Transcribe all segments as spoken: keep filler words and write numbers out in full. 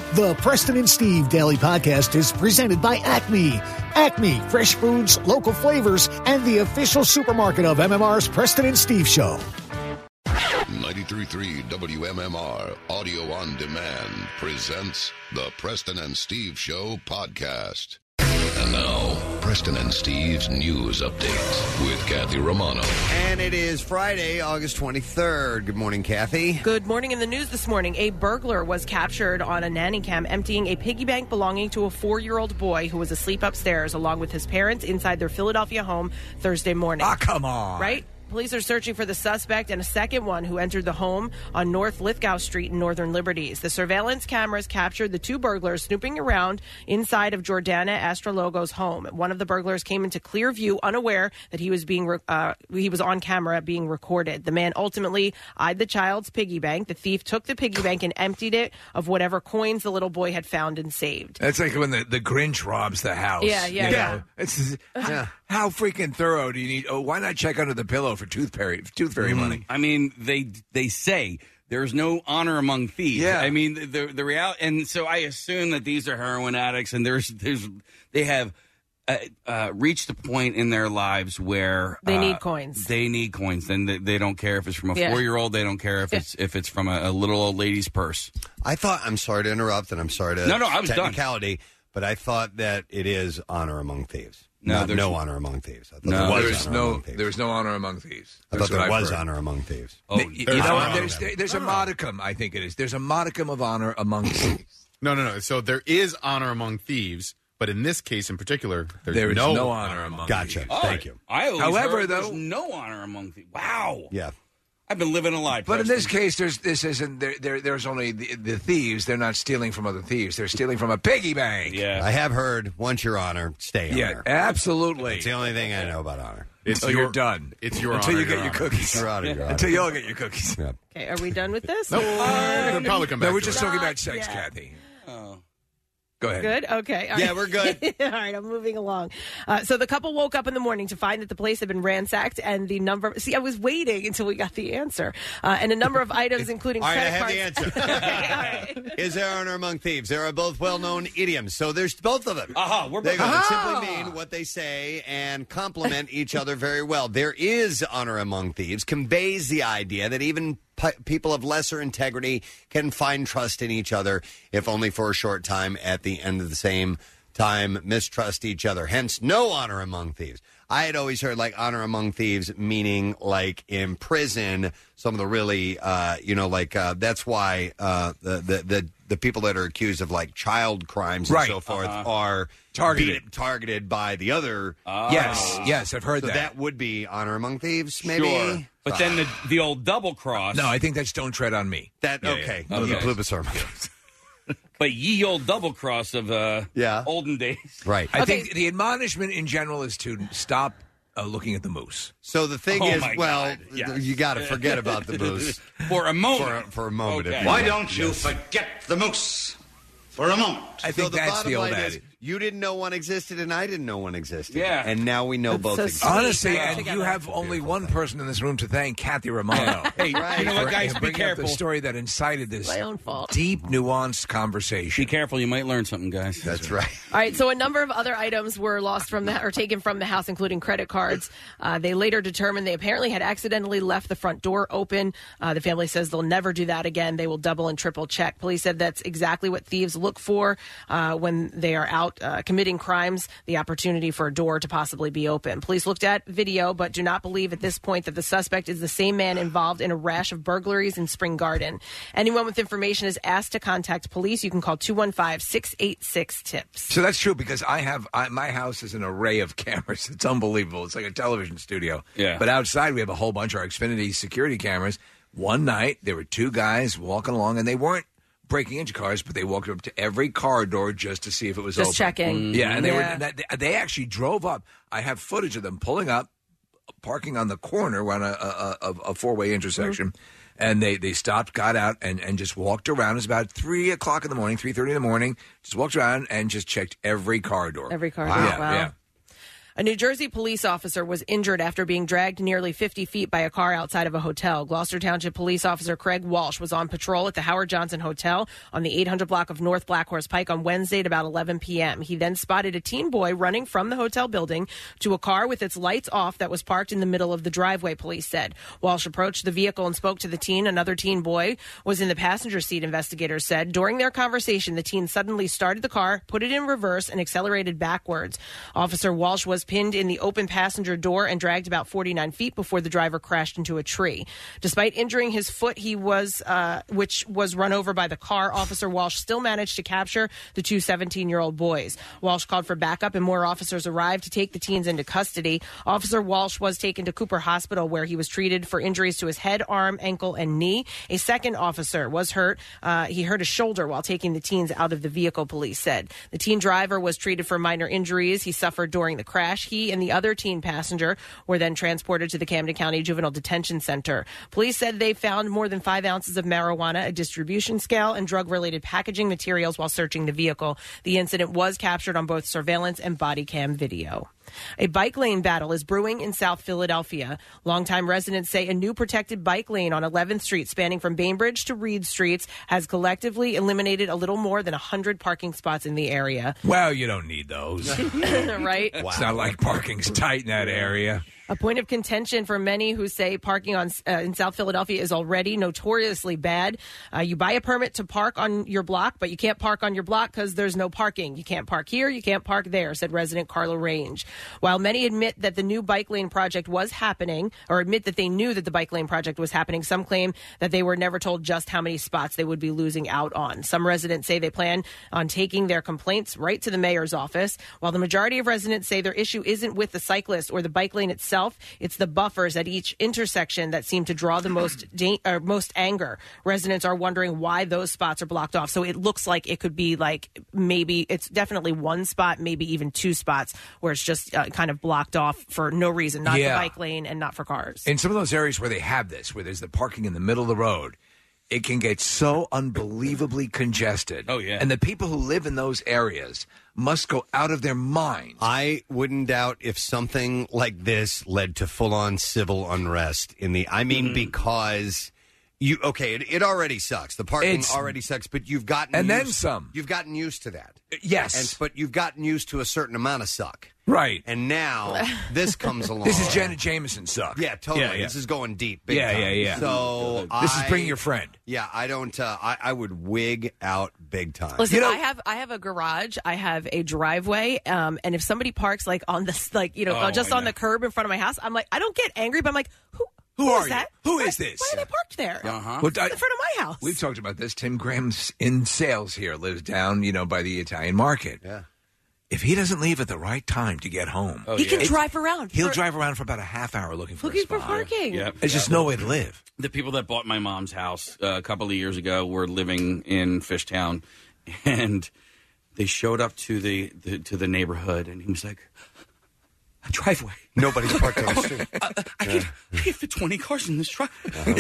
The Preston and Steve Daily Podcast is presented by Acme. Acme, fresh foods, local flavors, and the official supermarket of M M R's Preston and Steve Show. ninety-three point three W M M R Audio on Demand presents the Preston and Steve Show podcast. And now, Preston and Steve's news update with Kathy Romano. And it is Friday, August twenty-third. Good morning, Kathy. Good morning. In the news this morning, a burglar was captured on a nanny cam emptying a piggy bank belonging to a four-year-old boy who was asleep upstairs along with his parents inside their Philadelphia home Thursday morning. Ah, come on. Right? Police are searching for the suspect and a second one who entered the home on North Lithgow Street in Northern Liberties. The surveillance cameras captured the two burglars snooping around inside of Jordana Astrologo's home. One of the burglars came into clear view, unaware that he was being uh, he was on camera being recorded. The man ultimately eyed the child's piggy bank. The thief took the piggy bank and emptied it of whatever coins the little boy had found and saved. That's like when the, the Grinch robs the house. Yeah, yeah, you yeah. know? It's, yeah. How freaking thorough do you need? Oh, why not check under the pillow for tooth fairy, tooth fairy mm. money? I mean, they they say there's no honor among thieves. Yeah. I mean, the the reality, and so I assume that these are heroin addicts, and there's there's they have uh, uh, reached a point in their lives where they uh, need coins. They need coins, and they, they don't care if it's from a yeah. four year old. They don't care if it's if it's from a, a little old lady's purse. I thought. I'm sorry to interrupt, and I'm sorry to no, no, I was technicality, done. But I thought that it is honor among thieves. No, Not, no honor among thieves. I thought no, there was there's honor no among thieves. there's no honor among thieves. I That's thought there was heard. honor among thieves. Oh, you know what? There's, there, there's a modicum. I think it is. There's a modicum of honor among thieves. No, no, no. So there is honor among thieves, but in this case in particular, there's there is no, no honor among gotcha. thieves. Gotcha. Thank you. I always However, heard though, there's no honor among thieves. Wow. Yeah. I've been living a lie. But Preston. in this case, there's this isn't there. there there's only the, the thieves. They're not stealing from other thieves. They're stealing from a piggy bank. Yeah. I have heard once you're honor, stay Yeah, honor. absolutely. It's the only thing I know about honor. It's Until your, you're done. It's your Until honor, you get your your honor. cookies. Your honor, your honor. Until you all get your cookies. Yeah. Okay, are we done with this? Nope. Uh, we'll probably come back No, we're to just it. talking about sex, Yeah. Kathy. Oh. Go ahead. Good? Okay. All Yeah, right. we're good. All right, I'm moving along. Uh, so the couple woke up in the morning to find that the place had been ransacked and the number... See, I was waiting until we got the answer. Uh, and a number of items, including All right, I credit have cards... the answer. Okay, all right. Is there honor among thieves? There are both well-known idioms, so there's both of them. Aha, we're They both- go, Aha! simply mean what they say and complement each other very well. There is honor among thieves, conveys the idea that even p- people of lesser integrity can find trust in each other, if only for a short time, at the end of the same time mistrust each other. Hence, no honor among thieves. I had always heard like honor among thieves meaning like in prison, some of the really, uh, you know, like uh, that's why uh, the, the the the people that are accused of like child crimes and Right. so forth Uh-huh. are Targeted. beat- targeted by the other. Oh. Yes, yes, I've heard So that. that would be honor among thieves, maybe. Sure. But then the the old double cross. No, I think that's don't tread on me. That Yeah, okay. yeah. You Okay. blew the sermon. But ye old double cross of uh, Yeah. olden days. Right. I Okay. think the admonishment in general is to stop uh, looking at the moose. So the thing Oh, is, my well, God, yes. you got to forget about the moose For a for moment. a, for a moment. Okay. if you Why will. don't you Yes. forget the moose for a moment? I So think the that's bottom the old line is, adage. you didn't know one existed, and I didn't know one existed. Yeah. And now we know That's both so exist. sweet. Honestly, Yeah. and you have only one person in this room to thank, Kathy Romano. Hey, Right. you know what, for guys? Be bringing up careful. the story that incited this My own fault. deep, nuanced conversation. Be careful. You might learn something, guys. That's right. All right, so a number of other items were lost from the or taken from the house, including credit cards. Uh, they later determined they apparently had accidentally left the front door open. Uh, the family says they'll never do that again. They will double and triple check. Police said that's exactly what thieves look for uh, when they are out uh, committing crimes, the opportunity for a door to possibly be open. Police looked at video, but do not believe at this point that the suspect is the same man involved in a rash of burglaries in Spring Garden. Anyone with information is asked to contact police. You can call two one five, six eight six, TIPS. So that's true because I have I, my house is an array of cameras. It's unbelievable. It's like a television studio. Yeah. But outside we have a whole bunch of our Xfinity security cameras. One night there were two guys walking along, and they weren't breaking into cars, but they walked up to every car door just to see if it was Just open. checking. Yeah, and they Yeah. were that, they actually drove up. I have footage of them pulling up, parking on the corner on a, a, a, a four-way intersection. And they, they stopped, got out, and, and just walked around. It was about three o'clock in the morning, three thirty in the morning. Just walked around and just checked every car door. Every car Wow. door. Yeah, Wow. yeah. A New Jersey police officer was injured after being dragged nearly fifty feet by a car outside of a hotel. Gloucester Township Police Officer Craig Walsh was on patrol at the Howard Johnson Hotel on the eight hundred block of North Black Horse Pike on Wednesday at about eleven p.m. He then spotted a teen boy running from the hotel building to a car with its lights off that was parked in the middle of the driveway, police said. Walsh approached the vehicle and spoke to the teen. Another teen boy was in the passenger seat, investigators said. During their conversation, the teen suddenly started the car, put it in reverse, and accelerated backwards. Officer Walsh was pinned in the open passenger door and dragged about forty-nine feet before the driver crashed into a tree. Despite injuring his foot, he was, uh, which was run over by the car, Officer Walsh still managed to capture the two seventeen-year-old boys. Walsh called for backup, and more officers arrived to take the teens into custody. Officer Walsh was taken to Cooper Hospital, where he was treated for injuries to his head, arm, ankle, and knee. A second officer was hurt. Uh, he hurt his shoulder while taking the teens out of the vehicle, police said. The teen driver was treated for minor injuries he suffered during the crash. He and the other teen passenger were then transported to the Camden County Juvenile Detention Center. Police said they found more than five ounces of marijuana, a distribution scale, and drug-related packaging materials while searching the vehicle. The incident was captured on both surveillance and body cam video. A bike lane battle is brewing in South Philadelphia. Longtime residents say a new protected bike lane on eleventh Street spanning from Bainbridge to Reed Streets has collectively eliminated a little more than one hundred parking spots in the area. Well, you don't need those. Right? Wow. It's not like parking's tight in that area. A point of contention for many who say parking on uh, in South Philadelphia is already notoriously bad. Uh, you buy a permit to park on your block, but you can't park on your block because there's no parking. You can't park here, you can't park there, said resident Carla Range. While many admit that the new bike lane project was happening, or admit that they knew that the bike lane project was happening, some claim that they were never told just how many spots they would be losing out on. Some residents say they plan on taking their complaints right to the mayor's office, while the majority of residents say their issue isn't with the cyclist or the bike lane itself. It's the buffers at each intersection that seem to draw the most da- or most anger. Residents are wondering why those spots are blocked off. So it looks like it could be like maybe it's definitely one spot, maybe even two spots where it's just uh, kind of blocked off for no reason, not Yeah. the bike lane and not for cars. In some of those areas where they have this, where there's the parking in the middle of the road, it can get so unbelievably congested. Oh, yeah. And the people who live in those areas must go out of their minds. I wouldn't doubt if something like this led to full-on civil unrest in the. I mean, Mm-hmm. because you okay, it, it already sucks. The parking It's- already sucks, but you've gotten And then used- some. You've gotten used to that. Yes. and, but you've gotten used to a certain amount of suck. Right. And now this comes along. This is Janet Jameson suck. Yeah, totally. Yeah, yeah. This is going deep. Big Yeah, time. yeah, yeah. So This is I- bring your friend. Yeah, I don't. Uh, I, I would wig out big time. Listen, I have I have a garage, I have a driveway, um, and if somebody parks like on this, like you know, Oh, uh, just I on know. the curb in front of my house, I'm like, I don't get angry, but I'm like, who? Who is are you? that? Who Why- is this? Why are they parked there? Uh-huh. In front of my house. We've talked about this. Tim Graham's in sales here, lives down, you know, by the Italian market. Yeah. If he doesn't leave at the right time to get home, he can drive around. he'll for- drive around for about a half hour looking for looking a spot. for parking. Yeah. There's just no way to live. The people that bought my mom's house uh, a couple of years ago were living in Fishtown, and they showed up to the, the to the neighborhood, and he was like, "A driveway. Nobody's parked on the street." I, I, could, I could fit twenty cars in this truck."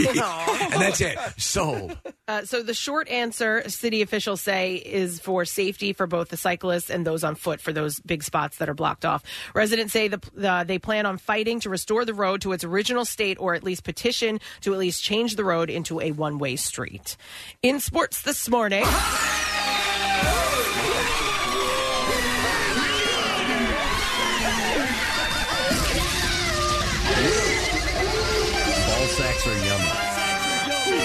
And that's it. Sold. Uh, so the short answer, city officials say, is for safety for both the cyclists and those on foot for those big spots that are blocked off. Residents say the, the, they plan on fighting to restore the road to its original state, or at least petition to at least change the road into a one-way street. In sports this morning. Ball sacks are yummy.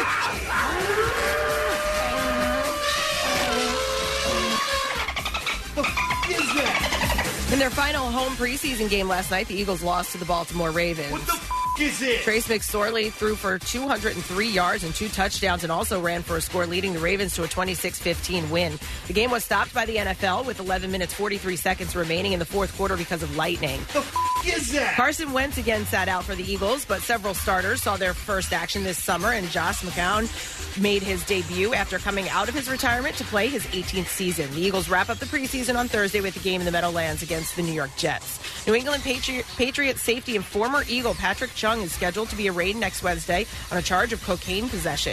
In their final home preseason game last night, the Eagles lost to the Baltimore Ravens. What the f*** is it? Trace McSorley threw for two hundred three yards and two touchdowns and also ran for a score, leading the Ravens to a twenty-six fifteen win. The game was stopped by the N F L with eleven minutes, forty-three seconds remaining in the fourth quarter because of lightning. The f- is that? Carson Wentz again sat out for the Eagles, but several starters saw their first action this summer, and Josh McCown made his debut after coming out of his retirement to play his eighteenth season. The Eagles wrap up the preseason on Thursday with the game in the Meadowlands against the New York Jets. New England Patri- Patriots safety and former Eagle Patrick Chung is scheduled to be arraigned next Wednesday on a charge of cocaine possession.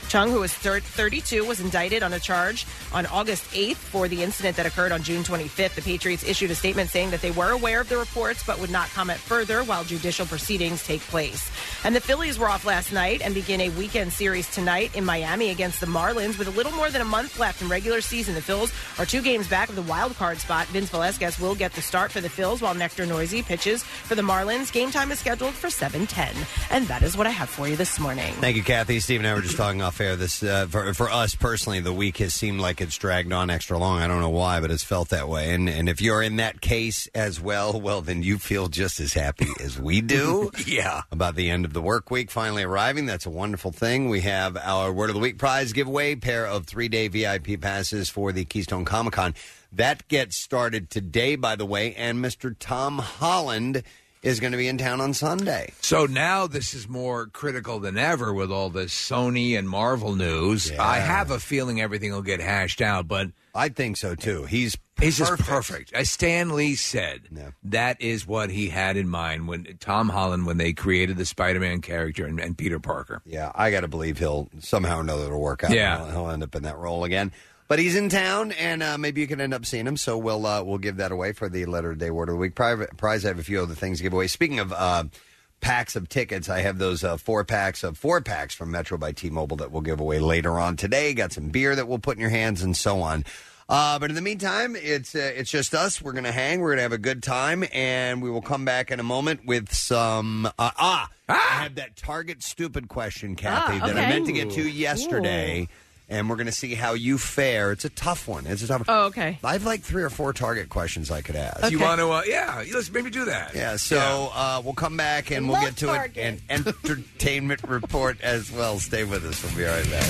Chung, who was thirty-two, was indicted on a charge on August eighth for the incident that occurred on June twenty-fifth. The Patriots issued a statement saying that they were aware of the reports but would not comment further while judicial proceedings take place. And the Phillies were off last night and begin a weekend series tonight in Miami against the Marlins. With a little more than a month left in regular season, the Phils are two games back of the wild card spot. Vince Velasquez will get the start for the Phils while Nectar Noisy pitches for the Marlins. Game time is scheduled for seven ten. And that is what I have for you this morning. Thank you, Kathy. Steve and I were just talking off air. This uh, for, for us personally, the week has seemed like it's dragged on extra long. I don't know why, but it's felt that way. And and if you're in that case as well, well, then you feel just as happy as we do. Yeah. About the end of the work week finally arriving. That's a wonderful thing. We have our Word of the Week prize giveaway, pair of three-day V I P passes for the Keystone Comic-Con. That gets started today, by the way, and Mister Tom Holland is going to be in town on Sunday. So now this is more critical than ever with all this Sony and Marvel news. Yeah. I have a feeling everything will get hashed out, but I think so too. He's he's perfect. just perfect. As Stan Lee said, yeah. that is what he had in mind when Tom Holland when they created the Spider-Man character and, and Peter Parker. Yeah, I got to believe he'll somehow or another it'll work out. Yeah. He'll, he'll end up in that role again. But he's in town, and uh, maybe you can end up seeing him. So we'll uh, we'll give that away for the Letter of the Day Word of the Week private prize. I have a few other things to give away. Speaking of uh, packs of tickets, I have those uh, four packs of four packs from Metro by T-Mobile that we'll give away later on today. Got some beer that we'll put in your hands and so on. Uh, but in the meantime, it's uh, it's just us. We're going to hang. We're going to have a good time, and we will come back in a moment with some. Uh, ah, I had that Target stupid question, Kathy, Ah, that I okay. meant to get to yesterday. Ooh. And we're going to see how you fare. It's a tough one. It's a tough one. Oh, okay. I have like three or four Target questions I could ask. You want to, uh, yeah, let's maybe do that. Yeah, so Uh, we'll come back and we'll Love get to Target. it. And entertainment report as well. Stay with us. We'll be right back.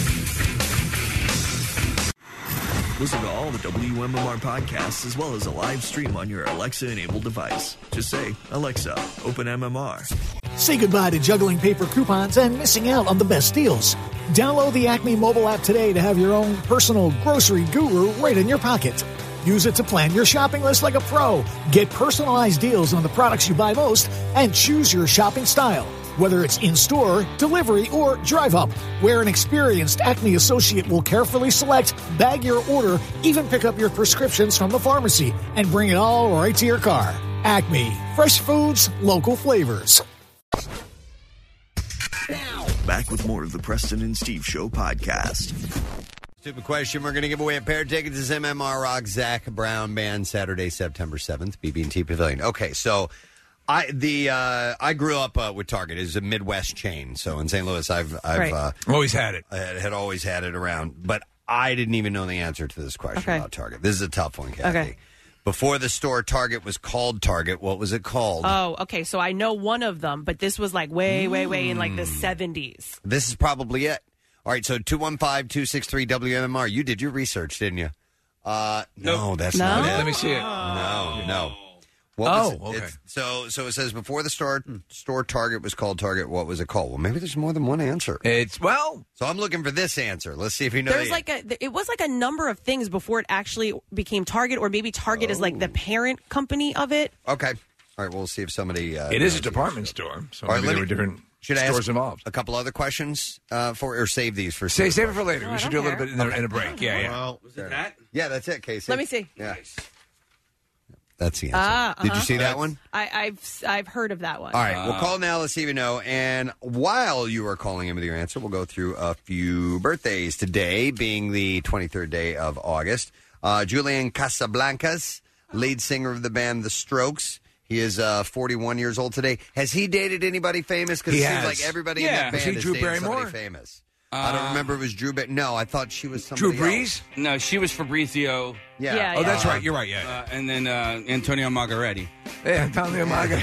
Listen to all the W M M R podcasts as well as a live stream on your Alexa-enabled device. Just say, Alexa, open M M R. Say goodbye to juggling paper coupons and missing out on the best deals. Download the Acme mobile app today to have your own personal grocery guru right in your pocket. Use it to plan your shopping list like a pro. Get personalized deals on the products you buy most and choose your shopping style. Whether it's in-store, delivery, or drive-up, where an experienced Acme associate will carefully select, bag your order, even pick up your prescriptions from the pharmacy, and bring it all right to your car. Acme. Fresh foods, local flavors. Back with more of the Preston and Steve Show podcast. Stupid question. We're going to give away a pair of tickets to M M R Rock Zach Brown Band Saturday, September seventh, B B and T Pavilion. Okay, so I the uh, I grew up uh, with Target. It's a Midwest chain. So in Saint Louis, I've I've Right. uh, Always had it. I had, had always had it around, but I didn't even know the answer to this question Okay. about Target. This is a tough one, Kathy. Okay. Before the store Target was called Target, what was it called? Oh, okay. So I know one of them, but this was like way, way, way in like the seventies. This is probably it. All right, so two one five, two six three, W M M R. You did your research, didn't you? Uh, no, that's No? not it. Let me see it. No, no. What Oh, was it? okay. It's- So, so it says before the store store Target was called Target. What was it called? Well, maybe there's more than one answer. It's, well, So I'm looking for this answer. Let's see if you know. There's the- like a, it was like a number of things before it actually became Target, or maybe Target is like the parent company of it. Okay. All right. We'll see if somebody. Uh, it is a knows the department answer. store, so All right, maybe let there me- were different Should I stores ask involved. a couple other questions uh, for, or save these for? Say, stupid save it for questions? later. No, we I should do don't a little bit in a, in a break. Yeah, yeah. Well, Was it that? Yeah, that's it, Casey. Let me see. Yeah. That's the answer. Ah, Did you uh-huh. see that one? I, I've I've heard of that one. All right, we'll call now. Let's see if you know. And while you are calling in with your answer, we'll go through a few birthdays today, being the twenty-third day of August. Uh, Julian Casablancas, lead singer of the band The Strokes. He is uh, forty-one years old today. Has he dated anybody famous? Because He it seems has. like everybody Yeah. in that Was band he is Drew dating Barrymore? somebody famous. I don't remember if it was Drew Barrymore. No, I thought she was somebody Drew else. Brees? No, she was Fabrizio. Yeah. Yeah, Oh, that's Uh, right. You're right. Yeah. Uh, and then uh, Antonio Margaretti. yeah, Antonio Maga.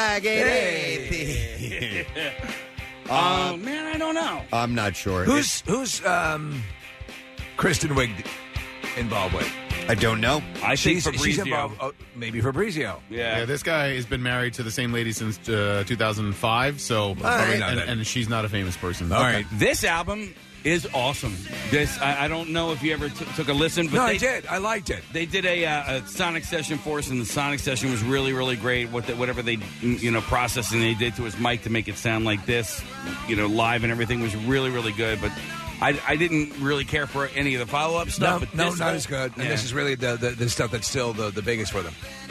Margheriti. Oh, man, I don't know. I'm not sure. Who's who's um, Kristen Wiig involved with? I don't know. I think She's, Fabrizio. she's involved. Oh, maybe Fabrizio. Yeah. yeah, this guy has been married to the same lady since uh, two thousand five, so right. and, and she's not a famous person. All right. This album is awesome. This I, I don't know if you ever t- took a listen, but No, they I did. I liked it. They did a, uh, a sonic session for us, and the sonic session was really, really great. What the, whatever they, you know, processing they did to his mic to make it sound like this, you know, live and everything was really, really good. But I, I didn't really care for any of the follow-up stuff. No, but no this not whole- as good. And Yeah. this is really the, the, the stuff that's still the, the biggest for them.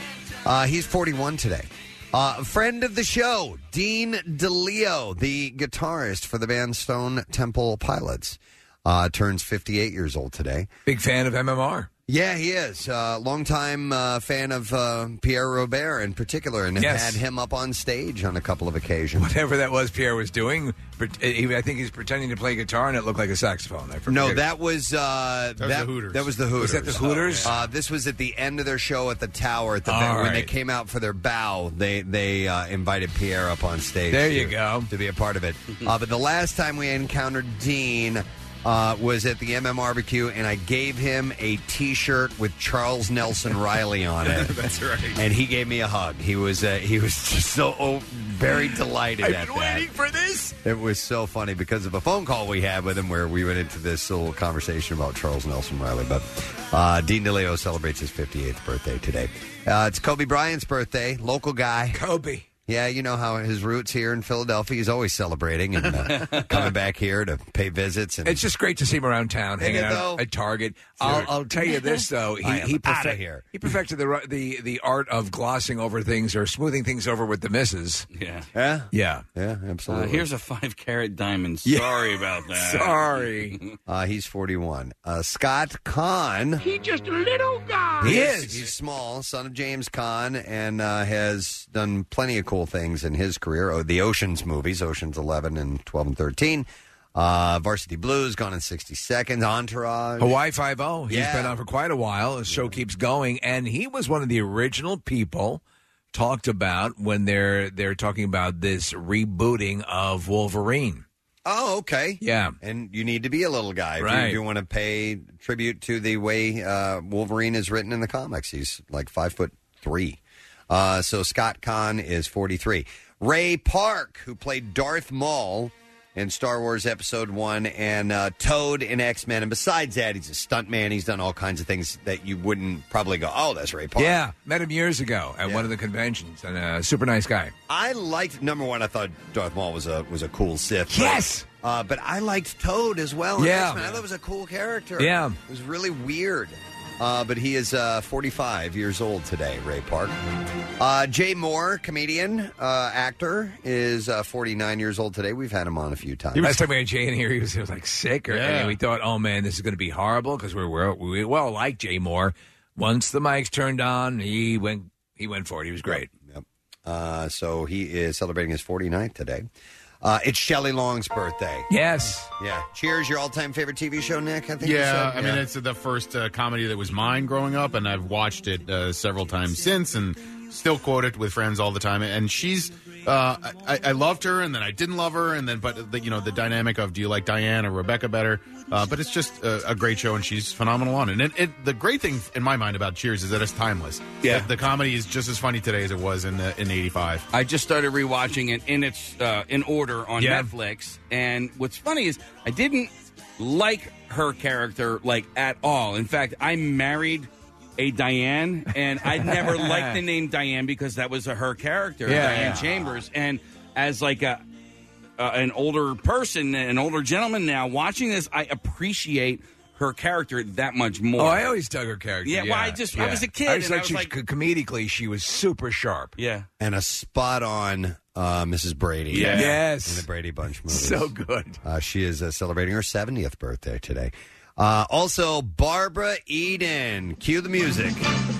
Uh, he's forty-one today. Uh, a friend of the show, Dean DeLeo, the guitarist for the band Stone Temple Pilots, uh, turns fifty-eight years old today. Big fan of M M R. Yeah, he is. Uh, longtime uh, fan of uh, Pierre Robert in particular, and Yes. had him up on stage on a couple of occasions. Whatever that was Pierre was doing, pre- I think he's pretending to play guitar, and it looked like a saxophone. I No, forget. that was uh, That was the Hooters. That was the Hooters. Was that the Hooters? Uh, this was at the end of their show at the Tower. At the All when right. they came out for their bow, they they uh, invited Pierre up on stage. There to, you go. to be a part of it. uh, but the last time we encountered Dean. Uh, was at the M M barbecue, and I gave him a T-shirt with Charles Nelson Riley on it. That's right. And he gave me a hug. He was uh, he was just so oh, very delighted I've at been that. waiting for this. It was so funny because of a phone call we had with him where we went into this little conversation about Charles Nelson Riley. But uh, Dean DeLeo celebrates his fifty-eighth birthday today. Uh, it's Kobe Bryant's birthday, local guy. Kobe. Yeah, you know how his roots here in Philadelphia. He's always celebrating and uh, coming back here to pay visits. And It's just great to see him around town, Ain't hanging it, out though? at Target. I'll, I'll tell you this though, he I am he, outta perfect- here. he perfected the the the art of glossing over things or smoothing things over with the misses. Yeah. yeah, Yeah, yeah, Uh, absolutely. here's a five-carat diamond. Yeah. Sorry about that. sorry. Uh, he's forty-one. Uh, Scott Kahn. He's just a little guy. He He's- is. He's small, son of James Kahn, and uh, has done plenty of cool things in his career. Oh, the Oceans movies, Oceans eleven and twelve and thirteen. Uh, Varsity Blues, Gone in sixty seconds. Entourage. Hawaii Five-O. He's Yeah. been on for quite a while. The show keeps going, and he was one of the original people talked about when they're they're talking about this rebooting of Wolverine. Oh, okay. Yeah. And you need to be a little guy if you- Right. if you want to pay tribute to the way uh, Wolverine is written in the comics. He's like five foot three. Uh, so Scott Kahn is forty-three. Ray Park, who played Darth Maul in Star Wars Episode One and uh, Toad in X-Men, and besides that, he's a stuntman. He's done all kinds of things that you wouldn't probably go, "Oh, that's Ray Park." Yeah, met him years ago at Yeah. one of the conventions, and a super nice guy. I liked number one. I thought Darth Maul was a was a cool Sith. but- Yes! uh, but I liked Toad as well. in Yeah. X-Men. I thought it was a cool character. Yeah. it was really weird. Uh, but he is uh, forty-five years old today. Ray Park. Uh, Jay Moore, comedian, uh, actor, is uh, forty-nine years old today. We've had him on a few times. Last time we had Jay in here, he was, he was like sick, or, Yeah. and we thought, "Oh man, this is going to be horrible," because we're, we're we well like Jay Moore. Once the mics turned on, he went he went for it. He was great. Yep. Uh, so he is celebrating his forty-ninth today. Uh, it's Shelley Long's birthday. Yes. Yeah. Cheers, your all-time favorite T V show, Nick? I think you Yeah, said? I mean, it's the first uh, comedy that was mine growing up, and I've watched it uh, several times since, and still quote it with friends all the time. And she's, uh, I, I loved her, and then I didn't love her, and then, but the, you know, the dynamic of do you like Diane or Rebecca better? Uh, but it's just a, a great show, and she's phenomenal on it. And it, it, the great thing in my mind about Cheers is that it's timeless. Yeah. the, the comedy is just as funny today as it was in the, in eighty-five. I just started rewatching it in its uh, in order on Yeah. Netflix, and what's funny is I didn't like her character like at all. In fact, I married a Diane, and I never liked the name Diane because that was a, her character, Yeah. Diane Chambers. And as like a uh, an older person, an older gentleman now watching this, I appreciate her character that much more. Oh, I always dug her character. Yeah, Yeah, well, I just- I was a kid, I just and I like was she like- comedically, she was super sharp. yeah. And a spot-on uh, Missus Brady. Yeah. Yes. In the Brady Bunch movies. So good. Uh, she is uh, celebrating her seventieth birthday today. Uh, also, Barbara Eden. Cue the music.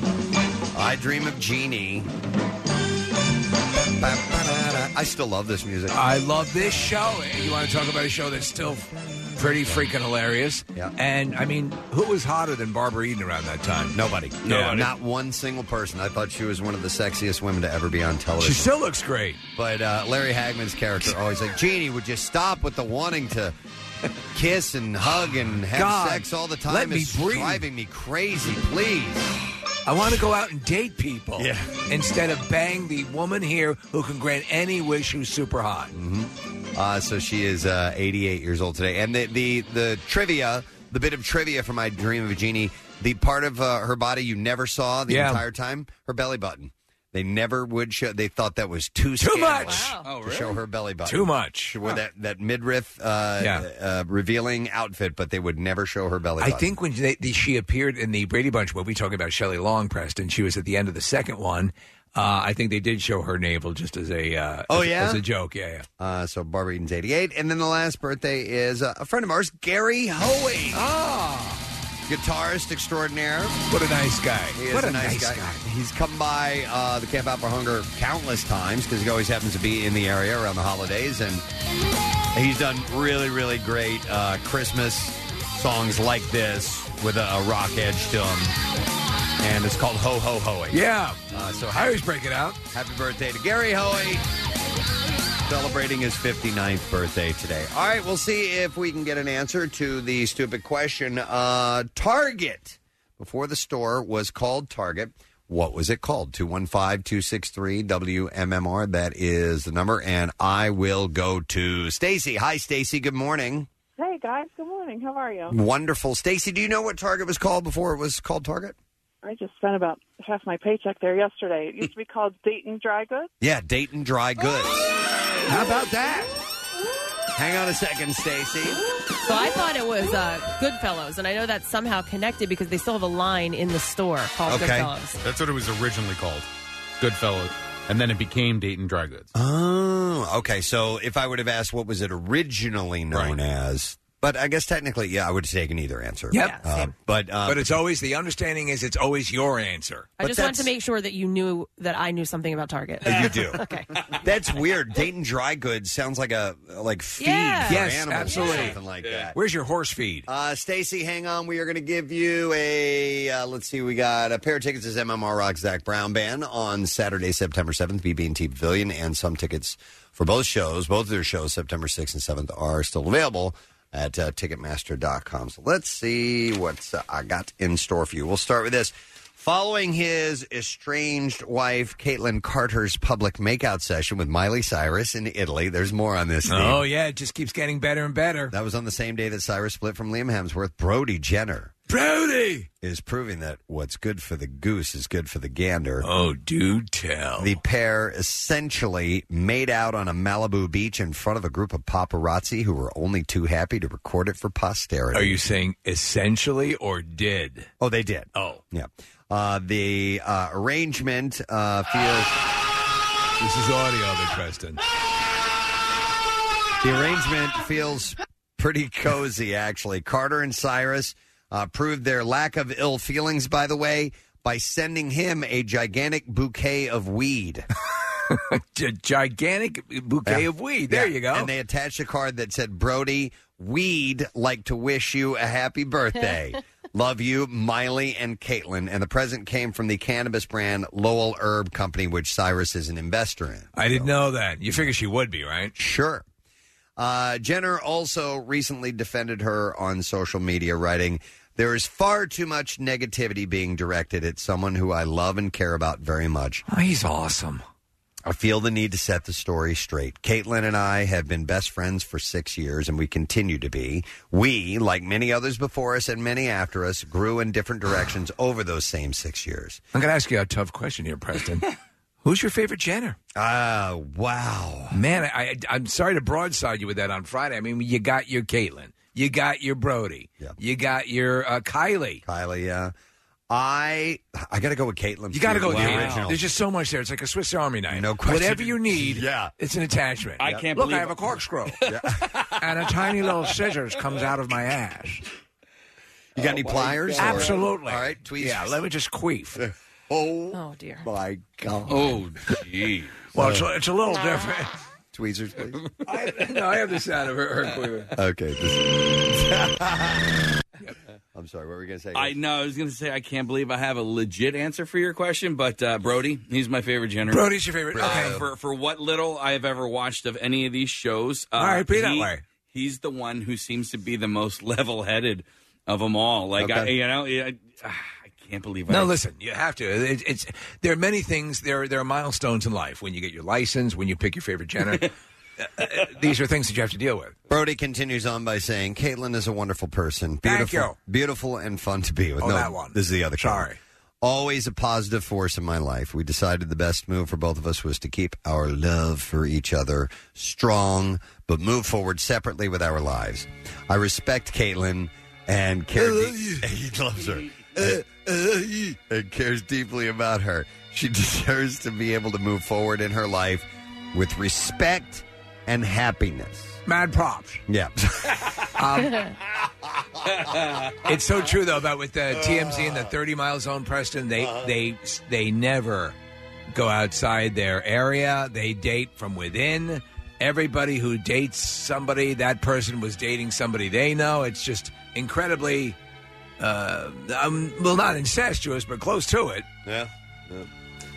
I Dream of Jeannie. I still love this music. I love this show. You want to talk about a show that's still pretty freaking hilarious? Yeah. And, I mean, who was hotter than Barbara Eden around that time? Nobody. No, No, not one single person. I thought she was one of the sexiest women to ever be on television. She still looks great. But uh, Larry Hagman's character always like, Jeannie, would you stop with the wanting to kiss and hug and have God, sex all the time? let me It's breathe. driving me crazy, please. I want to go out and date people Yeah. instead of bang the woman here who can grant any wish who's super hot. Uh, so she is uh, eighty-eight years old today. And the, the, the trivia, the bit of trivia from I Dream of a Jeannie, the part of uh, her body you never saw the Yeah. entire time, her belly button. They never would show. They thought that was too Too scandalous much. Wow. Oh, to really? show her belly button. Too much. She wore that, that midriff uh, Yeah. uh, revealing outfit, but they would never show her belly I button. think when they, the, she appeared in the Brady Bunch movie, talking about Shelley Long, Preston, she was at the end of the second one. Uh, I think they did show her navel just as a uh, Oh, as, yeah? as a joke. Yeah, yeah. Uh, so Barbara Eden's eighty-eight. And then the last birthday is uh, a friend of ours, Gary Hoey. Ah, Guitarist extraordinaire. what a nice guy. He is what a, a nice, guy. He's come by uh, the Camp Out for Hunger countless times because he always happens to be in the area around the holidays. And he's done really, really great uh, Christmas songs like this with a, a rock edge to them. And it's called Ho Ho Hoey. Yeah. Uh, so I always break it out. happy birthday to Gary Hoey. Celebrating his fifty-ninth birthday today. All right, we'll see if we can get an answer to the stupid question. Uh, Target, before the store was called Target, what was it called? two one five, two six three, W M M R. That is the number. And I will go to Stacy. Hi, Stacy. Good morning. Hey, guys. Good morning. How are you? Wonderful. Stacy, do you know what Target was called before it was called Target? I just spent about half my paycheck there yesterday. It used to be called Dayton Dry Goods. Yeah, Dayton Dry Goods. How about that? Hang on a second, Stacy. So I thought it was uh, Goodfellows, and I know that's somehow connected because they still have a line in the store called Okay. Goodfellows. That's what it was originally called, Goodfellas, and then it became Dayton Dry Goods. Oh, okay. So if I would have asked what was it originally known as, but I guess technically, yeah, I would have taken either answer. Yep. Yeah, Uh, same. but uh, But it's always, the understanding is it's always your answer. I but just wanted that's- to make sure that you knew that I knew something about Target. you do. Okay. That's weird. Dayton Dry Goods sounds like a like feed Yeah. for Yes, animals absolutely. or something like that. Where's your horse feed? Uh, Stacy, hang on. We are going to give you a, uh, let's see, we got a pair of tickets to M M R Rock Zach Brown Band on Saturday, September seventh, B B and T Pavilion, and some tickets for both shows. Both of their shows, September sixth and seventh, are still available at uh, Ticketmaster dot com. So let's see what uh, I got in store for you. We'll start with this. Following his estranged wife, Caitlin Carter's public makeout session with Miley Cyrus in Italy, there's more on this. Steve. Oh, yeah, it just keeps getting better and better. That was on the same day that Cyrus split from Liam Hemsworth. Brody Jenner Brody! is proving that what's good for the goose is good for the gander. Oh, do tell. The pair essentially made out on a Malibu beach in front of a group of paparazzi who were only too happy to record it for posterity. Are you saying essentially or did? Oh, they did. Oh. Yeah. Uh, the uh, arrangement uh, feels... This is audio of it, Preston. The arrangement feels pretty cozy, actually. Carter and Cyrus uh, proved their lack of ill feelings, by the way, by sending him a gigantic bouquet of weed. G- gigantic bouquet Yeah. of weed. There Yeah. you go. And they attached a card that said, Brody, we'd like to wish you a happy birthday. Love you, Miley and Caitlin. And the present came from the cannabis brand Lowell Herb Company, which Cyrus is an investor in. I didn't know that. You figure she would be, right? Sure. Uh, Jenner also recently defended her on social media, writing, there is far too much negativity being directed at someone who I love and care about very much. Oh, he's awesome. I feel the need to set the story straight. Caitlin and I have been best friends for six years, and we continue to be. We, like many others before us and many after us, grew in different directions over those same six years. I'm going to ask you a tough question here, Preston. Who's your favorite Jenner? Oh, wow. Man, I, I, I'm sorry to broadside you with that on Friday. I mean, you got your Caitlin. You got your Brody. Yeah. You got your uh, Kylie. Kylie, yeah. I I got to go with Caitlin. You got to go with the the original. There's just so much there. It's like a Swiss Army knife. No question. Whatever you need, Yeah. it's an attachment. I can't Look, believe I have a corkscrew. And a tiny little scissors comes out of my ass. You got any pliers? or- Absolutely. All right, tweezers. Yeah, let me just queef. Oh, Oh, dear. my God. Oh, gee. Well, it's, a- it's a little different. Tweezers, please. I, no, I have the sound of her, her queefing. Okay. This... I'm sorry. What were we going to say? I know. I was going to say I can't believe I have a legit answer for your question, but uh, Brody, he's my favorite Jenner. Brody's your favorite. Uh, Okay. for for what little I have ever watched of any of these shows, uh, All right, be that he- way. He's the one who seems to be the most level-headed of them all. Like I, Okay. you know, I, I can't believe. No, I, listen. You have to. It, it's there are many things. There there are milestones in life. When you get your license, when you pick your favorite Jenner, uh, uh, these are things that you have to deal with. Brody continues on by saying, Caitlin is a wonderful person. Thank Beautiful, you. Beautiful and fun to be with. Oh, no, that one. This is the other Sorry. Caitlin. always a positive force in my life. We decided the best move for both of us was to keep our love for each other strong, but move forward separately with our lives. I respect Caitlin and care. De- he loves her and, and cares deeply about her. She deserves to be able to move forward in her life with respect and happiness. Mad props. Yeah. um, it's so true though about with the T M Z and the thirty mile zone, Preston. They uh, they they never go outside their area. They date from within. Everybody who dates somebody, that person was dating somebody they know. It's just incredibly, uh, um, well, not incestuous, but close to it. Yeah. yeah.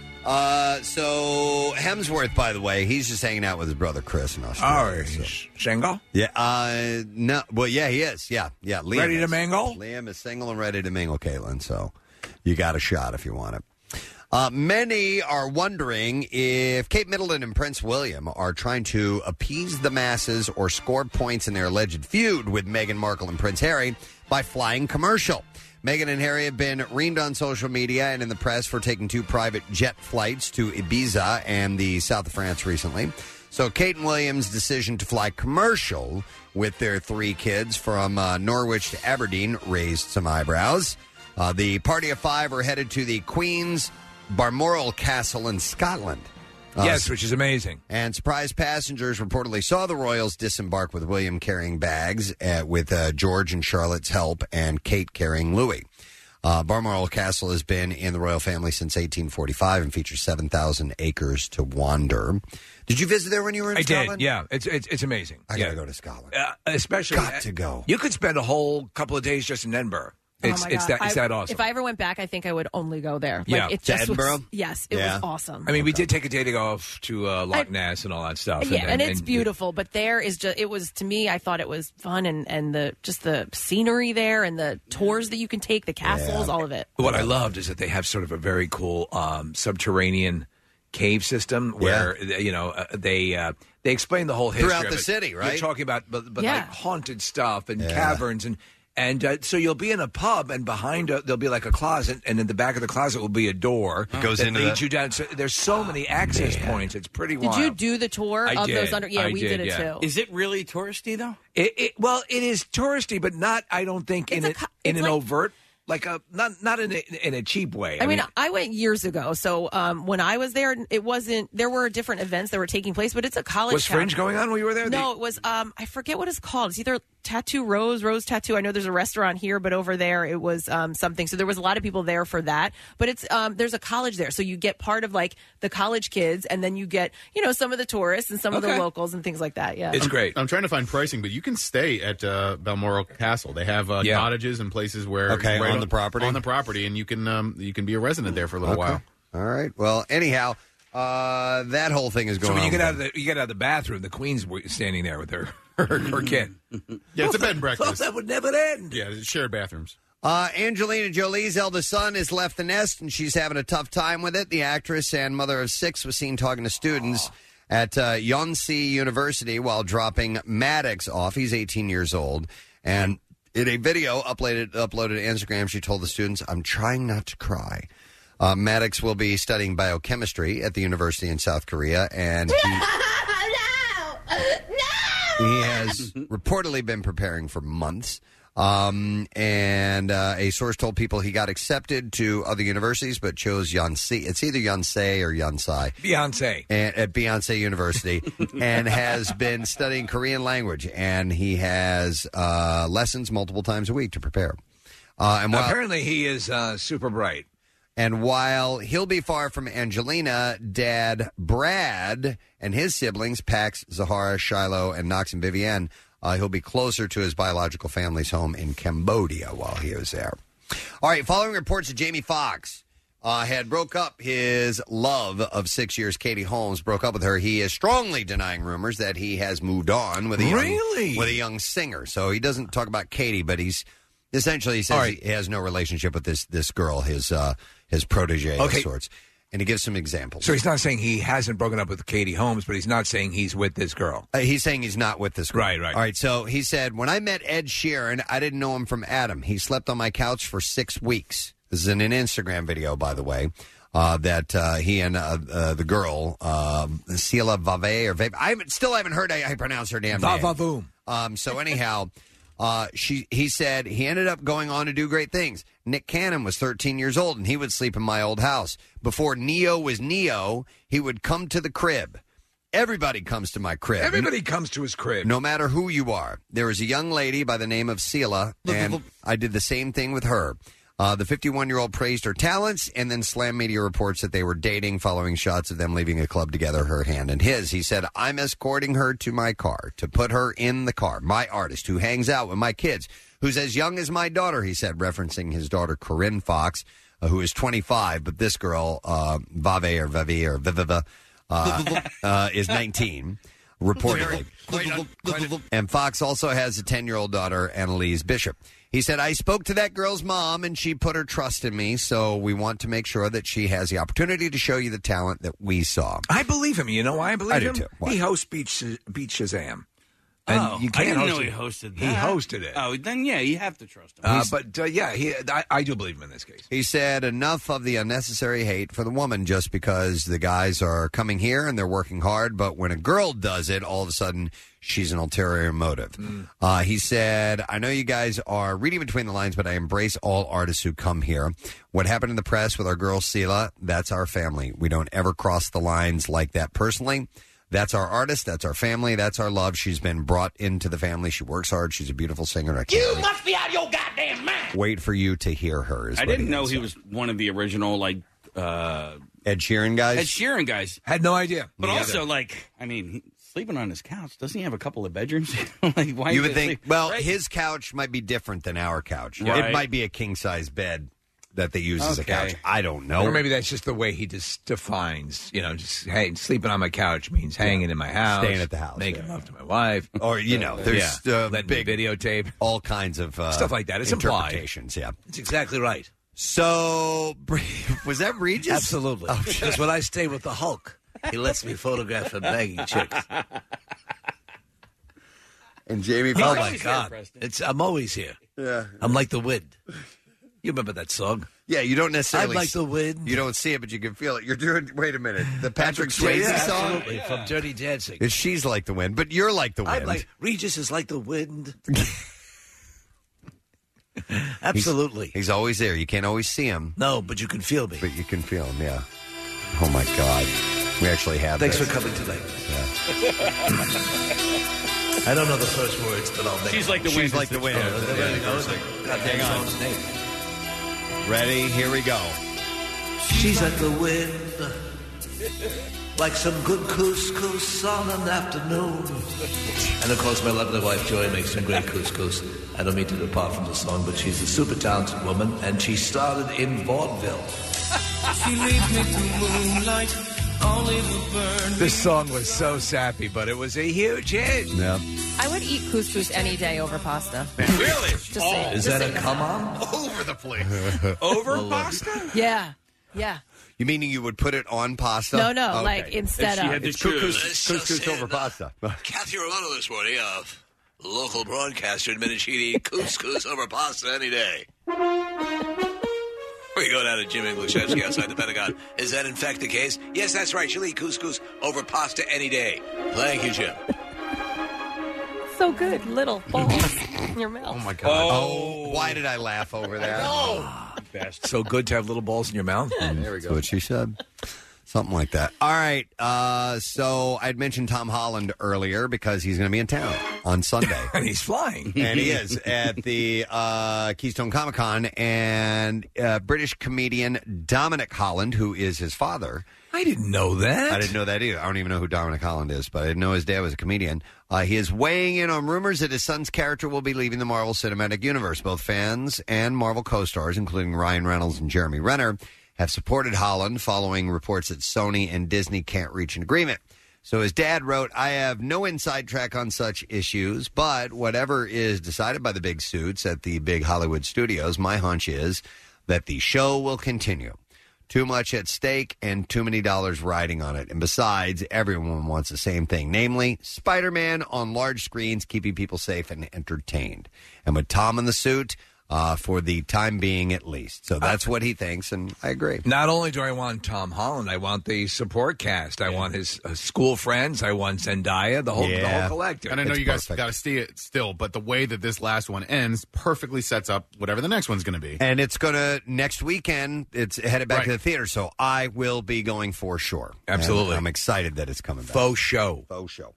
Uh, so Hemsworth, by the way, he's just hanging out with his brother Chris in Australia. Oh, he's single? Yeah. Uh, no. Well, yeah, he is. Yeah, yeah. Liam ready to is. mingle? Liam is single and ready to mingle, Caitlin. So you got a shot if you want it. Uh, many are wondering if Kate Middleton and Prince William are trying to appease the masses or score points in their alleged feud with Meghan Markle and Prince Harry by flying commercial. Meghan and Harry have been reamed on social media and in the press for taking two private jet flights to Ibiza and the south of France recently. So Kate and William's decision to fly commercial with their three kids from uh, Norwich to Aberdeen raised some eyebrows. Uh, the party of five are headed to the Queen's Balmoral Castle in Scotland. Uh, yes, which is amazing. And surprise passengers reportedly saw the royals disembark with William carrying bags uh, with uh, George and Charlotte's help and Kate carrying Louis. Uh, Balmoral Castle has been in the royal family since eighteen forty-five and features seven thousand acres to wander. Did you visit there when you were in I Scotland? did, yeah. It's it's, it's amazing. I yeah. got to go to Scotland. Uh, especially, Got to go. You could spend a whole couple of days just in Edinburgh. It's oh my it's God. that it's I, that awesome. If I ever went back, I think I would only go there. Like, Yeah. it To just Edinburgh? Was, yes, it Yeah. was awesome. I mean, we did take a day to go off to uh, Loch Ness and all that stuff. Yeah, and, and it's beautiful, but there is just it was to me. I thought it was fun and and the just the scenery there and the tours that you can take, the castles, all of it. What I loved is that they have sort of a very cool um, subterranean cave system where you know uh, they uh, they explain the whole history Throughout of the it. city, right? You're talking about but, but Yeah. like haunted stuff and Yeah. caverns and. And uh, so you'll be in a pub, and behind uh, there'll be like a closet, and in the back of the closet will be a door It goes that into leads the- you down. So there's so many access points; it's pretty Did wild. you do the tour I of did. those under? Yeah, I we did, did, it yeah. too. Is it really touristy though? It, it, well, it is touristy, but not. I don't think in It's a a, co- in it's an like- overt, like a not not in a, in a cheap way. I mean, I went years ago, so um, when I was there, it wasn't. There were different events that were taking place, but it's a college. was Fringe town. going on when you were there? No, it was. Um, I forget what it's called. It's either Tattoo Rose, Rose Tattoo. I know there's a restaurant here, but over there it was um, something. So there was a lot of people there for that. But it's um, there's a college there, so you get part of like the college kids, and then you get you know some of the tourists and some of the Okay. locals and things like that. Yeah, It's great. I'm trying to find pricing, but you can stay at uh, Balmoral Castle. They have uh, Yeah. cottages and places where Okay, right on the property? on the property, and you can um, you can be a resident there for a little Okay. while. All right. Well, anyhow, uh, that whole thing is going So when you on. get out of the you get out of the bathroom, the Queen's w- standing there with her her, her kid. Yeah, it's a bed and Thought breakfast. that would never end. Yeah, shared bathrooms. Uh, Angelina Jolie's eldest son has left the nest, and she's having a tough time with it. The actress and mother of six was seen talking to students at uh, Yonsei University while dropping Maddox off. He's eighteen years old. And in a video uploaded, uploaded to Instagram, she told the students, "I'm trying not to cry." Uh, Maddox will be studying biochemistry at the university in South Korea, and he, he has reportedly been preparing for months. Um, and uh, a source told people he got accepted to other universities, but chose Yonsei. It's either Yonsei or Yonsei. Beyonce. And, at Beyonce University, and has been studying Korean language. And he has uh, lessons multiple times a week to prepare. Uh, and while, Apparently, he is uh, super bright. and while he'll be far from Angelina, Dad Brad and his siblings, Pax, Zahara, Shiloh, and Knox and Vivienne, uh, he'll be closer to his biological family's home in Cambodia while he was there. All right, following reports that Jamie Foxx uh, had broke up his love of six years, Katie Holmes, broke up with her. He is strongly denying rumors that he has moved on with a young, Really? with a young singer. So he doesn't talk about Katie, but he's essentially he says All right. he has no relationship with this this girl, his uh, his protege Okay. of sorts. And he gives some examples. So he's not saying he hasn't broken up with Katie Holmes, but he's not saying he's with this girl. Uh, he's saying he's not with this girl. Right, right. All right, so he said, when I met Ed Sheeran, I didn't know him from Adam. He slept on my couch for six weeks. This is in an Instagram video, by the way, uh, that uh, he and uh, uh, the girl, uh, Sela Vave, or Vave, I haven't, still haven't heard how I pronounce her damn name. Va-va-voom. Um, so anyhow, uh, she he said he ended up going on to do great things. Nick Cannon was thirteen years old, and he would sleep in my old house. Before Neo was Neo, he would come to the crib. Everybody comes to my crib. Everybody comes to his crib. No matter who you are. There was a young lady by the name of Sela, and I did the same thing with her. Uh, the fifty-one-year-old praised her talents, and then Slam Media reports that they were dating following shots of them leaving a club together, her hand in his. He said, I'm escorting her to my car, to put her in the car. My artist, who hangs out with my kids, who's as young as my daughter, he said, referencing his daughter, Corinne Fox, uh, who is twenty-five, but this girl, uh, Vave or Vavi or Viviva, uh, uh, is nineteen. Reportedly. And Fox also has a ten-year-old daughter, Annalise Bishop. He said, I spoke to that girl's mom, and she put her trust in me, so we want to make sure that she has the opportunity to show you the talent that we saw. I believe him. You know why I believe I do him? too. Why? He hosts Beat, Beat Shazam. And oh, you I can't didn't host know he it. hosted that. He hosted it. Oh, then yeah, you have to trust him. Uh, but uh, yeah, he, I, I do believe him in this case. He said, enough of the unnecessary hate for the woman just because the guys are coming here and they're working hard, but when a girl does it, all of a sudden she's an ulterior motive. Mm. Uh, he said, I know you guys are reading between the lines, but I embrace all artists who come here. What happened in the press with our girl Sela, that's our family. We don't ever cross the lines like that personally. That's our artist. That's our family. That's our love. She's been brought into the family. She works hard. She's a beautiful singer. I can't You wait, must be out of your goddamn mind. wait for you to hear her. is I what didn't he know had he said. was one of the original, like, uh, Ed Sheeran guys. Ed Sheeran guys. Had no idea. But Me also, either. like, I mean, he, sleeping on his couch, doesn't he have a couple of bedrooms? like, why You is would he think, sleep- well, Right. his couch might be different than our couch. Right. It might be a king-size bed that they use as a Okay. couch. I don't know. Or maybe that's just the way he just defines, you know, just hey, sleeping on my couch means hanging in my house, Staying at the house, making yeah. love to my wife, Or, you know, there's yeah. uh, letting big me videotape, all kinds of uh, stuff like that. It's implied. interpretations, yeah. It's exactly right. So, was that Regis? Absolutely. Oh, Because when I stay with the Hulk, he lets me photograph him banging chicks. And Jamie, Oh Foxx. my God! It's I'm always here. Yeah. I'm like the wind. You remember that song? Yeah, you don't necessarily. I'm like the wind. You don't see it, but you can feel it. You're doing. Wait a minute. The Patrick Swayze Yeah, song. absolutely, from Dirty Dancing. Is She's like the wind, but you're like the wind. I'm like Regis is like the wind. Absolutely. He's, he's always there. You can't always see him. No, but you can feel me. But you can feel him. Yeah. Oh my God. We actually have. Thanks this. for coming tonight. I don't know the first words, but I'll make She's it. like the She's wind. like the wind. Oh, there you go. God, Hang hang on. on. Name. Ready? Here we go. She's like the wind, like some good couscous on an afternoon. And of course, my lovely wife Joy makes some great couscous. I don't mean to depart from the song, but she's a super talented woman, and she started in vaudeville. She leads me to moonlight, only the burn. This song was so sappy, but it was a huge hit. Yeah. I would eat couscous any day over pasta. Really? Just saying. Is Just that a saying. come on? Over the place. Over Well, uh, pasta? Yeah. Yeah. You meaning you would put it on pasta? No, no, Okay. like instead If she of. had to It's choose. couscous, Let's just couscous say over that- pasta. Kathy Romano this morning, a local broadcaster, admitted she'd eat couscous over pasta any day. We go down to Jim Englishevsky outside the Pentagon. Is that in fact the case? Yes, that's right. She'll eat couscous over pasta any day. Thank you, Jim. So good. Little balls in your mouth. Oh my God. Oh, why did I laugh over that? Best. So good to have little balls in your mouth. There we go. That's what she said. Something like that. All right. Uh, so I'd mentioned Tom Holland earlier because he's going to be in town on Sunday. And he's flying. And he is at the uh, Keystone Comic Con. And uh, British comedian Dominic Holland, who is his father. I didn't know that. I didn't know that either. I don't even know who Dominic Holland is, but I didn't know his dad was a comedian. Uh, he is weighing in on rumors that his son's character will be leaving the Marvel Cinematic Universe. Both fans and Marvel co-stars, including Ryan Reynolds and Jeremy Renner, have supported Holland following reports that Sony and Disney can't reach an agreement. So his dad wrote, I have no inside track on such issues, but whatever is decided by the big suits at the big Hollywood studios, my hunch is that the show will continue. Too much at stake and too many dollars riding on it. And besides, everyone wants the same thing, namely Spider-Man on large screens, keeping people safe and entertained. And with Tom in the suit, uh, for the time being at least. So that's what he thinks, and I agree. Not only do I want Tom Holland, I want the support cast. I want his uh, school friends. I want Zendaya, the whole, the whole collective. And I know It's you guys perfect. got to see it still, but the way that this last one ends perfectly sets up whatever the next one's going to be. And it's going to, next weekend, it's headed back Right. to the theater, so I will be going for sure. Absolutely. And I'm excited that it's coming back. Faux show. Faux show.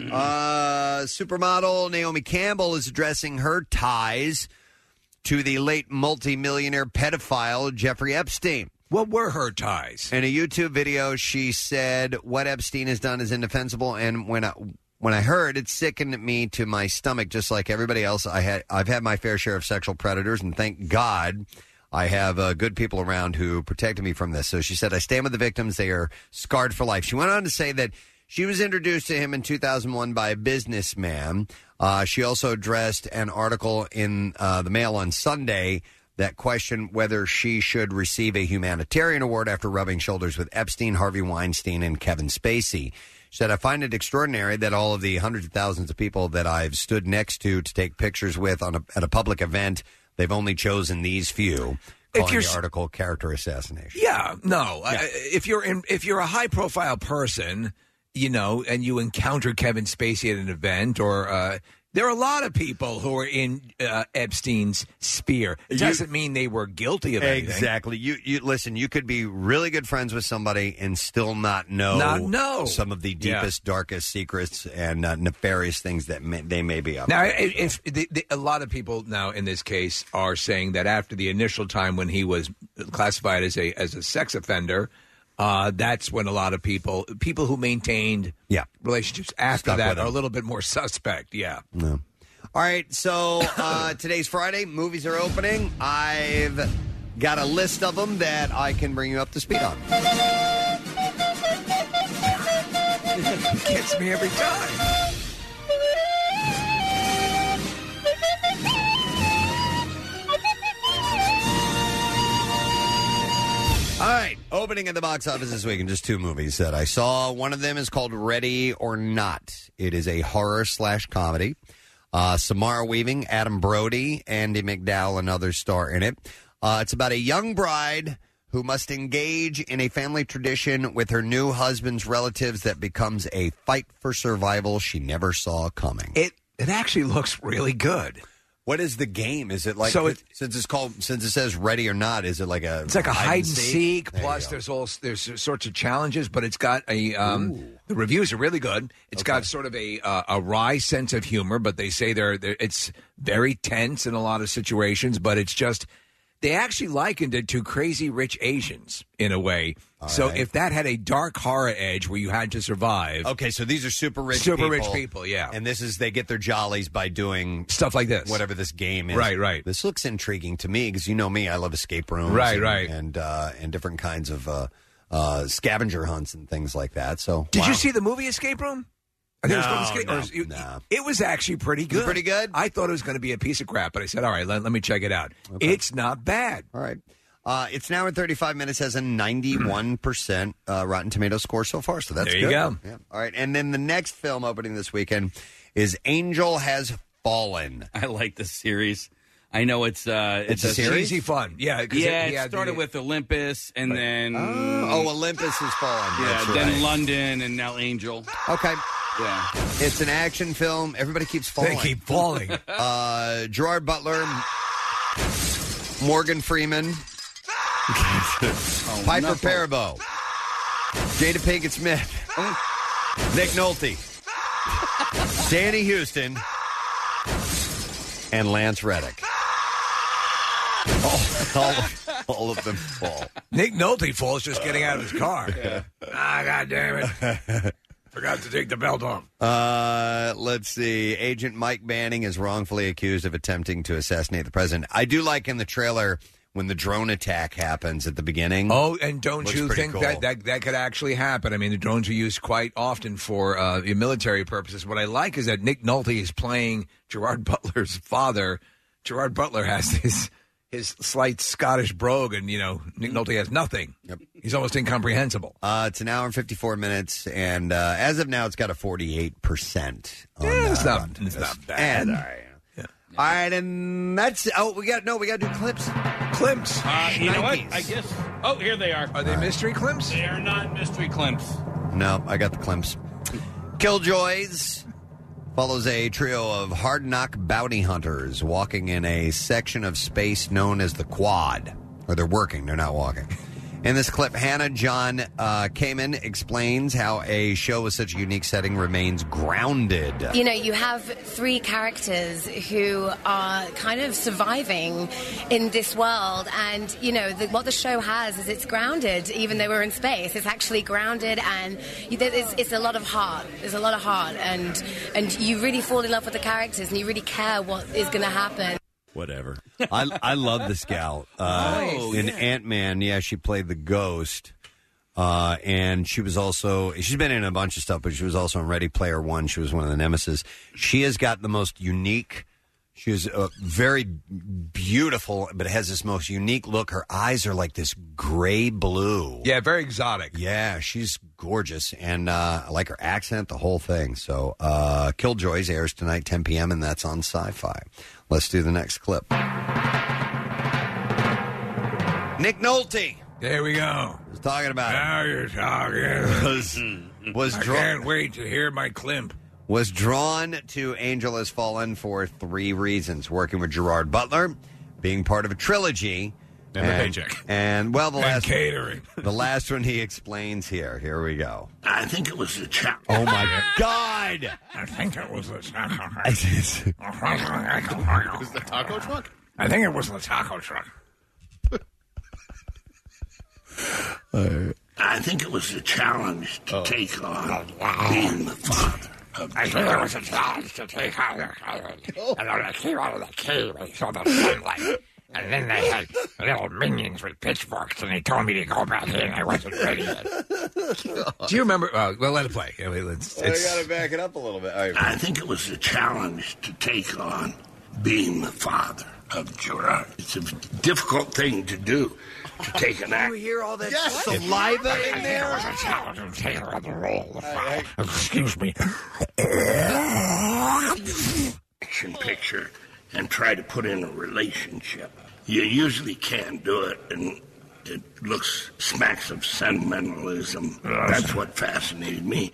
Uh, supermodel Naomi Campbell is addressing her ties to the late multimillionaire pedophile Jeffrey Epstein. What were her ties? In a YouTube video, she said, "What Epstein has done is indefensible, and when I when I heard, it sickened me to my stomach, just like everybody else. I had I've had my fair share of sexual predators, and thank God I have uh, good people around who protected me from this." So she said, "I stand with the victims; they are scarred for life." She went on to say that she was introduced to him in two thousand one by a businessman. Uh, she also addressed an article in uh, the Mail on Sunday that questioned whether she should receive a humanitarian award after rubbing shoulders with Epstein, Harvey Weinstein, and Kevin Spacey. She said, "I find it extraordinary that all of the hundreds of thousands of people that I've stood next to to take pictures with on a, at a public event, they've only chosen these few." If Calling you're the s- article character assassination. Yeah, no. Uh, if you're in, if you're a high profile person, you know, and you encounter Kevin Spacey at an event, or uh, there are a lot of people who are in uh, Epstein's sphere. It You- doesn't mean they were guilty of anything. Exactly. You you listen. You could be really good friends with somebody and still not know, Not know. some of the Yeah. deepest, darkest secrets and uh, nefarious things that may, they may be up. Now, to. if, if the, the, a lot of people now in this case are saying that after the initial time when he was classified as a as a sex offender, uh, that's when a lot of people people who maintained yeah. relationships after Stuck that with are him. a little bit more suspect. Yeah. No. All right, so uh, today's Friday. Movies are opening. I've got a list of them that I can bring you up to speed on. Gets me every time. All right, opening at the box office this week, and just two movies that I saw. One of them is called Ready or Not. It is a horror slash comedy. Uh, Samara Weaving, Adam Brody, Andy McDowell, and others star in it. Uh, it's about a young bride who must engage in a family tradition with her new husband's relatives that becomes a fight for survival she never saw coming. It it actually looks really good. What is the game? Is it like So it- since it's called since it says Ready or Not? Is it like a It's like a hide and seek. There you Plus, go. there's all there's sorts of challenges, but it's got a um, the reviews are really good. It's got sort of a uh, a wry sense of humor, but they say they're, they're it's very tense in a lot of situations. But it's just they actually likened it to Crazy Rich Asians in a way. so right. if that had a dark horror edge where you had to survive, Okay, so these are super rich super people. rich people, yeah, And this is, they get their jollies by doing stuff like this. whatever this game is. Right, right. This looks intriguing to me because you know me, I love escape rooms. Right, and, right. And, uh, and different kinds of uh, uh, scavenger hunts and things like that. So, Did wow. you see the movie Escape Room? I think it was No, called Escape no, or it, no. it was actually pretty Was it good. pretty good? I thought it was going to be a piece of crap, but I said, all right, let, let me check it out. It's not bad. All right. Uh, it's now in thirty-five minutes, has a ninety-one percent uh, Rotten Tomatoes score so far, so that's There you good. go. Yeah. All right, and then the next film opening this weekend is Angel Has Fallen. I like this series. I know it's uh, It's a series? Easy fun. Yeah, 'cause yeah. it- It, he had started the- with Olympus, and then Oh, Olympus Has Fallen. yeah, That's then right. London, and now Angel. Okay. Yeah, It's an action film. Everybody keeps falling. They keep falling. Uh, Gerard Butler, Morgan Freeman, Piper not Paul. Parabo, Jada Pinkett Smith, Nick Nolte, Danny Houston, and Lance Reddick. All, all, all of them fall. Nick Nolte falls just getting out of his car. Ah, God damn it. Forgot to take the belt off. Uh, let's see. Agent Mike Banning is wrongfully accused of attempting to assassinate the president. I do like in the trailer when the drone attack happens at the beginning. Oh, and don't Looks you pretty think cool. that, that that could actually happen? I mean, the drones are used quite often for uh, military purposes. What I like is that Nick Nolte is playing Gerard Butler's father. Gerard Butler has his his slight Scottish brogue, and, you know, Nick Nolte has nothing. Yep. He's almost incomprehensible. Uh, it's an hour and fifty-four minutes, and uh, as of now, it's got a forty-eight percent. Yeah, it's not, Rotten it's Tomatoes. not bad. And, all right. All right, and that's oh, we got no, we got to do clips. Clips. Uh, you know what? I guess. Oh, here they are. Are they mystery Climps? They are not mystery Climps. No, I got the Climps. Killjoys follows a trio of hard knock bounty hunters walking in a section of space known as the Quad. Or they're working, they're not walking. In this clip, Hannah John uh, Kamen explains how a show with such a unique setting remains grounded. You know, you have three characters who are kind of surviving in this world, and, you know, the, what the show has is it's grounded, even though we're in space. It's actually grounded, and you, it's, it's a lot of heart. There's a lot of heart, and, and you really fall in love with the characters, and you really care what is going to happen. Whatever. I I love this gal. Uh, Nice. in Ant-Man, yeah, she played the Ghost. Uh, and she was also, she's been in a bunch of stuff, but she was also in Ready Player One. She was one of the Nemesis. She has got the most unique, she is uh, very beautiful, but has this most unique look. Her eyes are like this gray blue. Yeah, very exotic. Yeah, she's gorgeous. And uh, I like her accent, the whole thing. So uh, Killjoys airs tonight, ten p.m., and that's on Sci-Fi. Let's do the next clip. Nick Nolte. There we go. Was talking about now it. you're talking. Was, was I drawn, can't wait to hear my Climp. was drawn to Angel Has Fallen for three reasons. Working with Gerard Butler, being part of a trilogy. And the paycheck. And, well, the And last catering. The last one he explains here. Here we go. I think it was the chap. Oh, my God. I think it was the taco It was the taco truck? I think it was the taco truck. I think it was the challenge to take on being the father. Of I think it was a challenge to take on the island. And then I came out of the cave and saw the sunlight. And then they had little minions with pitchforks, and they told me to go back in. I wasn't ready yet. Do you remember? Uh, well, let it play. I mean, it's, Well, it's, I got to back it up a little bit. All right. I think it was the challenge to take on being the father of Gerard. It's a difficult thing to do, to take an act. You hear all that saliva in there? It was a challenge to take on the role of father. Excuse me. Action picture and try to put in a relationship. You usually can't do it, and it looks, smacks of sentimentalism. That's what fascinated me.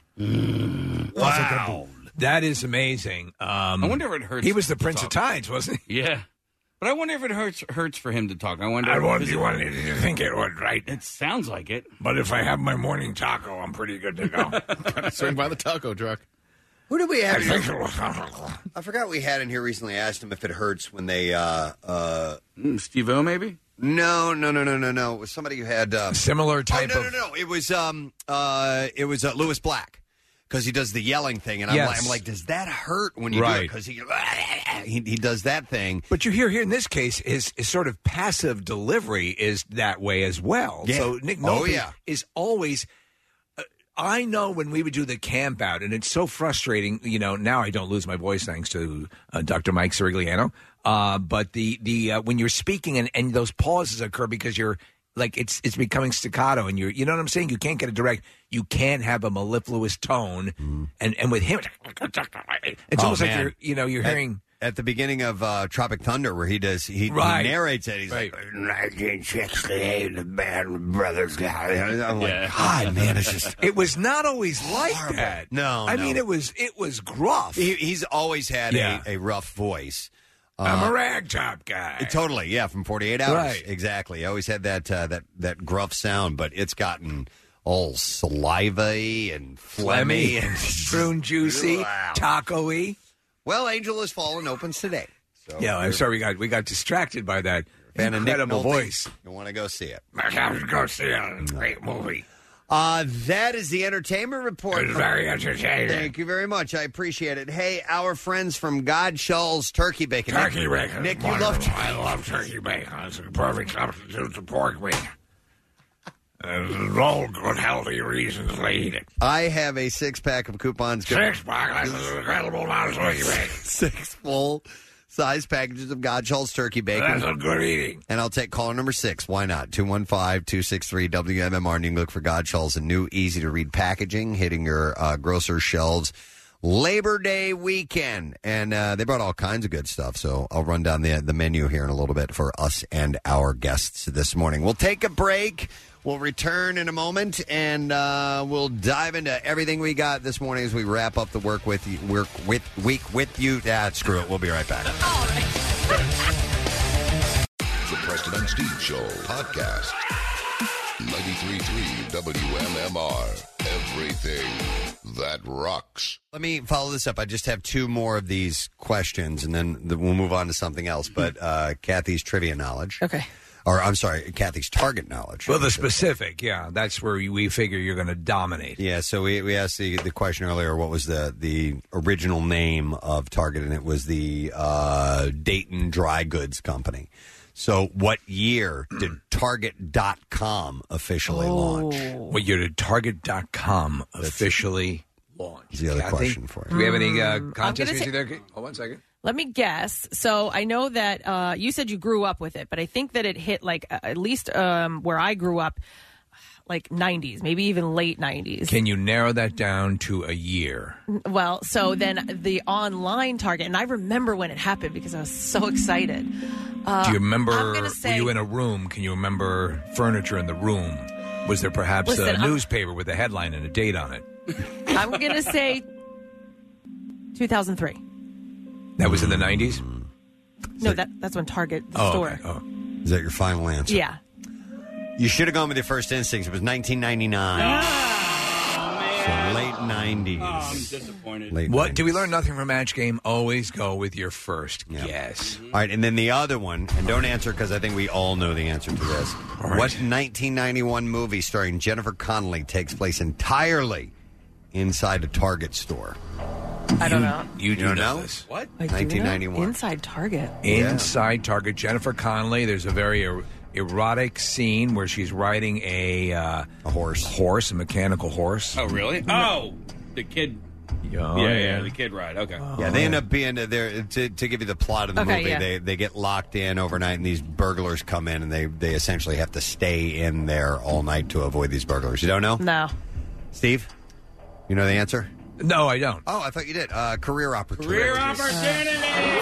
wow. That is amazing. Um, I wonder if it hurts. He was the to Prince talk. of Tides, wasn't he? Yeah. But I wonder if it hurts hurts for him to talk. I wonder. I if want it's- you wanted to think it would, right? It sounds like it. But if I have my morning taco, I'm pretty good to go. Gotta swing by the taco truck. Who did we I have? think here? it was. I forgot we had in here recently. Asked him if it hurts when they. Uh, uh, Steve-O, maybe? no, no, no, no, no, no. It was somebody who had um, Similar type oh, no, of. no, no. It was um, uh, it was uh, Lewis Black because he does the yelling thing, and I'm, Yes. like, I'm like, does that hurt when you do it? Right. Because he, he he does that thing. But you hear here in this case, his, his sort of passive delivery is that way as well. Yeah. So Nick Oh, Nolte yeah. is always. Uh, I know when we would do the camp out, and it's so frustrating. You know, now I don't lose my voice thanks to uh, Doctor Mike Sirigliano. Uh, but the the uh, when you're speaking and, and those pauses occur because you're like it's it's becoming staccato, and you're you know what I'm saying. You can't get it direct. You can't have a mellifluous tone, and and with him, it's Oh, almost like man. you're you know you're At- hearing. At the beginning of uh, Tropic Thunder, where he does, he, Right. he narrates it. He's Right. like, nineteen sixty-eight, the band Brothers got it. I'm like, God, man, it's just. It was not always like that. No, I no. mean it was it was gruff. He, he's always had Yeah. a, a rough voice. I'm Uh, a ragtop guy. Totally, yeah, from forty-eight hours. Right. Exactly. He always had that uh, that that gruff sound, but it's gotten all saliva-y and phlegmy. Phlegmy, and prune juicy, Wow. taco-y. Well, Angel Has Fallen opens today. So Yeah, I'm sorry we got we got distracted by that fan of Nick incredible Nolte, voice. You want to go see it. I have to go see it. Great movie. Uh, that is the entertainment report. It was very entertaining. Thank you very much. I appreciate it. Hey, our friends from Godshall's Turkey Bacon. Turkey bacon. Nick, you Wonderful. love turkey. I love turkey bacon. It's a perfect substitute to pork bacon. There's all good, healthy reasons to eat it. I have a six pack of coupons. Six pack. That's an incredible amount of turkey bacon. Six full size packages of Godshall's Turkey Bacon. That's a good eating. And I'll take caller number six. Why not? two one five, two six three, W M M R. And you can look for Godshall's, a new, easy to read packaging hitting your uh, grocer's shelves Labor Day weekend, and uh, they brought all kinds of good stuff. So I'll run down the the menu here in a little bit for us and our guests this morning. We'll take a break. We'll return in a moment, and uh, we'll dive into everything we got this morning as we wrap up the work with you, work with week with you. Ah, screw it. We'll be right back. The Preston and Steve Show podcast. ninety-three point three W M M R. Everything that rocks. Let me follow this up. I just have two more of these questions, and then the, we'll move on to something else. But uh, Kathy's trivia knowledge. Okay. Or, I'm sorry, Kathy's target knowledge. Well, the specific, yeah. That's where we figure you're going to dominate. Yeah, so we, we asked the, the question earlier, what was the, the original name of Target, and it was the uh, Dayton Dry Goods Company. So what year did Target dot com officially Oh. launch? What year did Target dot com officially launch? Is the other Kathy? question for you. Do we have any uh, Mm, I'm contest gonna music say- there? Hold one second. Let me guess. So I know that uh, you said you grew up with it, but I think that it hit like uh, at least um, where I grew up, like nineties, maybe even late nineties. Can you narrow that down to a year? Well, so then the online Target, and I remember when it happened because I was so excited. Uh, Do you remember, I'm gonna say, were you in a room? Can you remember furniture in the room? Was there perhaps Listen, a I'm- newspaper with a headline and a date on it? I'm going to say two thousand three. That was in the nineties? No, that that's when Target, the Oh, store. okay. Oh. Is that your final answer? Yeah. You should have gone with your first instincts. It was nineteen ninety-nine. So late nineties. Oh, I'm disappointed. Late What? Do we learn nothing from Match Game? Always go with your first guess. All right, and then the other one, and don't answer because I think we all know the answer to this. right. What nineteen ninety-one movie starring Jennifer Connelly takes place entirely inside a Target store? I don't know. You do don't know know? this. What? I do know. nineteen ninety-one. Inside Target. Inside Target, Jennifer Connelly. There's a very er- erotic scene where she's riding a uh, a horse, horse, a mechanical horse. Oh, really? Oh, the kid. Yeah, yeah, yeah, the kid ride. Okay. Yeah, they end up being uh, there to, to give you the plot of the Okay, movie. yeah. They they get locked in overnight, and these burglars come in, and they they essentially have to stay in there all night to avoid these burglars. You don't know? No. Steve, you know the answer? No, I don't. Oh, I thought you did. Uh, career opportunity. Career opportunities.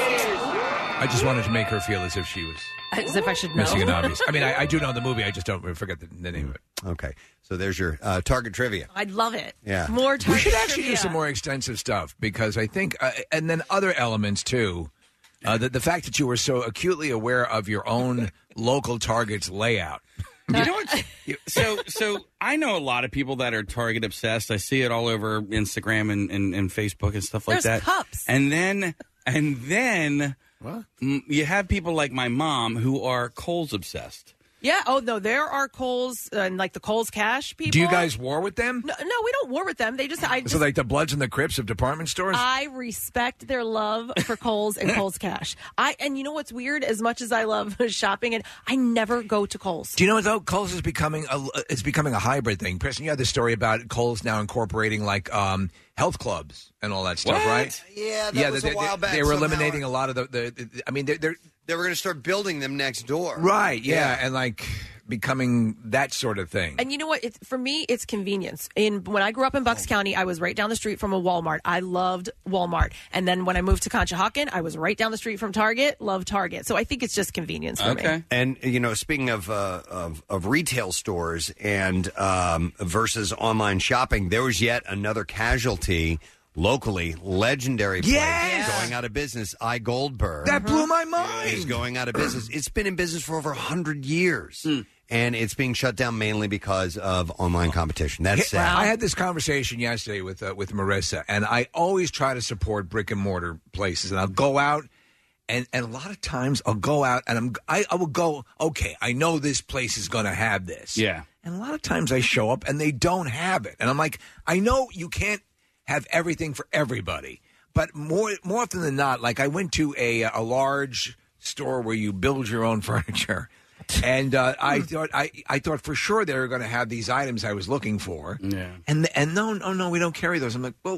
I just wanted to make her feel as if she was As if I should know. missing an obvious. I mean, I, I do know the movie. I just don't forget the, the name of it. Okay, so there's your uh, Target trivia. I'd love it. Yeah. More Target We should actually trivia. do some more extensive stuff because I think, uh, and then other elements too. Uh, the, the fact that you were so acutely aware of your own local Target's layout. You know what? So, so I know a lot of people that are Target obsessed. I see it all over Instagram and, and, and Facebook and stuff like There's that. cups. And then, and then, what? You have people like my mom who are Kohl's obsessed. Yeah. Oh no, there are Kohl's uh, and like the Kohl's Cash people. Do you guys war with them? No, no, we don't war with them. They just I just So like the Bloods and the Crips of department stores? I respect their love for Kohl's and Kohl's Cash. I and you know what's weird? As much as I love shopping, and I never go to Kohl's. Do you know what though? Kohl's is becoming a it's becoming a hybrid thing. Preston, you had this story about Kohl's now incorporating like um, health clubs and all that stuff, What? right? Yeah, that yeah. was they, a while they, back. They were Somehow eliminating a lot of the. the, the I mean, they're, they're They were going to start building them next door. right, yeah, and like becoming that sort of thing. And you know what? It's, for me, it's convenience. In when I grew up in Bucks County, I was right down the street from a Walmart. I loved Walmart. And then when I moved to Conshohocken, I was right down the street from Target. Loved Target. So I think it's just convenience for me. And you know, speaking of uh, of, of retail stores and um, versus online shopping, there was yet another casualty locally. Legendary place Yes! going out of business. I Goldberg. That blew my mind. Is going out of business. It's been in business for over a hundred years, Hmm. and it's being shut down mainly because of online competition. That's sad. I had this conversation yesterday with uh, with Marissa, and I always try to support brick and mortar places, and I'll go out, and, and a lot of times I'll go out, and I'm I, I will go, okay, I know this place is going to have this, Yeah. and a lot of times I show up and they don't have it, and I'm like, I know you can't have everything for everybody, but more more often than not, like I went to a a large store where you build your own furniture. And uh, I thought I, I thought for sure they were going to have these items I was looking for. Yeah. And and no no no we don't carry those. I'm like, well,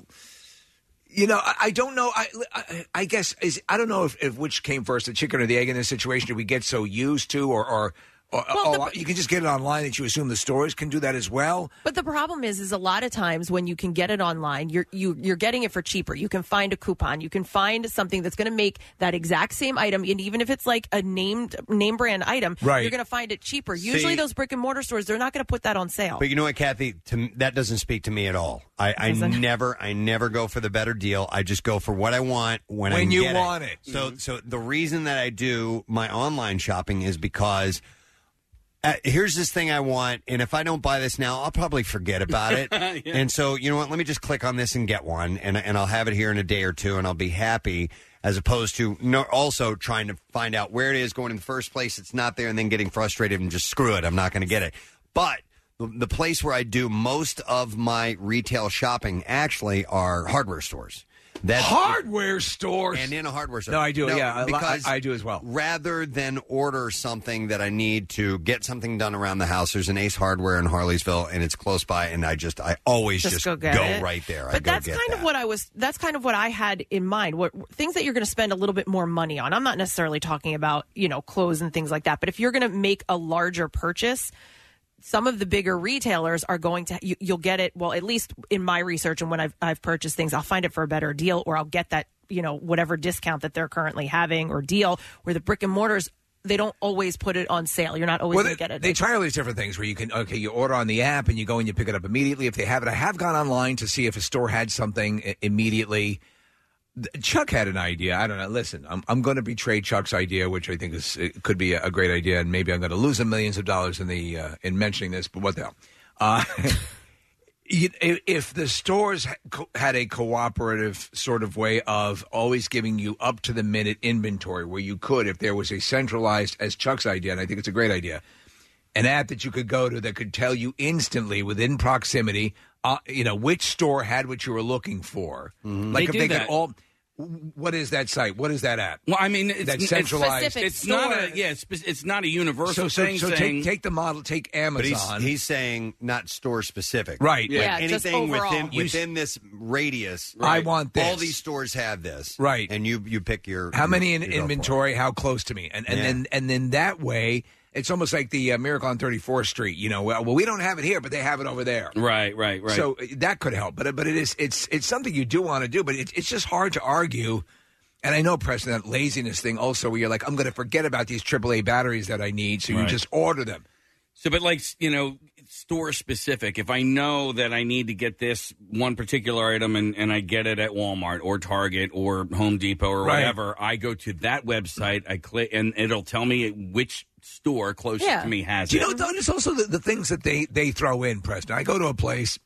you know, I, I don't know. I, I I guess is I don't know if, if which came first, the chicken or the egg in this situation. Did we get so used to or or Or, Well, or you can just get it online. That you assume the stores can do that as well. But the problem is, is a lot of times when you can get it online, you're you, you're getting it for cheaper. You can find a coupon. You can find something that's going to make that exact same item, and even if it's like a named name brand item, Right. you're going to find it cheaper. See- Usually, those brick and mortar stores, they're not going to put that on sale. But you know what, Kathy? To, m- that doesn't speak to me at all. I, I Doesn't? never, I never go for the better deal. I just go for what I want when, I When can you get want it. it. So, so the reason that I do my online shopping is because uh, here's this thing I want, and if I don't buy this now, I'll probably forget about it. Yeah. And so, you know what? Let me just click on this and get one, and and I'll have it here in a day or two, and I'll be happy. As opposed to no, also trying to find out where it is going in the first place, it's not there, and then getting frustrated and just screw it. I'm not going to get it. But the, the place where I do most of my retail shopping actually are hardware stores. That's hardware stores and in a hardware store. No, I do. Yeah, I- I- because I do as well. Rather than order something that I need to get something done around the house, there's an Ace Hardware in Harleysville, and it's close by. And I just, I always just, go get it. right there. I But go that's get kind that. of what I was. That's kind of what I had in mind. What things that you're going to spend a little bit more money on. I'm not necessarily talking about you know clothes and things like that. But if you're going to make a larger purchase, some of the bigger retailers are going to you, you'll get it. Well, at least in my research and when I've I've purchased things, I'll find it for a better deal, or I'll get that you know whatever discount that they're currently having or deal. Where the brick and mortars, they don't always put it on sale. You're not always Well, going they, to get it. they try all these different things where you can, okay, you order on the app and you go and you pick it up immediately if they have it. I have gone online to see if a store had something i- immediately. Th- Chuck had an idea. I don't know. Listen, I'm, I'm going to betray Chuck's idea, which I think is it could be a, a great idea, and maybe I'm going to lose a millions of dollars in the uh, in mentioning this. But what the hell? Uh, you, if, if the stores ha- co- had a cooperative sort of way of always giving you up to the minute inventory, where you could, if there was a centralized, as Chuck's idea, and I think it's a great idea, an app that you could go to that could tell you instantly within proximity, uh, you know, which store had what you were looking for. Mm-hmm. Like They if do they that. could all. What is that site? What is that app? Well, I mean, it's That's centralized. It's, it's not a yeah. It's, it's not a universal So, so, thing. so saying, take take the model, take But Amazon. he's, he's saying not store specific, Right. Like Yeah, just anything overall. within You- within this radius. I want this. All these stores have this, Right. And you you pick your How many in you go for it. inventory? How close to me? And and Yeah. then and then that way, it's almost like the uh, Miracle on thirty-fourth Street. You know, well, well, we don't have it here, but they have it over there. right, right, right. So uh, that could help. But but it is it's it's something you do want to do. But it, it's just hard to argue. And I know, Preston, that laziness thing also, where you're like, I'm going to forget about these triple A batteries that I need, so you Right. just order them. So, but like, you know, store specific, if I know that I need to get this one particular item and, and I get it at Walmart or Target or Home Depot or Right. whatever, I go to that website, I click, and it'll tell me which store closest Yeah. to me has Do you it. know, though, it's also the, the things that they, they throw in, Preston. I go to a place,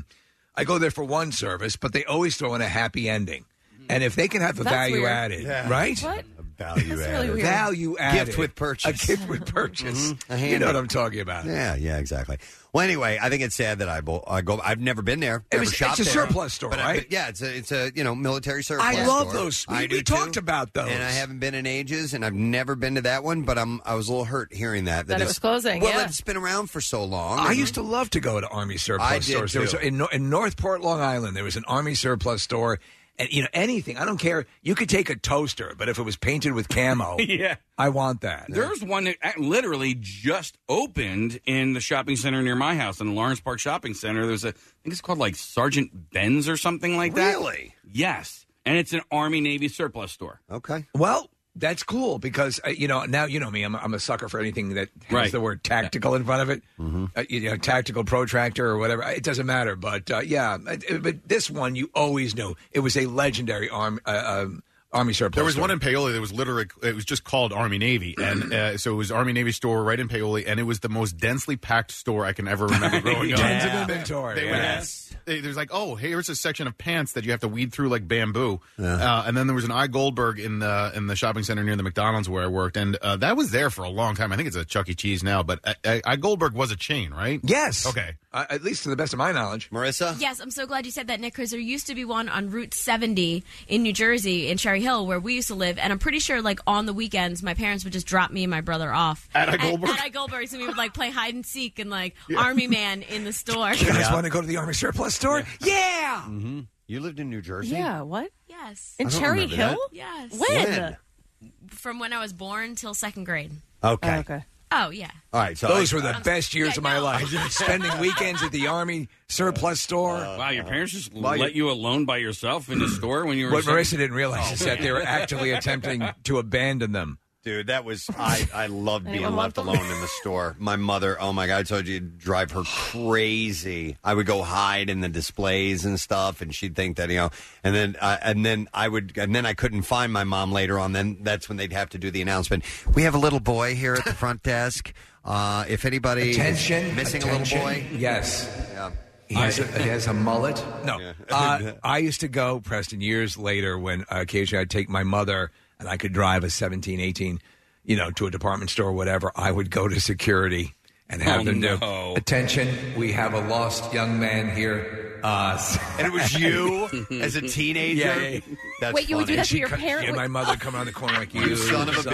I go there for one service, but they always throw in a happy ending. And if they can have a That's value weird. added, Yeah. right? What? Value That's added. really weird. Value added. Gift with purchase. A gift with purchase. Mhm. A You know handy. what I'm talking about. Yeah, yeah, exactly. Well, anyway, I think it's sad that I, bo- I go. I've never been there. It Never was- it's shopped a there. surplus store, But I- right? but yeah, it's a it's a you know military surplus. I love store. those. We- I we do talked too. about those. and I haven't been in ages, and I've never been to that one. But I'm I was a little hurt hearing that That it it's- was closing, Well, yeah. it's been around for so long. I and- used to love to go to Army surplus I did, stores. There was too. in, Nor- in Northport, Long Island, there was an Army surplus store, and you know anything. I don't care. You could take a toaster, but if it was painted with camo, Yeah. I want that. There's one that uh, literally just opened in the shopping center near my house, in the Lawrence Park Shopping Center. There's a, I think it's called like Sergeant Ben's or something like that. Really? Yes. And it's an Army Navy surplus store. Okay. Well, that's cool because uh, you know now you know me. I'm, I'm a sucker for anything that has Right. the word tactical in front of it. Mm-hmm. Uh, you know, tactical protractor or whatever. It doesn't matter. But uh, yeah, it- but this one you always knew it was a legendary arm, uh, um, Army surplus. There was store. one in Paoli that was literally, it was just called Army Navy. And uh, so it was Army Navy store right in Paoli, and it was the most densely packed store I can ever remember growing up. Tons of inventory. They would Yes. have- they- there's like, oh, here's a section of pants that you have to weed through like bamboo. Uh, and then there was an I. Goldberg in the in the shopping center near the McDonald's where I worked. And uh, that was there for a long time. I think it's a Chuck E. Cheese now, but I, I, I. Goldberg was a chain, right? Yes. Okay. Uh, at least to the best of my knowledge. Marissa? Yes, I'm so glad you said that, Nick, because there used to be one on Route seventy in New Jersey, in Cherry Hill, where we used to live. And I'm pretty sure, like, on the weekends, my parents would just drop me and my brother off. At I. Goldberg? At, at I. Goldberg, so we would, like, play hide and seek and, like, Army Man in the store. You guys want to go to the Army surplus store? Yeah. Mm-hmm. You lived in New Jersey? Yeah. What? Yes. In I don't Cherry remember that. Hill? Yes. When? When? From when I was born till second grade. Okay. Oh, okay. Oh, yeah. All right, so those I- were the I- best years of my life. Spending weekends at the Army surplus store. Wow, your parents just Well, let you alone by yourself in the store when you were. What seven- Marissa didn't realize Oh, is that they were man. actively attempting to abandon them. Dude, that was I. I loved being Anyone left want them? alone in the store. My mother, oh my god, I told you, it'd drive her crazy. I would go hide in the displays and stuff, and she'd think that you know, and then uh, and then I would, and then I couldn't find my mom later on. Then that's when they'd have to do the announcement. We have a little boy here at the front desk. Uh, if anybody Attention, is missing attention. a little boy, Yes. Yeah. He has, a, he has a mullet. No. Uh, I used to go, Preston, years later when uh, occasionally I'd take my mother and I could drive a seventeen, eighteen, you know, to a department store or whatever. I would go to security and have Oh, them do, no. attention, we have a lost young man here. Uh, and it was you as a teenager? Yeah, yeah, yeah. That's Wait, you would do funny. that to She your cut- parent? Yeah, my mother would come around the corner like, you, You son of a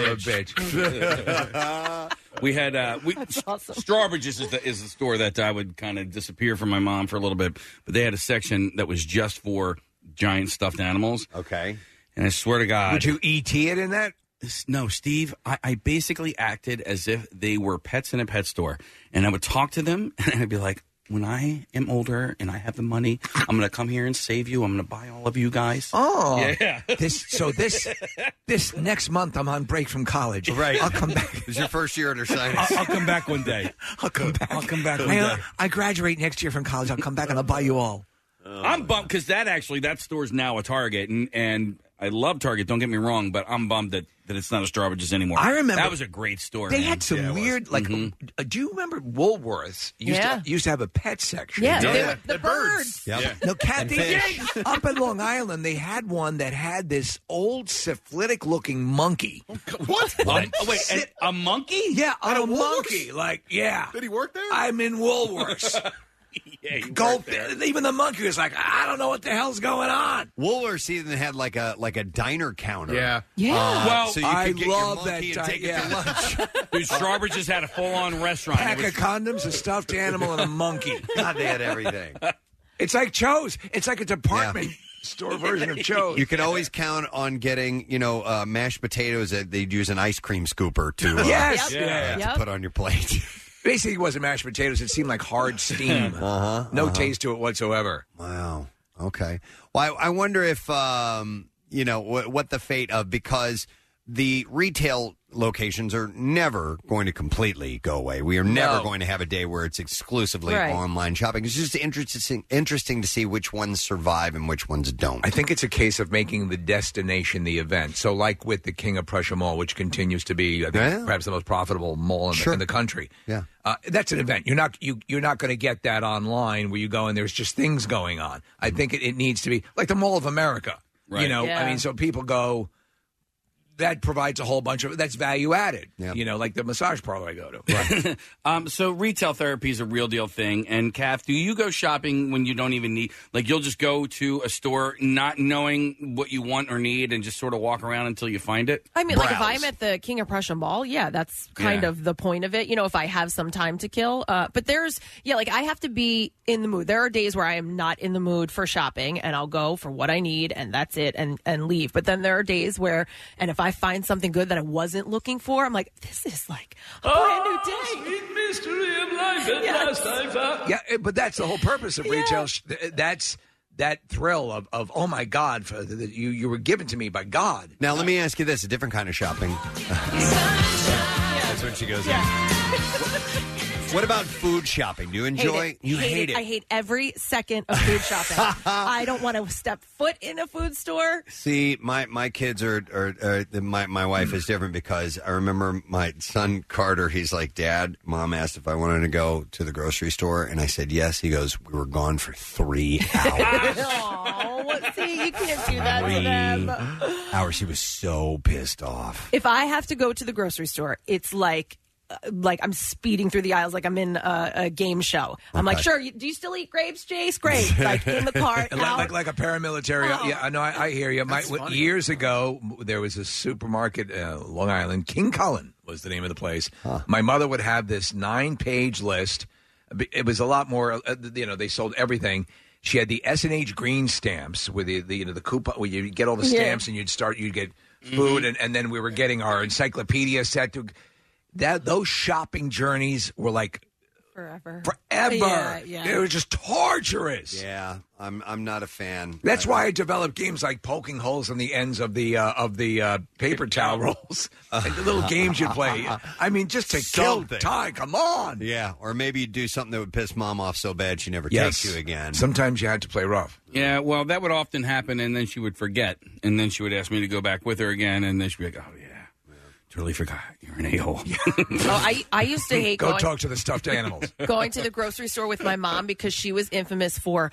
bitch. We had uh, we Strawbridges is the, is the store that I would kind of disappear from my mom for a little bit, but they had a section that was just for giant stuffed animals. Okay, and I swear to God, Would you E T it in that? No, Steve. I, I basically acted as if they were pets in a pet store, and I would talk to them, and I'd be like, "When I am older and I have the money, I'm going to come here and save you. I'm going to buy all of you guys." Oh, yeah. This so this this next month I'm on break from college. Right. I'll come back. It's your first year under science. I'll, I'll come back one day. I'll come back. I'll come back one I, day. uh, I graduate next year from college. I'll come back and I'll buy you all. I'm bummed because that actually that store's now a Target, and and I love Target. Don't get me wrong, but I'm bummed that, that it's not a Strawbridges anymore. I remember that was a great store. They man. had some Yeah, it was. weird, like, Mhm. uh, do you remember Woolworths used, Yeah. to, used to have a pet section? Yeah, Didn't they they? were- the birds. Yep. No, Kathy, And fish. up in Long Island, they had one that had this old syphilitic-looking monkey. What? Um, oh, wait, and a monkey? Yeah, on At a a Woolworths? monkey. Like, yeah. Did he work there? I'm in Woolworths. Yeah, you Go, worked there. even the monkey was like, I don't know what the hell's going on. Woolworths even had like a like a diner counter. Yeah. Yeah. Uh, Well, so you I could get love your monkey that and ti- take yeah. it to lunch. Dude, Strawbridges had a full-on restaurant. It Pack was- of condoms, a stuffed animal, and a monkey. God, they had everything. It's like Cho's. It's like a department store version of Cho's. You can always count on getting, you know, uh, mashed potatoes that they'd use an ice cream scooper to, uh, Yes. yeah, Yeah. to Yep. put on your plate. Basically, it wasn't mashed potatoes. It seemed like hard steam. Uh-huh, No uh-huh. taste to it whatsoever. Wow. Okay. Well, I, I wonder if, um, you know, wh- what the fate of, because the retail locations are never going to completely go away. We are never No. going to have a day where it's exclusively Right. online shopping. It's just interesting, interesting to see which ones survive and which ones don't. I think it's a case of making the destination the event. So, like with the King of Prussia Mall, which continues to be, I think, Yeah. perhaps the most profitable mall in, Sure. the, in the country. Yeah. Uh, that's an event. You're not you you're not going to get that online where you go and there's just things going on. I think it, it needs to be like the Mall of America. You Right. know, Yeah. I mean, so people go. That provides a whole bunch of that's value added. Yep. You know, like the massage parlor I go to. Um, so retail therapy is a real deal thing. And Kath, do you go shopping when you don't even need? Like you'll just go to a store not knowing what you want or need, and just sort of walk around until you find it. I mean, like if Browse. I'm at the King of Prussia Mall, yeah, that's kind Yeah. of the point of it. You know, if I have some time to kill. Uh, but there's, yeah, like I have to be in the mood. There are days where I am not in the mood for shopping, and I'll go for what I need, and that's it, and and leave. But then there are days where, and if I find something good that I wasn't looking for, I'm like, this is like a brand new day. Sweet mystery of life at last I found. Yeah, eh, but that's the whole purpose of retail. Sh- th- That's that thrill of, of oh my God, for the, the- you you were given to me by God. Now, let me ask you this, a different kind of shopping. That's when she goes in. What about food shopping? Do you enjoy? Hate it. You hate, it. I hate every second of food shopping. I don't want to step foot in a food store. See, my, my kids are, are, are the, my my wife is different because I remember my son Carter. He's like, Dad, Mom asked if I wanted to go to the grocery store, and I said yes. He goes, we were gone for three hours. Oh, see, you can't do that to them. hours. He was so pissed off. If I have to go to the grocery store, it's like uh, like I'm speeding through the aisles like I'm in a, a game show. I'm like, Okay. sure, you, do you still eat grapes, Jace? Great. Like in the cart, Like, out. like like a paramilitary. Oh. Yeah, I know. I, I hear you. My, funny. years ago, there was a supermarket, uh, Long Island. King Cullen was the name of the place. My mother would have this nine-page list. It was a lot more. Uh, you know, they sold everything. She had the S and H green stamps with the, the you know the coupon where you get all the Yeah. stamps and you'd start you'd get food and, and then we were getting our encyclopedia set to. that those shopping journeys were like Forever. forever. Yeah, yeah. It was just torturous. Yeah, I'm I'm not a fan. That's why I developed games like poking holes in the ends of the uh, of the uh, paper towel rolls, and the little games you play. I mean, just to Something. kill time. Come on. Yeah, or maybe you do something that would piss Mom off so bad she never Yes. takes you again. Sometimes you had to play rough. Yeah, well, that would often happen, and then she would forget, and then she would ask me to go back with her again, and then she'd be like, "Oh yeah, totally forgot. You're an a-hole." Oh, I I used to hate Go going, talk to the stuffed animals. going to the grocery store with my mom because she was infamous for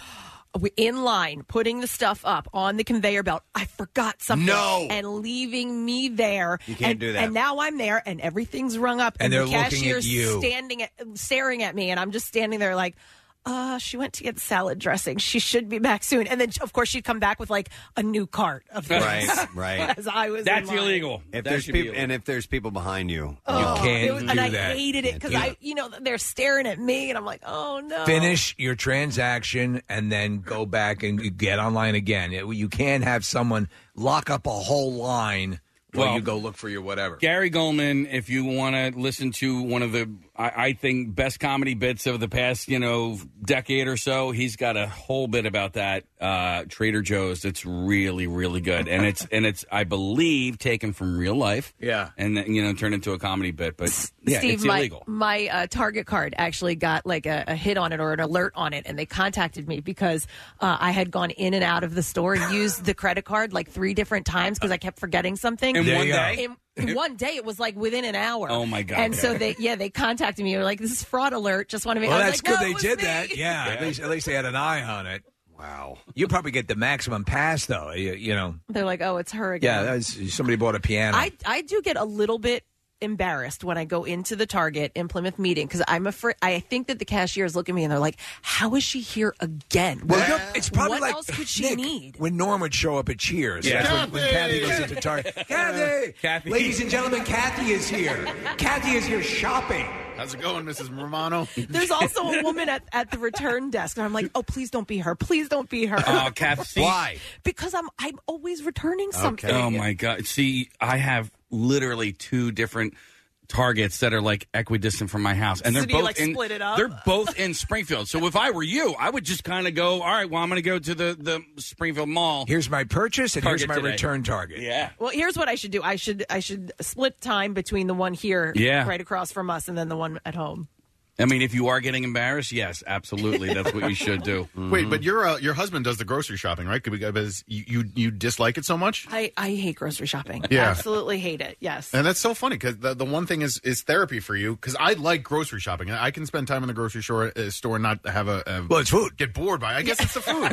in line putting the stuff up on the conveyor belt. I forgot something. No. And leaving me there. You can't and, do that. And now I'm there and everything's rung up And and, they're the looking at cashier's you. standing at, staring at me and I'm just standing there like, uh, she went to get salad dressing. She should be back soon. And then, of course, she'd come back with like a new cart of things. Right, right. As I was That's in line. illegal. If That there's should be people, illegal. and if there's people behind you, Oh, You can't it was- do and I that. hated it because Yeah. I, you know, they're staring at me, and I'm like, oh no. Finish your transaction and then go back and you get online again. It- You can't have someone lock up a whole line while Well, you go look for your whatever. Gary Goldman, if you want to listen to one of the, I, I think, best comedy bits of the past, you know, decade or so, he's got a whole bit about that. Uh, Trader Joe's. It's really, really good, and it's and it's I believe taken from real life. Yeah, and then, you know, turned into a comedy bit. But yeah, Steve, it's my, illegal. my uh, Target card actually got like a, a hit on it or an alert on it, and they contacted me because uh, I had gone in and out of the store and used the credit card like three different times because I kept forgetting something. In There one you go. day? In, in one day, it was like within an hour. Oh, my God. And so they, yeah, they contacted me. They were like, "This is fraud alert. Just want to make." Well, I was that's like, good "No, they it was did me." that. Yeah, At, least, at least they had an eye on it. Wow. You probably get the maximum pass, though. You, you know. They're like, "Oh, it's her again." Yeah, that's, somebody bought a piano. I I do get a little bit embarrassed when I go into the Target in Plymouth meeting because I'm afraid. I think that the cashiers look at me and they're like, "How is she here again? Well, what no, it's probably what like else could she Nick, need?" when Norm would show up at Cheers. Yeah. That's when, when Kathy goes into Target. Kathy, Kathy. ladies and gentlemen, Kathy is here. Kathy is here shopping. How's it going, Missus Romano? There's also a woman at, at the return desk, and I'm like, "Oh, please don't be her. Please don't be her." Oh, Kathy. Why? Because I'm I'm always returning something. Oh my God! See, I have literally two different Targets that are like equidistant from my house, and So they're do you, both like, in. split it up? They're both in Springfield. So if I were you, I would just kind of go. All right, well, I'm going to go to the the Springfield Mall. Here's my purchase, and Target here's my today. return Target. Yeah. Well, here's what I should do. I should I should split time between the one here, Yeah. right across from us, and then the one at home. I mean, if you are getting embarrassed, yes, absolutely, that's what you should do. Wait, but your uh, your husband does the grocery shopping, right? Because you, you you dislike it so much. I, I hate grocery shopping. Yeah. Absolutely hate it. Yes. And that's so funny because the, the one thing is is therapy for you because I like grocery shopping. I can spend time in the grocery store, uh, store and not have a, a well, it's food. Get bored by. It. I guess it's the food.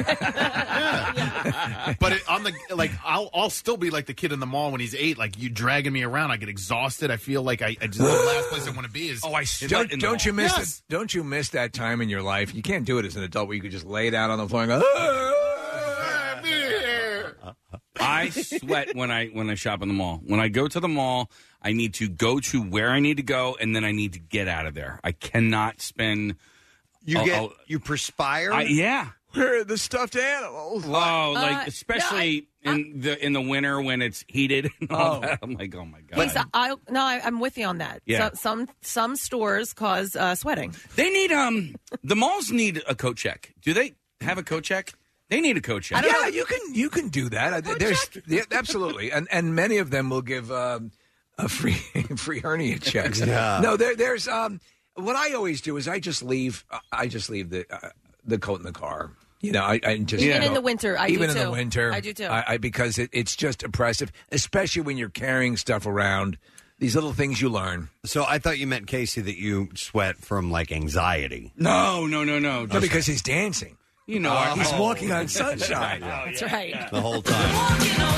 yeah. But it, on the like, I'll I'll still be like the kid in the mall when he's eight. Like you dragging me around, I get exhausted. I feel like I, I just the last place I want to be is. Oh, I is Don't, in the don't you mall. miss Yes. it? Don't you miss that time in your life? You can't do it as an adult where you could just lay down on the floor and go. "Ah, beer." I sweat when I when I shop in the mall. When I go to the mall, I need to go to where I need to go, and then I need to get out of there. I cannot spend. You a- get a- you perspire. I, yeah. Where are the stuffed animals? Oh, like Uh, especially in the in the winter when it's heated and all Oh. that. I'm like, oh my god. Yes, I, no, I, I'm with you on that. Yeah. So, some some stores cause uh, sweating. They need um the malls need a coat check. Do they have a coat check? They need a coat check. Yeah, you can you can do that. I- There's yeah, absolutely, and and many of them will give um, a free free hernia checks. Yeah. No, there there's um what I always do is I just leave I just leave the uh, the coat in the car. You know, I, I just Even you in know, the winter, I do even in the too. winter, I do too. I, I, because it, it's just oppressive, especially when you're carrying stuff around. These little things you learn. So I thought you meant, Casey, that you sweat from like anxiety. No, no, no, no. No, because he's dancing. You know, Oh. he's walking on sunshine. That's right. The whole time.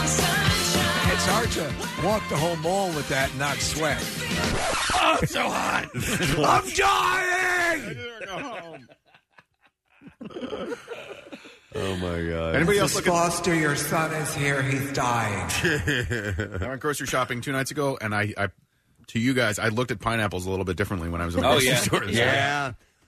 It's hard to walk the whole mall with that and not sweat. Oh, it's so hot. I'm dying. Oh my God! Anybody else looking? Foster, your son is here. He's dying. I went grocery shopping two nights ago, and I, I, to you guys, I looked at pineapples a little bit differently when I was in the Oh, grocery yeah. store. Yeah.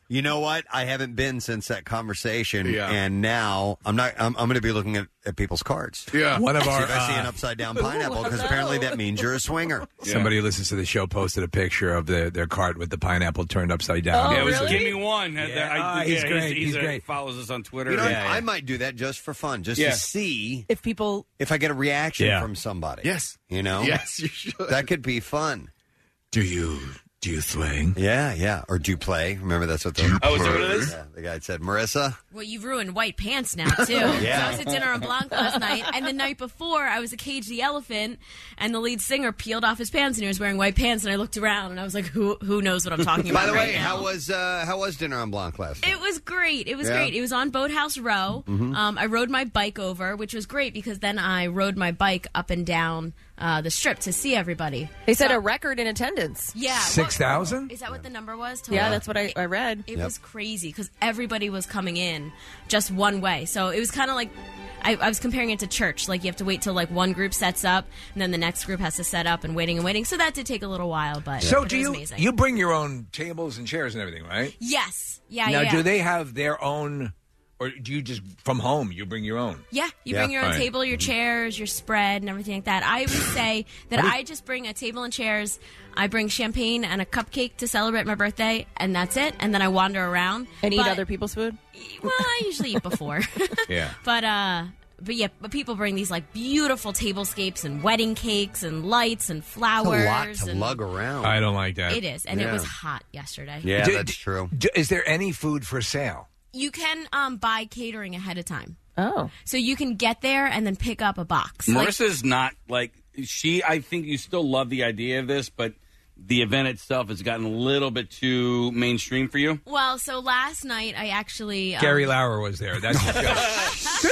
You know what? I haven't been since that conversation, Yeah. and now I'm not. I'm, I'm going to be looking at, at people's cards. Yeah. One of See our, if I see uh, an upside down pineapple, because apparently that means you're a swinger. Somebody who listens to the show posted a picture of the, their card with the pineapple turned upside down. Oh, yeah, it was really? Give Me One. Had that- I- Ah, he's yeah, great. He's, He's a- great. Follows us on Twitter. You know, yeah, I might do that just for fun, just Yeah. to see if people if I get a reaction Yeah. from somebody. Yes. You know. Yes, you should. That could be fun. Do you do you swing? Yeah, yeah. Or do you play? Remember that's what the Oh, is that what it is? Yeah, the guy said, Marissa. Well, you've ruined white pants now, too. Yeah. So I was at dinner on Blanc last night, and the night before, I was at Cage the Elephant, and the lead singer peeled off his pants, and he was wearing white pants, and I looked around, and I was like, who who knows what I'm talking about By the right way, now? how was uh, how was dinner on Blanc last night? It was great. It was Yeah. great. It was on Boathouse Row. Mhm. Um, I rode my bike over, which was great because then I rode my bike up and down uh, the strip to see everybody. They said a record in attendance. Yeah. Six thousand? Is that what the number was? Yeah, that's what I, I read. It Yep. was crazy because everybody was coming in just one way. So it was kind of like I, I was comparing it to church. Like you have to wait till like one group sets up, and then the next group has to set up and waiting and waiting. So that did take a little while, but So but do it was you amazing. you bring your own tables and chairs and everything, right? Yes. Yeah. Now, yeah. do they have their own, or do you just from home you bring your own? Yeah, you Yeah. bring your own All right. table, your chairs, your spread, and everything like that. I would say that How do- I just bring a table and chairs. I bring champagne and a cupcake to celebrate my birthday, and that's it. And then I wander around And eat But- other people's food? Well, I usually eat before. Yeah. But uh, but yeah, but people bring these like beautiful tablescapes and wedding cakes and lights and flowers. It's a lot to and lug around. I don't like that. It is, and it Yeah. was hot yesterday. Yeah, Do- that's true. do- is there any food for sale? You can um, buy catering ahead of time. Oh. So you can get there and then pick up a box. Like- Marissa's not like she. I think you still love the idea of this, but the event itself has gotten a little bit too mainstream for you. Well, so last night I actually um, Gary Lauer was there. That's the joke.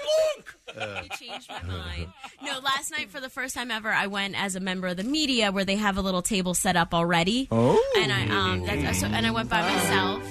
You changed my mind. No, last night for the first time ever, I went as a member of the media where they have a little table set up already. Oh, and I um, that's, so, and I went by myself.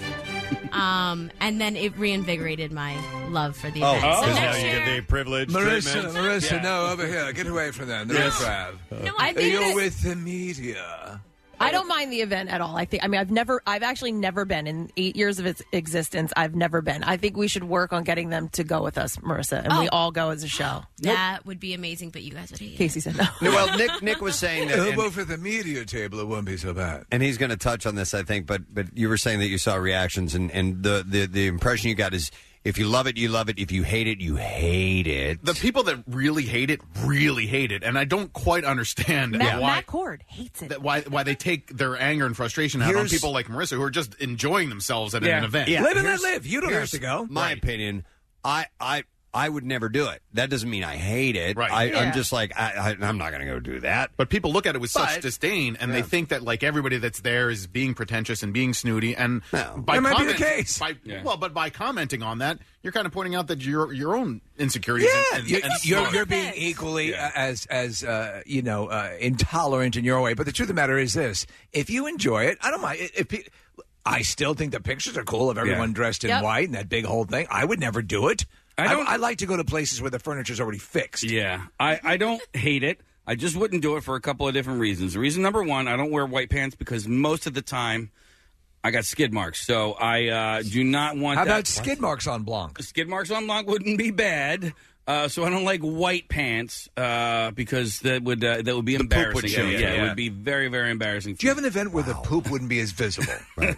Um, and then it reinvigorated my love for the event. so next year, privilege Marissa, Marissa, no, over here. Get away from that. The Yes. riffraff. No, I think You're that- with the media. I don't mind the event at all. I think. I mean, I've never. I've actually never been in eight years of its existence. I've never been. I think we should work on getting them to go with us, Marissa, and we Oh. all go as a show. that would be amazing, but you guys would hate it. Casey said no. No, well, Nick Nick was saying that. How and- about for the media table? It wouldn't be so bad. and he's going to touch on this, I think. But but you were saying that you saw reactions, and, and the, the the impression you got is if you love it, you love it. If you hate it, you hate it. The people that really hate it, really hate it, and I don't quite understand Matt, why Matt Cord hates it. that, why why they take their anger and frustration out on Here's- people like Marissa who are just enjoying themselves at Yeah. an event. Yeah, Live and let here's- live. You don't have here's to go. My Right. opinion, I I I would never do it. That doesn't mean I hate it. Right. I, Yeah. I'm just like I, I, I'm not going to go do that. But people look at it with such But- disdain, and Yeah. they think that like everybody that's there is being pretentious and being snooty. And No. by That might be the comment- case. By, Yeah. Well, but by commenting on that, you're kind of pointing out that your your own insecurities. Yeah, and, you're, and, you're, and you're being equally uh, as as uh, you know uh, intolerant in your way. But the truth of the matter is this: if you enjoy it, I don't mind. If, pe- I still think the pictures are cool of everyone Yeah. dressed in Yep. white and that big whole thing. I would never do it. I I, don't- I like to go to places where the furniture's already fixed. Yeah, I, I don't hate it. I just wouldn't do it for a couple of different reasons. Reason number one, I don't wear white pants because most of the time I got skid marks. So I uh, do not want How that. about skid marks on Blanc? Skid marks on Blanc wouldn't be bad. Uh, so I don't like white pants uh, because that would uh, that would be The poop embarrassing. would show, yeah, yeah. it would be very very embarrassing. Do you have an event where the poop wouldn't be as visible?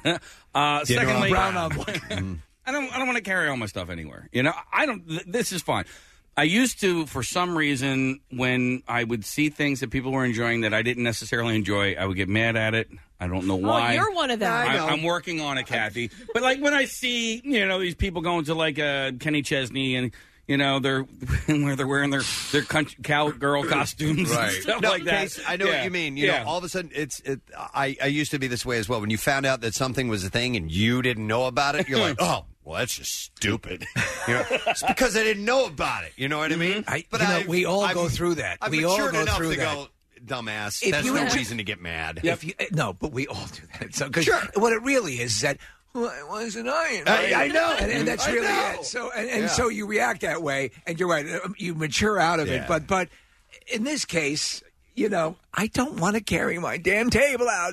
Uh, Dinner on secondly, brown on white. I don't. I don't want to carry all my stuff anywhere. You know, I don't. Th- this is fine. I used to, for some reason, when I would see things that people were enjoying that I didn't necessarily enjoy, I would get mad at it. I don't know why. Oh, you're one of them. I I, know. I'm working on it, Kathy. But like when I see, you know, these people going to like uh, Kenny Chesney and. You know, they're where they're wearing their their country, cowgirl costumes, Right. and stuff No, like that. Case, I know Yeah. what you mean. You yeah. know, all of a sudden, it's. It, I I used to be this way as well. When you found out that something was a thing and you didn't know about it, you're like, oh, well, that's just stupid. You know, it's because I didn't know about it. You know what I mean? I, But you know, I've- we all I've- go through that. I've we all matured go enough through to that. go, dumbass. If That's you no enjoy- reason to get mad. If you, no, but we all do that. So, because Sure. what it really is is that why wasn't I I, invited? I know, and, and that's I really know. it. So, and, and Yeah. so you react that way, and you're right. um, You mature out of Yeah. it. But, but in this case, you know, I don't want to carry my damn table out.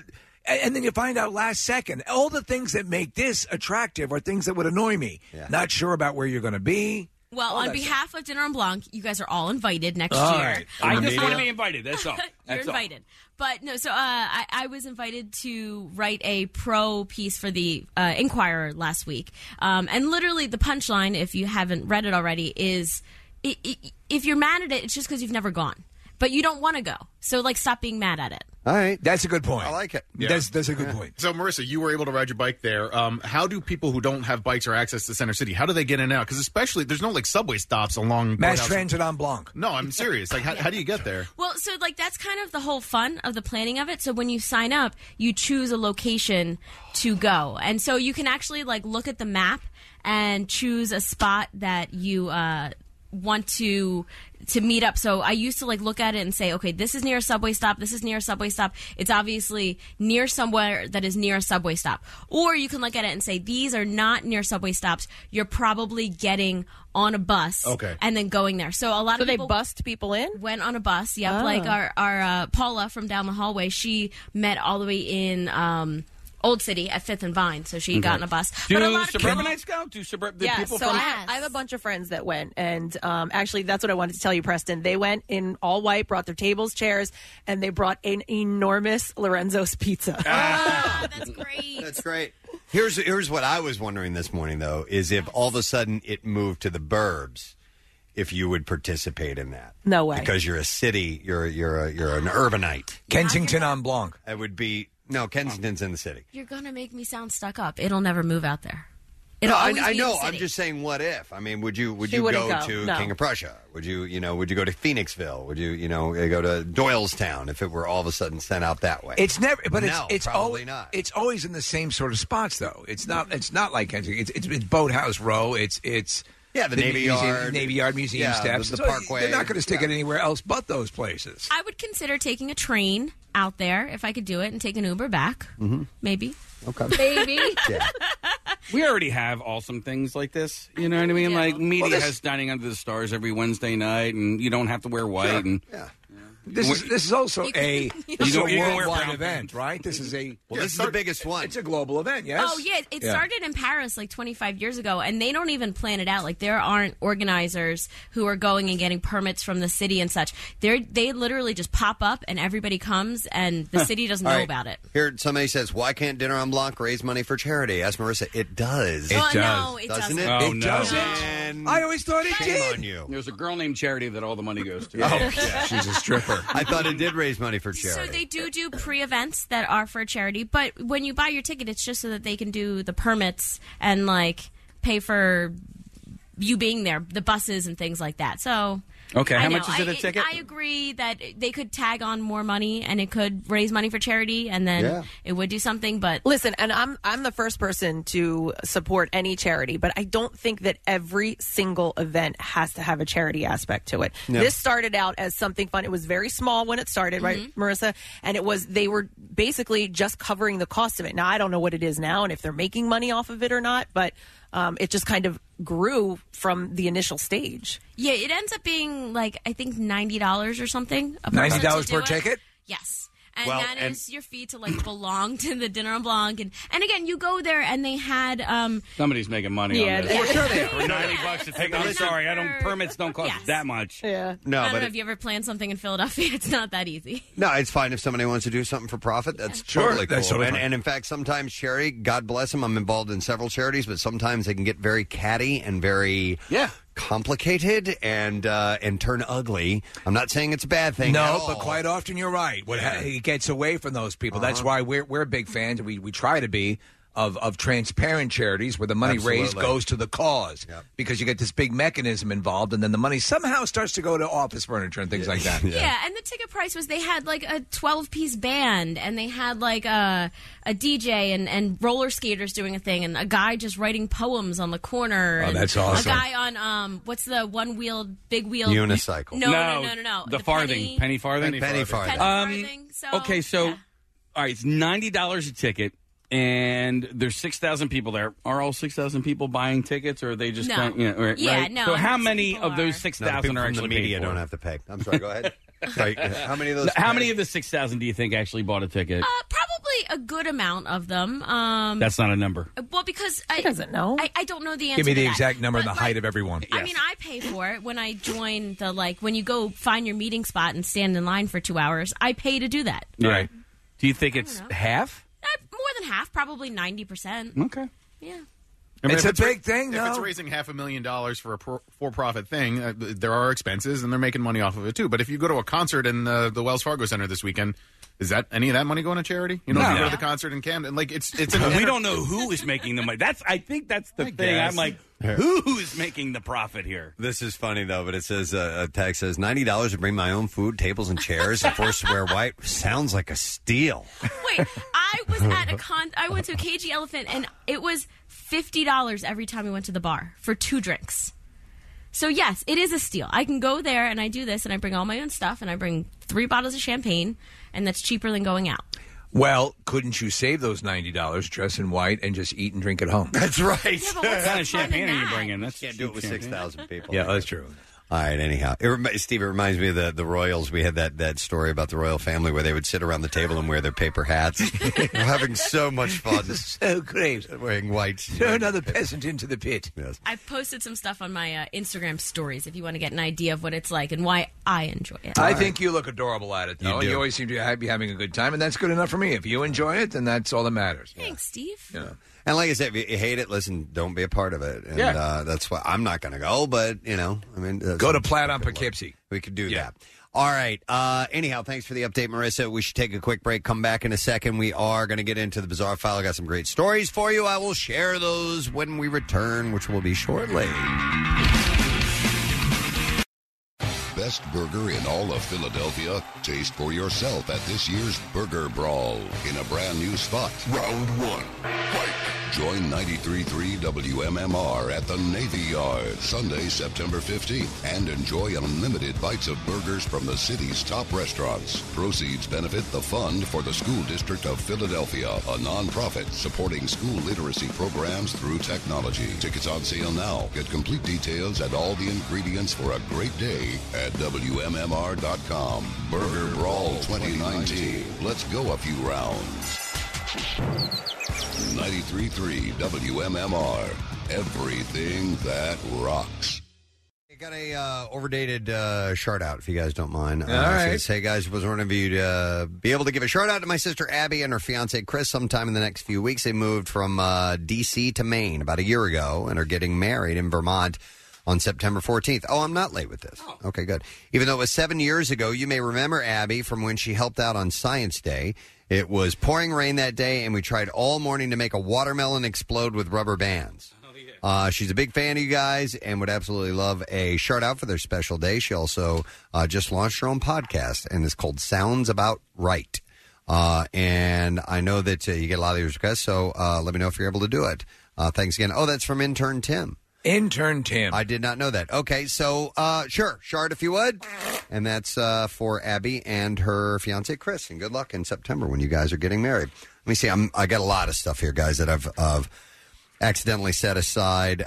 and, and then you find out last second. All the things that make this attractive are things that would annoy me. Not sure about where you're going to be. Well, All on that behalf of Dinner en Blanc, you guys are all invited next All year. right. I just Media? want to be invited. That's all. You're That's all. invited. But no, so uh, I, I was invited to write a pro piece for the uh, Inquirer last week. Um, and literally the punchline, if you haven't read it already, is i i if you're mad at it, it's just because you've never gone. But you don't want to go. So, like, stop being mad at it. All right. That's a good point. I like it. That's, that's a good point. So, Marissa, you were able to ride your bike there. Um, how do people who don't have bikes or access to Center City, how do they get in and out? Because especially, there's no, like, subway stops along... Mass Courthouse. transit en Blanc. No, I'm serious. Like, how, how do you get there? Well, so, like, that's kind of the whole fun of the planning of it. So when you sign up, you choose a location to go. And so you can actually, like, look at the map and choose a spot that you... Uh, want to to meet up. So I used to like look at it and say, okay, this is near a subway stop, this is near a subway stop. It's obviously near somewhere that is near a subway stop. Or you can look at it and say, these are not near subway stops. You're probably getting on a bus Okay. and then going there. So a lot So of they people bust people in? Went on a bus, yep. Oh. Like our, our uh, Paula from down the hallway, she met all the way in um, Old City at Fifth and Vine, so she got on a bus. Do but a lot of suburbanites go? Do suburb the yeah, people so from? I have, I have a bunch of friends that went, and um, actually, that's what I wanted to tell you, Preston. They went in all white, brought their tables, chairs, and they brought an enormous Lorenzo's pizza. Oh, that's great. That's great. Here's here's what I was wondering this morning, though, is if all of a sudden it moved to the burbs, if you would participate in that. No way. Because you're a city, you're you're a, you're an urbanite. Kensington en Blanc. It would be no Kensington's in the city. You're going to make me sound stuck up. It'll never move out there. No, It'll I, always I be in know. the I'm city. just saying, what if? I mean, would you would She you wouldn't go, go, to no. King of Prussia? Would you you know would you go to Phoenixville? Would you you know go to Doylestown if it were all of a sudden sent out that way? It's never, but no, it's it's probably always not. It's always in the same sort of spots, though. It's not. It's not like Kensington. It's, it's, it's Boathouse Row. It's it's Yeah, the Navy museum, Yard. Navy Yard Museum Yeah, steps. the- the So Parkway. They're not going to stick Yeah. it anywhere else but those places. I would consider taking a train out there if I could do it and take an Uber back. Mm-hmm. Maybe. Okay. Maybe. We already have awesome things like this. You know what I mean? Like media Well, this- has Dining Under the Stars every Wednesday night, and you don't have to wear white. And This is this is also a You this is go- a you can wear worldwide brown event, right? This is a Well, this is the biggest one. It's a global event, yes. Oh yeah, it started in Paris like twenty-five years ago, and they don't even plan it out. Like there aren't organizers who are going and getting permits from the city and such. They they literally just pop up, and everybody comes, and the city doesn't All know right. about it. Here, somebody says, "Why can't Dinner on Blanc raise money for charity?" Ask Marissa. It does. It Oh, does. no, it doesn't doesn't. it? Oh, it no. doesn't. I always thought it Shame did. on you. There's a girl named Charity that all the money goes to. Oh, yeah. She's a stripper. I thought it did raise money for charity. So they do do pre-events that are for charity, but when you buy your ticket, it's just so that they can do the permits and like pay for you being there, the buses and things like that. So Okay, I how know. much is it a I, ticket? I agree that they could tag on more money and it could raise money for charity, and then Yeah. it would do something. But Listen, and I'm I'm the first person to support any charity, but I don't think that every single event has to have a charity aspect to it. No. This started out as something fun. It was very small when it started, right, Mm-hmm. Marissa? And it was they were basically just covering the cost of it. Now I don't know what it is now and if they're making money off of it or not, but um, it just kind of grew from the initial stage. yeah, it ends up being like I think ninety dollars or something. a person ninety dollars to do per it. ticket? Yes. And Well, that and- is your fee to like belong to the Dinner en Blanc, and and again you go there and they had um Somebody's making money Yeah, on this. they- For sure they are. For ninety bucks a ticket. I'm sorry, I don't. Permits don't cost Yes. that much. Yeah. No, I don't but know it- if you ever planned something in Philadelphia. It's not that easy. No, it's fine if somebody wants to do something for profit. That's Sure, totally cool. that's totally and, fine. and in fact, sometimes charity, God bless them, I'm involved in several charities, but sometimes they can get very catty and very yeah. complicated and uh, and turn ugly. I'm not saying it's a bad thing. at No, all. but quite often you're right. What ha- it gets away from those people. That's Uh-huh. why we're we're big fans. We we try to be. Of, of transparent charities where the money raised Absolutely. goes to the cause because you get this big mechanism involved and then the money somehow starts to go to office furniture and things like that. Yeah. and the ticket price was they had like a twelve piece band and they had like a a D J and, and roller skaters doing a thing and a guy just writing poems on the corner. Oh, and that's awesome. A guy on um what's the one wheeled big wheel Unicycle. No, no, no, no, no. The, farthing, penny, penny farthing, Penny- penny farthing. Penny Um, farthing. So, okay, so all right, it's ninety dollars a ticket, and there's six thousand people there. Are all six thousand people buying tickets, or are they just No. kind you know, right, Yeah, right? no, So how some many people of those are- six No, the thousand people are from the actually paid media for? don't have to pay. I'm sorry. Go ahead. Sorry, how many of those? How many of the six thousand do you think actually bought a ticket? Uh, probably a good amount of them. Um, That's not a number. Well, because I doesn't know. I, I don't know the answer. Give me the to that. exact number and But, the height of everyone. I mean, I pay for it when I join the like when you go find your meeting spot and stand in line for two hours. I pay to do that. Right. Do you think it's half? Uh, more than half, probably ninety percent. Okay. Yeah. I mean, It's if a ra- big thing, If it's though. raising half a million dollars for a pro- for-profit thing, uh, there are expenses, and they're making money off of it too. But if you go to a concert in uh, the Wells Fargo Center this weekend, is that any of that money going to charity? You know, No. if you go to No. the concert in Camden, like it's it's. An we enter- don't know who is making the money. That's I think that's the I thing. guess. I'm like, who's making the profit here? This is funny though, but it says uh, a text says ninety dollars to bring my own food, tables and chairs, and forced to wear white. Sounds like a steal. Wait, I was at a con. I went to a K G Elephant, and it was fifty dollars every time we went to the bar for two drinks. So yes, it is a steal. I can go there and I do this, and I bring all my own stuff, and I bring three bottles of champagne, and that's cheaper than going out. Well, couldn't you save those ninety dollars, dress in white, and just eat and drink at home? That's right. Yeah, but what's What the kind of fun in champagne are you that? bringing? That's Can't do it with cheap six champagne. thousand people. Yeah, that's true. All right. Anyhow, it rem- Steve, it reminds me of the, the Royals. We had that, that story about the royal family where they would sit around the table and wear their paper hats. We're having so much fun. So great. Wearing white. Throw another peasant into the pit. Yes. I posted some stuff on my uh, Instagram stories if you want to get an idea of what it's like and why I enjoy it. I think you look adorable at it, though. You and do. You always seem to be having a good time, and that's good enough for me. If you enjoy it, then that's all that matters. Thanks, Steve. You know. And like I said, if you hate it, listen, don't be a part of it. And Yeah. uh, that's why I'm not going to go, but, you know, I mean. uh, Go to some Platt on people could Poughkeepsie. look. We could do that. All right. Uh, anyhow, thanks for the update, Marissa. We should take a quick break. Come back in a second. We are going to get into the Bizarre File. I got some great stories for you. I will share those when we return, which will be shortly. Best burger in all of Philadelphia? Taste for yourself at this year's Burger Brawl in a brand new spot. Round one, fight. Join ninety-three point three W M M R at the Navy Yard Sunday, September fifteenth, and enjoy unlimited bites of burgers from the city's top restaurants. Proceeds benefit the Fund for the School District of Philadelphia, a nonprofit supporting school literacy programs through technology. Tickets on sale now. Get complete details and all the ingredients for a great day at W M M R dot com. Burger Brawl twenty nineteen. Let's go a few rounds. ninety-three point three W M M R. Everything that rocks. I got a uh, overdated uh, shout out, if you guys don't mind. Uh, All right. Says, hey guys, was wondering if you'd uh, be able to give a shout out to my sister Abby and her fiance Chris sometime in the next few weeks. They moved from uh, D C to Maine about a year ago and are getting married in Vermont on September fourteenth. Oh, I'm not late with this. Okay, good. Even though it was seven years ago, you may remember Abby from when she helped out on Science Day. It was pouring rain that day, and we tried all morning to make a watermelon explode with rubber bands. Uh, she's a big fan of you guys and would absolutely love a shout out for their special day. She also uh, just launched her own podcast, and it's called Sounds About Right. Uh, and I know that uh, you get a lot of these requests, so uh, let me know if you're able to do it. Uh, thanks again. Oh, that's from intern Tim. Intern Tim. I did not know that. Okay, so uh, sure, Shard, if you would. And that's uh, for Abby and her fiance Chris. And good luck in September when you guys are getting married. Let me see. I'm, I got a lot of stuff here, guys, that I've, I've accidentally set aside.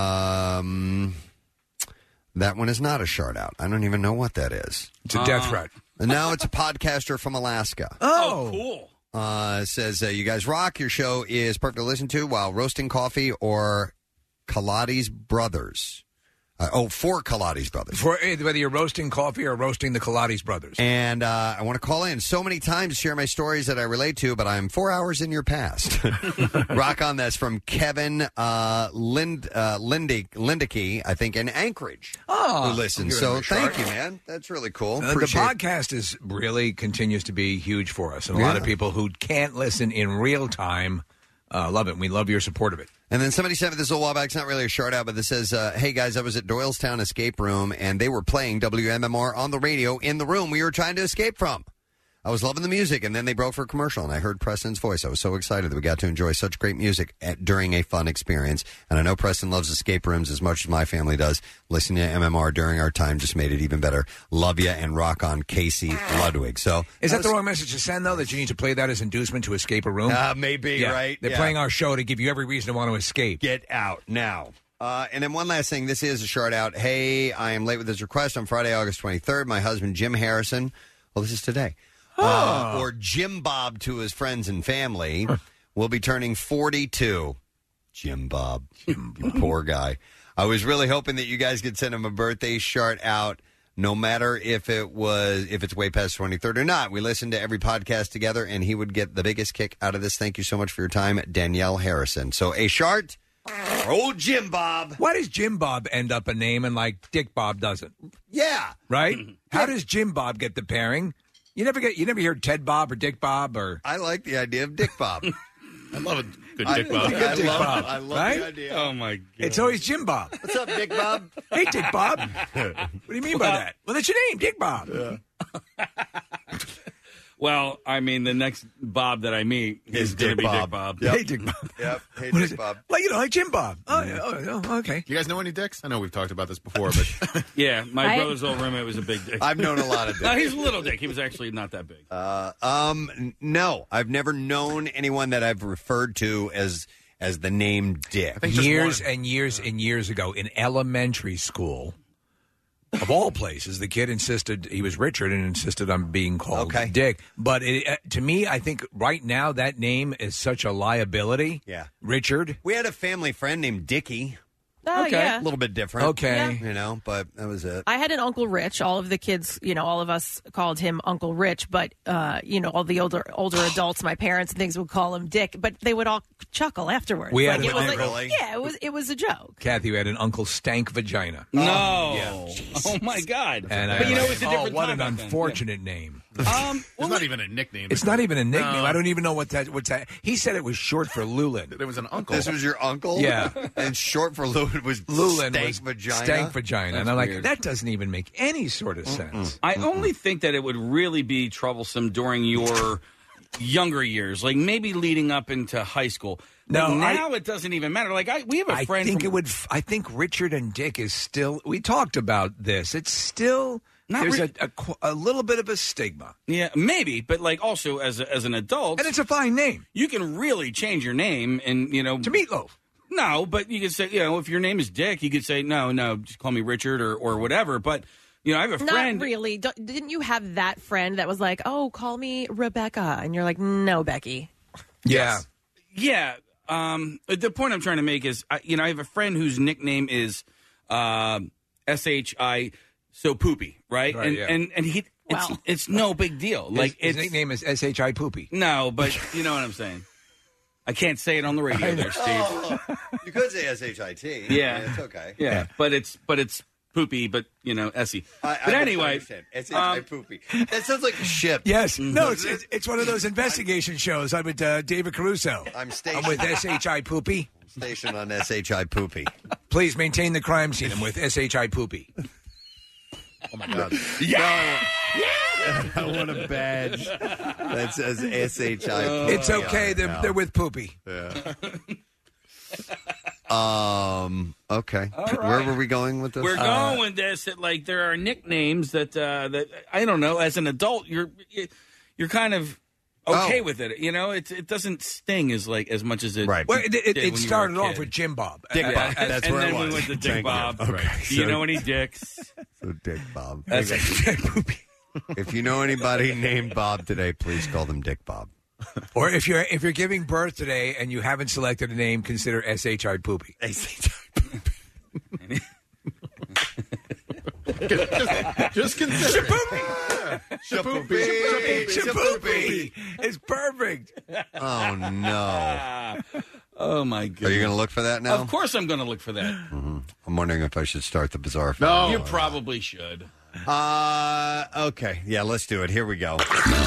Um, that one is not a Shard out. I don't even know what that is. It's a death threat. And now it's a podcaster from Alaska. Oh, cool. Uh, says, uh, you guys rock. Your show is perfect to listen to while roasting coffee or Kaladi's Brothers. Uh, oh, for Kaladi's Brothers. For eh, whether you're roasting coffee or roasting the Kaladi's brothers. And uh, I want to call in so many times to share my stories that I relate to, but I'm four hours in your past. Rock on. That's from Kevin uh, Lind uh, Lindy Lindicky, I think, in Anchorage. Oh, who listens. give him So a thank shout. you, man. That's really cool. Uh, the Appreciate podcast is really continues to be huge for us, and a lot Yeah. of people who can't listen in real time uh, love it. And we love your support of it. And then somebody sent me this a little while back. It's not really a shout out, but this says, uh, hey, guys, I was at Doylestown Escape Room, and they were playing W M M R on the radio in the room we were trying to escape from. I was loving the music, and then they broke for a commercial, and I heard Preston's voice. I was so excited that we got to enjoy such great music at, during a fun experience. And I know Preston loves escape rooms as much as my family does. Listening to M M R during our time just made it even better. Love ya, and rock on, Casey Ludwig. So Is that was- the wrong message to send, though, that you need to play that as inducement to escape a room? Uh, maybe, Yeah. right? They're Yeah. playing our show to give you every reason to want to escape. Get out now. Uh, and then one last thing. This is a shout out. Hey, I am late with this request on Friday, August twenty-third. My husband, Jim Harrison, well, this is today, uh, or Jim Bob to his friends and family, will be turning forty-two. Jim Bob. Jim Bob. Poor guy. I was really hoping that you guys could send him a birthday shout out, no matter if it was if it's way past twenty-third or not. We listened to every podcast together, and he would get the biggest kick out of this. Thank you so much for your time, Danielle Harrison. So a shart for old Jim Bob. Why does Jim Bob end up a name and like Dick Bob doesn't? Yeah. Right? How does Jim Bob get the pairing? You never get you never hear Ted Bob or Dick Bob or I like the idea of Dick Bob. I love a good I- Dick Bob. Good I Dick love- Bob, I love right? the idea. Oh my god! It's always Jim Bob. What's up, Dick Bob? Hey, Dick Bob. What do you mean by Well- that? Well, that's your name, Dick Bob. Well, I mean, the next Bob that I meet is going to be Dick Bob. Hey, Dick Bob. Yep. Hey, What Dick is it? Bob. Like, you know, like Jim Bob. Oh, yeah, oh, oh, okay. You guys know any dicks? I know we've talked about this before, but Yeah, my I- brother's old roommate was a big dick. I've known a lot of No, dicks. he's a little dick. He was actually not that big. Uh, um, n- no, I've never known anyone that I've referred to as as the name Dick. Years and years and years ago in elementary school, of all places, the kid insisted he was Richard and insisted on being called Okay. Dick. But it, uh, to me, I think right now that name is such a liability. Yeah. Richard. We had a family friend named Dickie. Oh, yeah. A little bit different. Okay. You know, but that was it. I had an Uncle Rich. All of the kids, you know, all of us called him Uncle Rich, but, uh, you know, all the older older adults, my parents and things would call him Dick, but they would all chuckle afterwards. We had Like, an it was uncle- like, yeah, it was it was a joke. Kathy, you had an Uncle Stank Vagina. No. Oh my god! And I but you know, was it's a like, different oh, what time an back then. unfortunate name. Um, it's not even a nickname. It's not even a nickname. No. I don't even know what that. What's that? He said it was short for Lulin. There was an uncle. This was your uncle? Yeah. And short for Lulin was Lulin stank was vagina. stank vagina, That's and I'm like, weird. that doesn't even make any sort of sense. I only think that it would really be troublesome during your younger years, like maybe leading up into high school. No, Like, I- now it doesn't even matter. Like I, we have a I friend. think from- it would. f- I think Richard and Dick is still. We talked about this. It's still. Not there's re- a, a qu- a little bit of a stigma, Yeah, maybe, but like also as a, as an adult, and it's a fine name. you can really change your name, and you know, To Meatloaf. no, but you could say, you know, if your name is Dick, you could say, no, no, just call me Richard or or whatever. But you know, I have a Not friend. really. D- didn't you have that friend that was like, "Oh, call me Rebecca," and you're like, "No, Becky." Yeah. Yeah. Um, the point I'm trying to make is, I, you know, I have a friend whose nickname is uh, S H I, so poopy, right? Right, and, yeah. and and he, it's Wow. it's no big deal. His, Like his it's nickname is S H I Poopy. no, but you know what I'm saying. I can't say it on the radio, there, Steve. Oh, you could say S H I T. Yeah. It's okay. Yeah, but it's but it's poopy, but you know, Essie. I, But I anyway, understand. S H I um, poopy. That sounds like a ship. Yes. No, it's, it's it's one of those investigation shows. I'm with uh, David Caruso. I'm stationed. I'm with S H I Poopy. Stationed on S H I poopy. Please maintain the crime scene. I'm with S H I Poopy. Oh my God. Yeah. I want a badge that says S H I poopy. It's okay. on it They're, now. they're with Poopy. Yeah. Um. Okay. All Where right. were we going with this? we're Uh, going with this. That like there are nicknames that uh, that I don't know. As an adult, you're you're kind of okay Oh. with it. You know, it it doesn't sting as like as much as it. Right. Well, it, it, did it when you started were a off kid. with Jim Bob. Dick Uh, Bob. uh, That's and where then it was. we went to Dick Thank you. Bob. Okay. Do you So- know any dicks? So Dick Bob. That's If you know anybody named Bob today, please call them Dick Bob. Or if you're if you're giving birth today and you haven't selected a name, consider S H I Poopy. S H I poopy. just, just consider it. Shapoopy. Shapoopy. It's perfect. Oh no! Oh my god! Are you going to look for that now? Of course, I'm going to look for that. I'm wondering if I should start the bizarre. No. File. You probably should. Uh. Okay. Yeah. Let's do it. Here we go.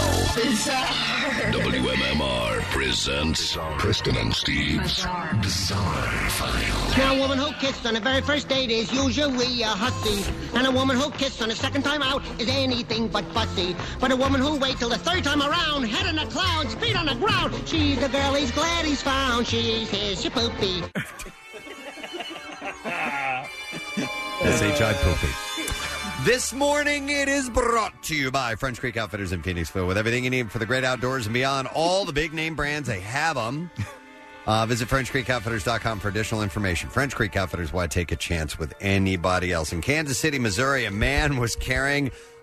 W M M R presents Preston and Steve's Bizarre, File. Now, a woman who kissed on the very first date is usually a hussy. And a woman who kissed on the second time out is anything but fussy. But a woman who waits till the third time around, head in the clouds, feet on the ground, she's the girl he's glad he's found. She's his shapoopy. S H I Poopy. This morning, it is brought to you by French Creek Outfitters in Phoenixville. With everything you need for the great outdoors and beyond, all the big name brands, they have them. Uh, visit French Creek Outfitters dot com for additional information. French Creek Outfitters, why take a chance with anybody else? In Kansas City, Missouri, a man was carrying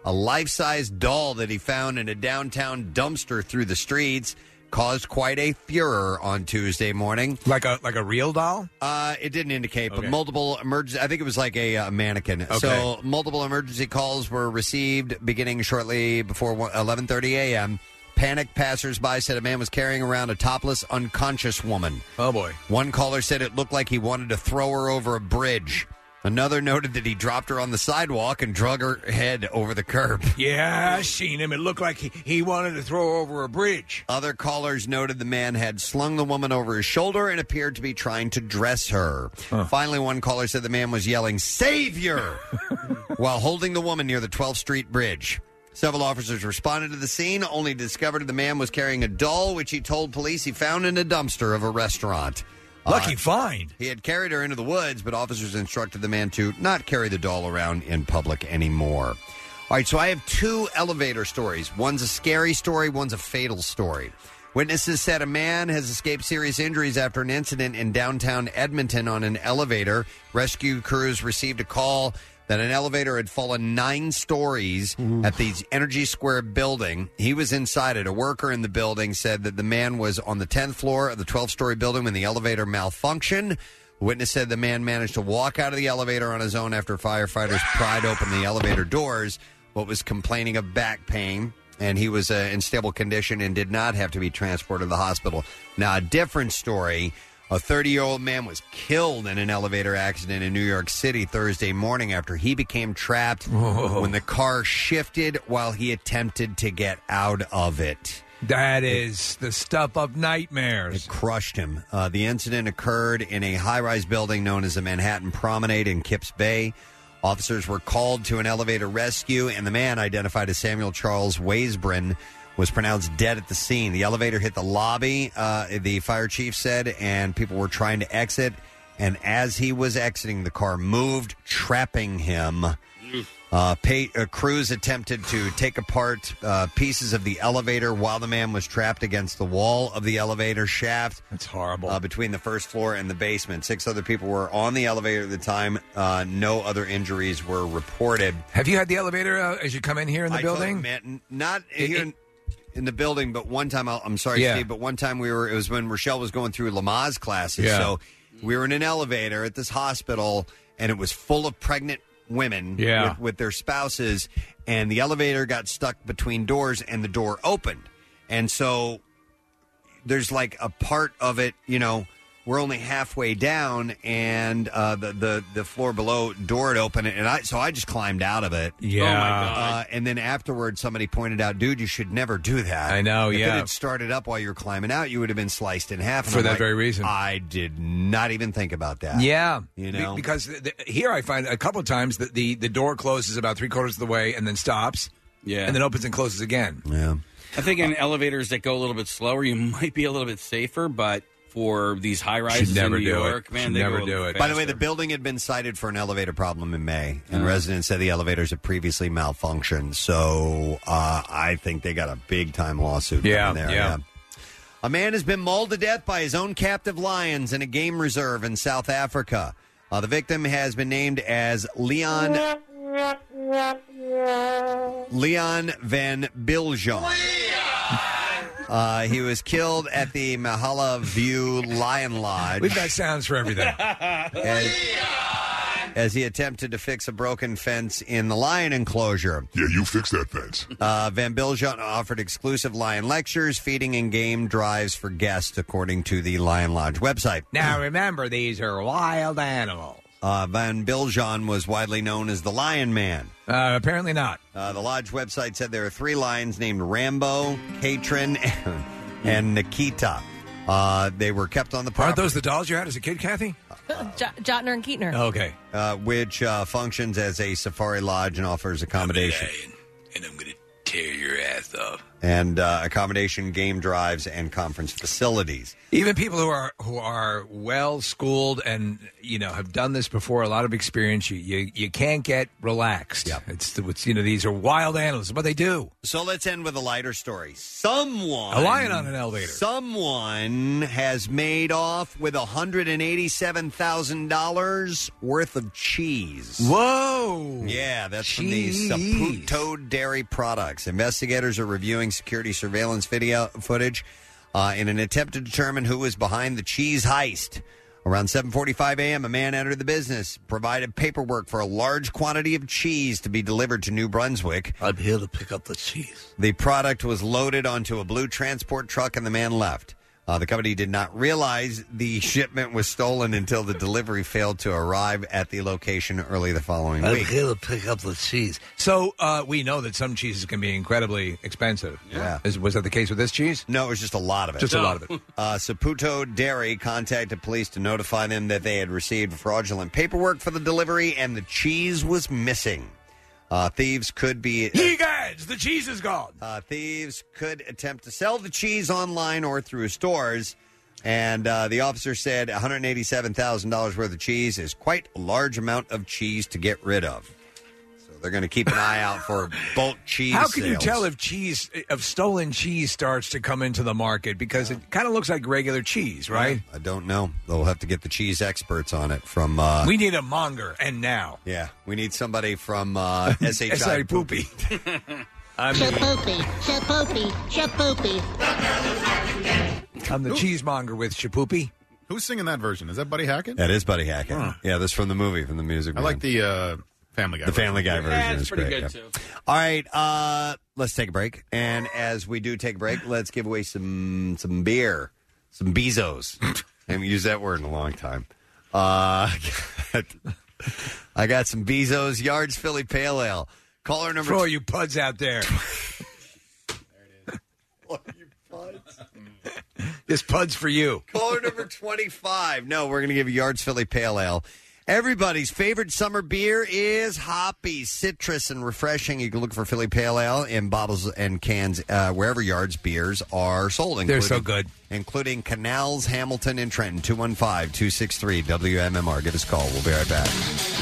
A life-size doll that he found in a downtown dumpster through the streets caused quite a furor on Tuesday morning. Like a like a real doll? Uh, it didn't indicate, Okay. but multiple emergency. I think it was like a uh, mannequin. Okay. So multiple emergency calls were received beginning shortly before eleven thirty a.m. Panicked passersby said a man was carrying around a topless, unconscious woman. Oh boy! One caller said it looked like he wanted to throw her over a bridge. Another noted that he dropped her on the sidewalk and drug her head over the curb. Yeah, I seen him. It looked like he, he wanted to throw her over a bridge. Other callers noted the man had slung the woman over his shoulder and appeared to be trying to dress her. Huh. Finally, one caller said the man was yelling, "Savior!" while holding the woman near the twelfth Street Bridge. Several officers responded to the scene, only discovered the man was carrying a doll, which he told police he found in a dumpster of a restaurant. Lucky Uh, find. He had carried her into the woods, but officers instructed the man to not carry the doll around in public anymore. All right, so I have two elevator stories. One's a scary story, one's a fatal story. Witnesses said a man has escaped serious injuries after an incident in downtown Edmonton on an elevator. Rescue crews received a call that an elevator had fallen nine stories at the Energy Square building. He was inside it. A worker in the building said that the man was on the tenth floor of the twelfth-story building when the elevator malfunctioned. The witness said the man managed to walk out of the elevator on his own after firefighters pried open the elevator doors, but was complaining of back pain, and he was uh, in stable condition and did not have to be transported to the hospital. Now, a different story. A thirty-year-old man was killed in an elevator accident in New York City Thursday morning after he became trapped Whoa. when the car shifted while he attempted to get out of it. That is the stuff of nightmares. It crushed him. Uh, the incident occurred in a high-rise building known as the Manhattan Promenade in Kips Bay. Officers were called to an elevator rescue, and the man, identified as Samuel Charles Weisbrun, was pronounced dead at the scene. The elevator hit the lobby, uh, the fire chief said, and people were trying to exit. And as he was exiting, the car moved, trapping him. Uh, pay, uh, crews attempted to take apart uh, pieces of the elevator while the man was trapped against the wall of the elevator shaft. That's horrible. Uh, between the first floor and the basement. Six other people were on the elevator at the time. Uh, no other injuries were reported. Have you had the elevator uh, as you come in here in the I building? told- man, not It- here it- in, in the building, but one time, I'll, I'm sorry, Yeah. Steve, but one time we were, it was when Rochelle was going through Lamaze classes. Yeah. So we were in an elevator at this hospital, and it was full of pregnant women Yeah. with, with their spouses, and the elevator got stuck between doors, and the door opened. And so there's like a part of it, you know, we're only halfway down, and uh, the, the the floor below door had opened, and I so I just climbed out of it. Yeah. Oh, my God. Uh, and then afterwards, somebody pointed out, "Dude, you should never do that." I know, If yeah. it had started up while you were climbing out, you would have been sliced in half. And For I'm that like, very reason. I did not even think about that. Yeah, you Be- know, because the, the- here I find a couple of times that the, the door closes about three quarters of the way and then stops, Yeah. and then opens and closes again. Yeah, I think in elevators that go a little bit slower, you might be a little bit safer, but for these high rises Should never in New do it. York, man, Should they never go a little do it. By the way, faster. the building had been cited for an elevator problem in May, and Uh. residents said the elevators had previously malfunctioned. So uh, I think they got a big time lawsuit. Yeah, coming there. yeah. A man has been mauled to death by his own captive lions in a game reserve in South Africa. Uh, the victim has been named as Leon Leon Van Biljon. Uh, he was killed at the Mahala View Lion Lodge. We've got sounds for everything. as, as he attempted to fix a broken fence in the lion enclosure. Yeah, you fix that fence. Uh, Van Biljon offered exclusive lion lectures, feeding and game drives for guests, according to the Lion Lodge website. Now remember, these are wild animals. Uh, Van Biljon was widely known as the Lion Man. Uh, apparently not. Uh, the Lodge website said there are three lions named Rambo, Katrin, and, and Nikita. Uh, they were kept on the property. Aren't those the dolls you had as a kid, Kathy? J- Jotner and Keatner. Okay. Uh, which uh, functions as a safari lodge and offers accommodation. And I'm going to tear your ass off. And uh, accommodation, game drives, and conference facilities. Even people who are who are well schooled and you know have done this before, a lot of experience, you you, you can't get relaxed. Yeah, it's, it's you know these are wild animals, but they do. So let's end with a lighter story. Someone a lion on an elevator. Someone has made off with one hundred and eighty-seven thousand dollars worth of cheese. Whoa! Yeah, that's Cheese. from the Saputo Dairy Products. Investigators are reviewing security surveillance video footage uh, in an attempt to determine who was behind the cheese heist. Around seven forty-five a.m., a man entered the business, provided paperwork for a large quantity of cheese to be delivered to New Brunswick. I'm here to pick up the cheese. The product was loaded onto a blue transport truck, and the man left. Uh, the company did not realize the shipment was stolen until the delivery failed to arrive at the location early the following I'm week. here to pick up the cheese. So uh, we know that some cheeses can be incredibly expensive. Yeah. Is, was that the case with this cheese? No, it was just a lot of it. Just a lot of it. Uh, Saputo Dairy contacted police to notify them that they had received fraudulent paperwork for the delivery and the cheese was missing. Uh, thieves could be... Ye guys, the cheese is gone. Uh, thieves could attempt to sell the cheese online or through stores. And uh, the officer said one hundred eighty-seven thousand dollars worth of cheese is quite a large amount of cheese to get rid of. So they're going to keep an eye out for bulk cheese How can you sales. tell if cheese, if stolen cheese starts to come into the market? Because it kind of looks like regular cheese, right? I don't know. They'll have to get the cheese experts on it from... Uh, we need a monger, and now. Yeah, we need somebody from uh, S H I S I Poopy. I'm the, Shapoopy, shapoopy, shapoopy. I'm the cheesemonger with Shapoopy. Who's singing that version? Is that Buddy Hackett? That is Buddy Hackett. Huh. Yeah, that's from the movie, from the music. I like the uh, Family Guy The version. Family Guy version. Yeah, it's is pretty great, good, yeah. too. All right, uh, let's take a break. And as we do take a break, let's give away some some beer, some Bezos. I haven't used that word in a long time. Uh, I got some Bezos Yards Philly Pale Ale. Caller number For all you puds out there. This pud's for you. Caller number twenty-five. No, we're going to give you Yards Philly Pale Ale. Everybody's favorite summer beer is hoppy, citrus, and refreshing. You can look for Philly Pale Ale in bottles and cans uh, wherever Yards beers are sold. They're so good. Including Canals, Hamilton, and Trenton. two one five, two six three, W M M R. Give us a call. We'll be right back.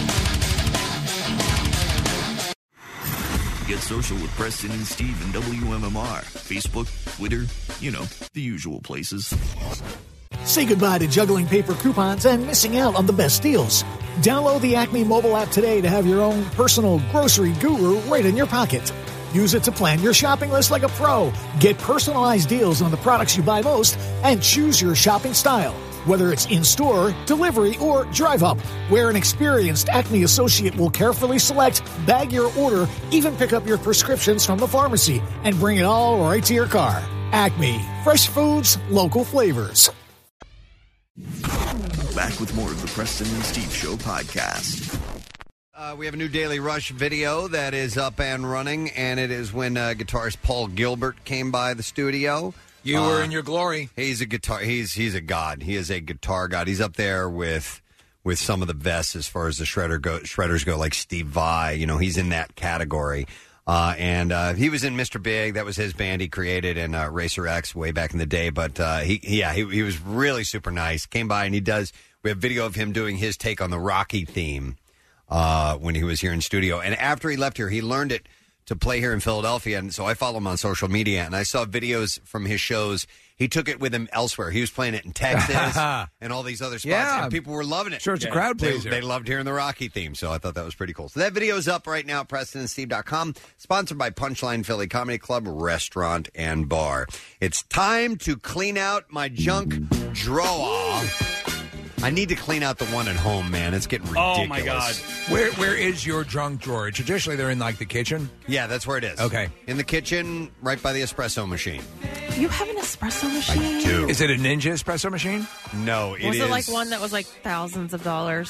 Get social with Preston and Steve and W M M R. Facebook, Twitter, you know, the usual places. Say goodbye to juggling paper coupons and missing out on the best deals. Download the Acme mobile app today to have your own personal grocery guru right in your pocket. Use it to plan your shopping list like a pro. Get personalized deals on the products you buy most and choose your shopping style. Whether it's in-store, delivery, or drive-up, where an experienced Acme associate will carefully select, bag your order, even pick up your prescriptions from the pharmacy, and bring it all right to your car. Acme. Fresh foods, local flavors. Back with more of the Preston and Steve Show podcast. Uh, we have a new Daily Rush video that is up and running, and it is when uh, guitarist Paul Gilbert came by the studio. You uh, were in your glory. He's a guitar. He's he's a god. He is a guitar god. He's up there with with some of the best as far as the shredder go, shredders go, like Steve Vai. You know, he's in that category. Uh, and uh, he was in Mister Big. That was his band he created, and uh, Racer X way back in the day. But uh, he, yeah, he, he was really super nice. Came by and he does. We have video of him doing his take on the Rocky theme uh, when he was here in studio. And after he left here, he learned it to play here in Philadelphia, and so I follow him on social media, and I saw videos from his shows. He took it with him elsewhere. He was playing it in Texas and all these other spots, Yeah. and people were loving it. Sure, it's a Yeah. crowd They, pleaser. they loved hearing the Rocky theme, so I thought that was pretty cool. So that video is up right now at Preston and Steve dot com, sponsored by Punchline Philly Comedy Club, Restaurant, and Bar. It's time to clean out my junk drawer. I need to clean out the one at home, man. It's getting ridiculous. Oh, my God. Where Where is your junk drawer? Traditionally, they're in, like, the kitchen? Yeah, that's where it is. Okay. In the kitchen, right by the espresso machine. You have an espresso machine? I do. Is it a Ninja espresso machine? No, it was is. it like one that was like thousands of dollars?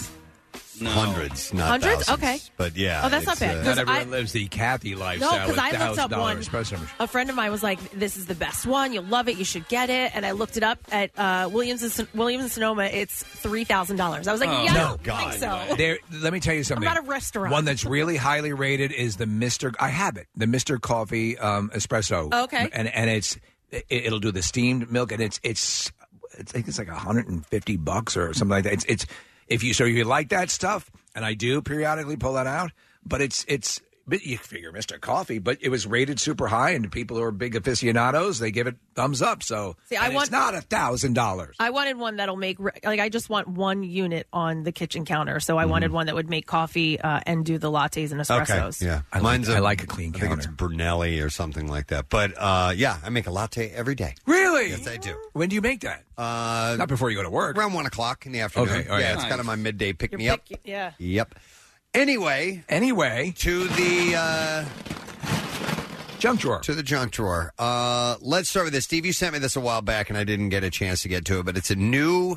No. Hundreds, not Hundreds? thousands. Okay. But yeah. Oh, that's not it's, bad. uh, Not everyone I- lives the Kathy No, lifestyle because with I looked thousand up dollar one. espresso machine. A friend of mine was like, "This is the best one. You'll love it. You should get it." And I looked it up at uh, Williams and Son- Williams and Sonoma. It's three thousand dollars. I was like, Oh, "Yeah, I no, don't think so." There, let me tell you something. I'm not a restaurant. One that's really highly rated is the Mister I have it, the Mister Coffee um, espresso. Okay. and and it's it, it'll do the steamed milk, and it's it's, it's I think it's like one hundred fifty bucks or something like that. It's it's if you so if you like that stuff, and I do periodically pull that out, but it's it's. But you figure Mister Coffee, but it was rated super high, and people who are big aficionados, they give it thumbs up. So See, I and want- it's not a thousand dollars. I wanted one that'll make like I just want one unit on the kitchen counter. So I Mm-hmm. wanted one that would make coffee uh, and do the lattes and Okay. espressos. Yeah. I like- Mine's a, I like a clean I think it's Brunelli or something like that. But uh, yeah, I make a latte every day. Really? Yes, I do. When do you make that? Uh, Not before you go to work. Around one o'clock in the afternoon. Okay, all right. Yeah, it's Nice. kind of my midday pick Your me up. pick- yeah. Yep. Anyway. Anyway. To the uh, junk drawer. To the junk drawer. Uh, let's start with this. Steve, you sent me this a while back, and I didn't get a chance to get to it, but it's a new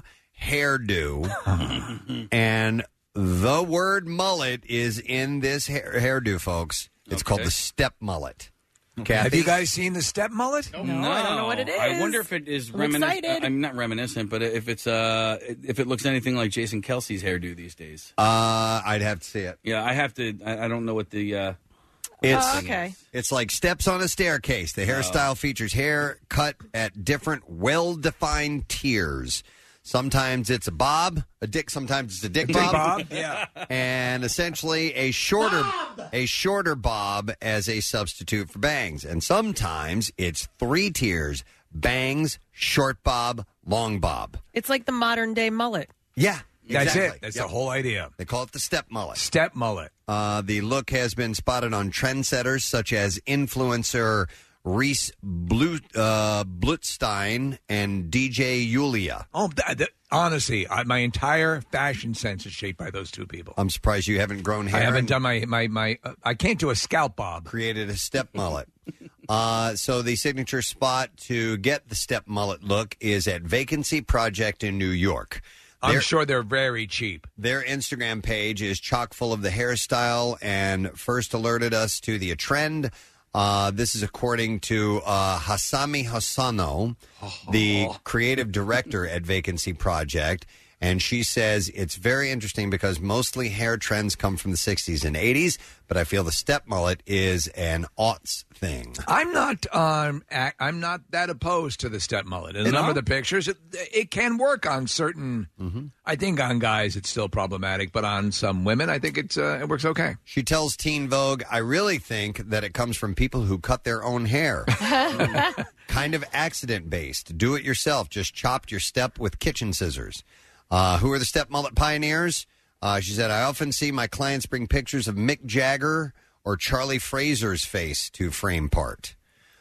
hairdo. And the word mullet is in this hair- hairdo, folks. It's called the step mullet. Kathy? Have you guys seen the step mullet? No, I don't know what it I is. wonder if it is I'm reminiscent. excited. I'm not reminiscent, but if it's uh, if it looks anything like Jason Kelsey's hairdo these days. Uh, I'd have to see it. Yeah, I have to. I, I don't know what the. Uh, It's Oh, okay. It's like steps on a staircase. The hairstyle features hair cut at different, well-defined tiers. Sometimes it's a bob, a dick. Sometimes it's a dick A dick bob. bob, yeah. And essentially a shorter, a shorter bob as a substitute for bangs. And sometimes it's three tiers: bangs, short bob, long bob. It's like the modern day mullet. Yeah. That's exactly. it. That's Yep. the whole idea. They call it the step mullet. Step mullet. Uh, the look has been spotted on trendsetters such as influencer Reese Blut, uh, Blutstein and D J Yulia. Oh, th- th- honestly, I, my entire fashion sense is shaped by those two people. I'm surprised you haven't grown hair. I haven't and done my my my. Uh, I can't do a scalp bob. created a step mullet. uh, so the signature spot to get the step mullet look is at Vacancy Project in New York. I'm Their- sure they're very cheap. Their Instagram page is chock full of the hairstyle and first alerted us to the trend. Uh, this is according to uh, Hasami Hasano, the creative director at Vacancy Project. And she says it's very interesting because mostly hair trends come from the sixties and eighties, but I feel the step mullet is an aughts thing. I'm not. Um, ac- I'm not that opposed to the step mullet. In a You number know? of the pictures, it, it can work on certain. I think on guys it's still problematic, but on some women, I think it's uh, it works okay. She tells Teen Vogue, I really think that it comes from people who cut their own hair. Kind of accident based. Do it yourself. Just chopped your step with kitchen scissors. Uh, who are the step mullet pioneers? Uh, she said, I often see my clients bring pictures of Mick Jagger or Charlie Frazer's face to frame part.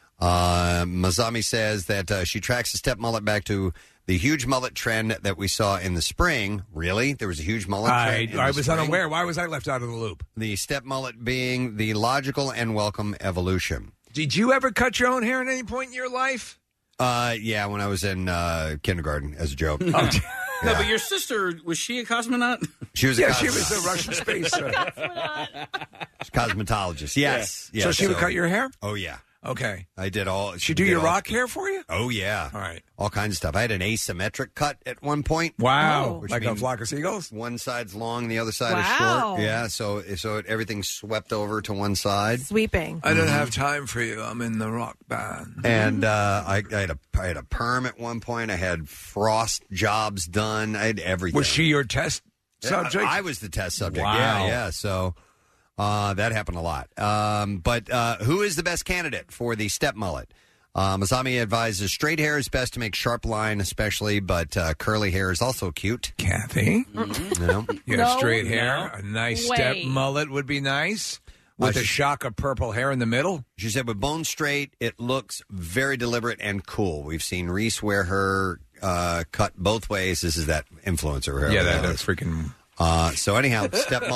Uh, Mazami says that uh, she tracks the step mullet back to the huge mullet trend that we saw in the spring. Really? There was a huge mullet I, trend in I the was spring? unaware. Why was I left out of the loop? The step mullet being the logical and welcome evolution. Did you ever cut your own hair at any point in your life? Uh, yeah, when I was in uh, kindergarten as a joke. No, but your sister, was she a cosmonaut? She was a Yeah, she cosmonaut. was a Russian space. Uh, cosmetologist. Yes. Yeah. So yes. she would cut your hair? Oh, yeah. Okay. I did all. She do did your all- rock hair for you? Oh, yeah. All right. All kinds of stuff. I had an asymmetric cut at one point. Wow. Which Like a means flock of seagulls? One side's long, the other side Wow. is short. Yeah, so so it, everything's swept over to one side. Sweeping. I don't have time for you. I'm in the rock band. And uh, I, I had a I had a perm at one point. I had frost jobs done. I had everything. Was she your test Yeah, subject? I was the test subject. Wow. Yeah, yeah. So uh, that happened a lot. Um, but uh, who is the best candidate for the step mullet? Uh, Masami advises straight hair is best to make sharp line, especially, but uh, curly hair is also cute. Kathy? You know? You have No, straight no hair. A nice way. step mullet would be nice. With Uh, a she- shock of purple hair in the middle. She said, with bone straight, it looks very deliberate and cool. We've seen Reese wear her uh, cut both ways. This is that influencer. Yeah, that, whoever that's freaking. Uh, so anyhow, step mullet.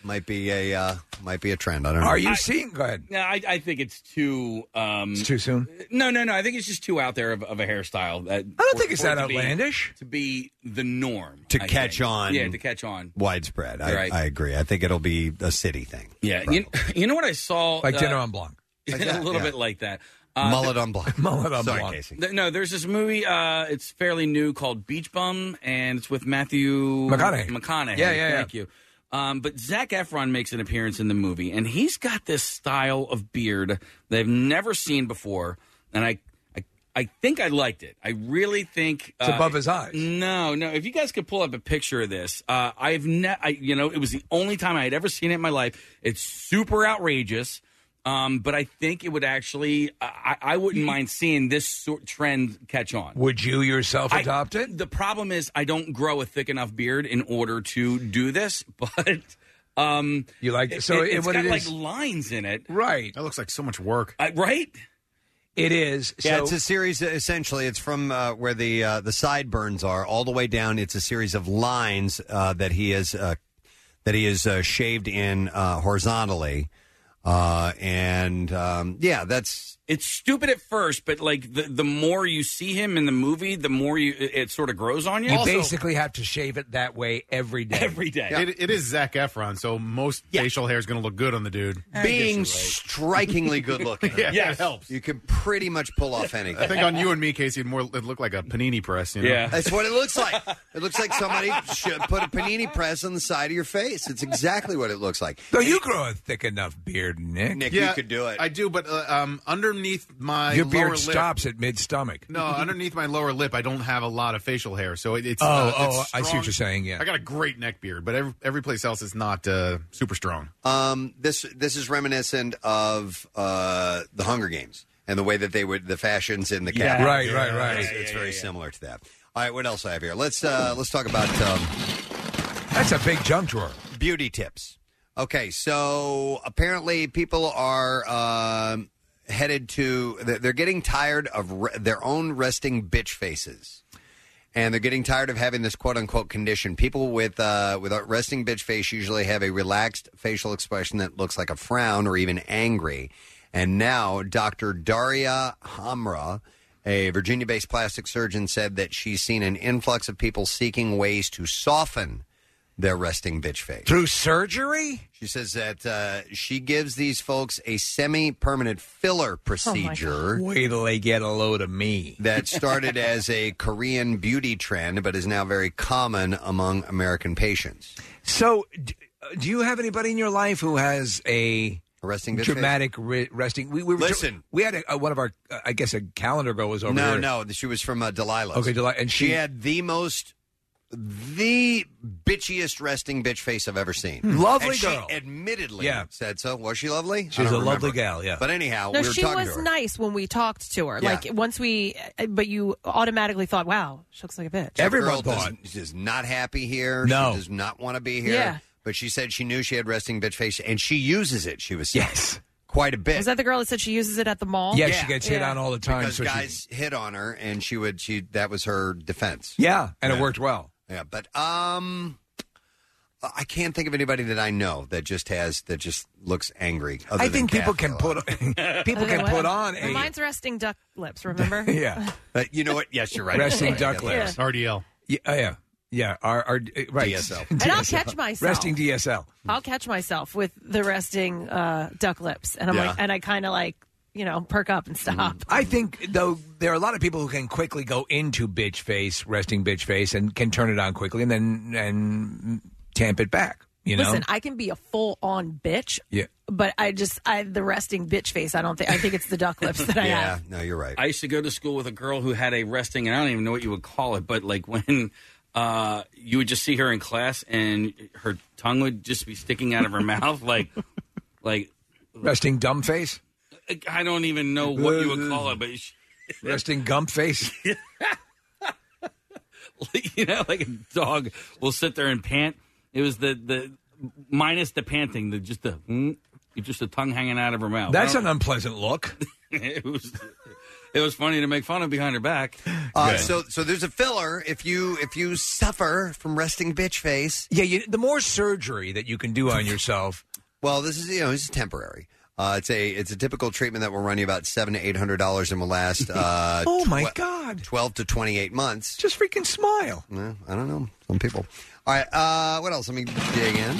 might be a uh, might be a trend. I don't know. Are you I- seeing? Go ahead. No, I, I think it's too. Um, It's too soon. No, no, no. I think it's just too out there of, of a hairstyle. That, I don't think it's that to be- outlandish. to be the norm To I catch think. on. Yeah, to catch on. Widespread. I, Right. I agree. I think it'll be a city thing. Yeah, you, you know what I saw? Like uh, dinner on Blanc. Like a that, little yeah. bit like that. Uh, Mullet on Blanc. Mullet on Sorry, Blanc. Casey. th- no, there's this movie. Uh, it's fairly new called Beach Bum, and it's with Matthew McConaughey. McConaughey. Yeah, yeah, Thank you. Um, but Zac Efron makes an appearance in the movie, and he's got this style of beard that I've never seen before, and I, I, I think I liked it. I really think It's uh, above his eyes. No, no. If you guys could pull up a picture of this, uh, I've ne- I, you know, it was the only time I had ever seen it in my life. It's super outrageous. Um, but I think it would actually, I, I wouldn't mind seeing this sort trend catch on. Would you yourself I- adopt it? The problem is I don't grow a thick enough beard in order to do this, but um, You like so it, it, it's what got it like is, lines in it, right? That looks like so much work. Uh, right? It is. Yeah, so, it's a series. Essentially, it's from uh, where the uh, the sideburns are all the way down. It's a series of lines uh, that he has uh, that he has uh, shaved in uh, horizontally, uh, and um, yeah, that's It's stupid at first, but like the the more you see him in the movie, the more you it, it sort of grows on you. you basically have to shave it that way every day. every day. It, it is Zac Efron, so most facial hair is going to look good on the dude. being strikingly good looking. Yeah, Yes. it helps. You can pretty much pull off I anything. think on you and me, Casey, it more it looked like a panini press. You know? Yeah. That's what it looks like. It looks like somebody should put a panini press on the side of your face. It's exactly what it looks like. So you grow a thick enough beard, Nick. Nick, Yeah, you could do it. I do, but uh, um, underneath my Your lower beard lip, stops at mid stomach. No, underneath my lower lip, I don't have a lot of facial hair, so it, it's. Oh, uh, oh, it's I see strong. what you're saying. Yeah, I got a great neck beard, but every, every place else is not uh, super strong. Um, this this is reminiscent of uh, the Hunger Games and the way that they would the fashions in the Yeah. cabinet. Right, right, right. It's, Yeah, it's yeah, very yeah. similar to that. All right, what else I have here? Let's uh, let's talk about um, that's a big junk drawer. beauty tips. Okay, so apparently people are um, headed to. They're they're getting tired of re- their own resting bitch faces. And they're getting tired of having this quote unquote condition. People with uh, with a resting bitch face usually have a relaxed facial expression that looks like a frown or even angry. And now Doctor Daria Hamra, a Virginia based plastic surgeon, said that she's seen an influx of people seeking ways to soften their resting bitch face. Through surgery? She says that uh, she gives these folks a semi-permanent filler procedure. Wait till they get a load of me. That started as a Korean beauty trend, but is now very common among American patients. So, d- do you have anybody in your life who has a resting bitch dramatic re- resting? We, we were Listen. we had a, a, one of our, uh, I guess, a calendar girl was over no, there. no, she was from uh, Delilah. Okay, Delilah, and she, she- had the most, the bitchiest resting bitch face I've ever seen. Lovely and girl. She admittedly Yeah. said so. Was she lovely? She I was don't a lovely remember. gal, yeah. But anyhow, No, we were she talking was to her. nice when we talked to her. Yeah. Like once we, but you automatically thought, "Wow, she looks like a bitch." That girl does, is not happy here. No. She does not want to be here. Yeah. But she said she knew she had resting bitch face, and she uses it, she was saying. Yes. Quite a bit. Was that the girl that said she uses it at the mall? Yeah, she gets hit on all the time. Because so she- guys hit on her, and she would, she that was her defense. yeah, and Yeah. it worked well. Yeah, but um, I can't think of anybody that I know that just has, that just looks angry. other I than think people Kathy can a put lot. people can put on Well, a mine's resting duck lips. Remember? yeah But you know what? Yes, you're right. resting You're right. duck Yeah. lips. R D L. Yeah, oh, yeah, yeah. Our, our uh, right. D S L. And I'll catch myself. Resting D S L. I'll catch myself with the resting uh, duck lips, and I'm Yeah. like, and I kind of like, you know, perk up and stop. I think though there are a lot of people who can quickly go into bitch face, resting bitch face, and can turn it on quickly and then and tamp it back. You know, Listen, I can be a full on bitch, yeah. but I just I the resting bitch face. I don't think I think it's the duck lips that I have. no, you're right. I used to go to school with a girl who had a resting, and I don't even know what you would call it, but like when uh, you would just see her in class and her tongue would just be sticking out of her mouth, like, like resting dumb face, I don't even know what you would call it, but she, resting gump face. you know, like a dog will sit there and pant. It was the the minus the panting, the just the mm, just the tongue hanging out of her mouth. That's I an don't- unpleasant look. it was It was funny to make fun of behind her back. Uh, so, so there's a filler if you if you suffer from resting bitch face. Yeah, you, the more surgery that you can do on yourself. Well, this is you know this is temporary. Uh, it's a it's a typical treatment that will run you about seven to eight hundred dollars and will last. Uh, oh my tw- God! Twelve to twenty eight months. Just freaking smile. Yeah, I don't know some people. All right, uh, what else? Let me dig in.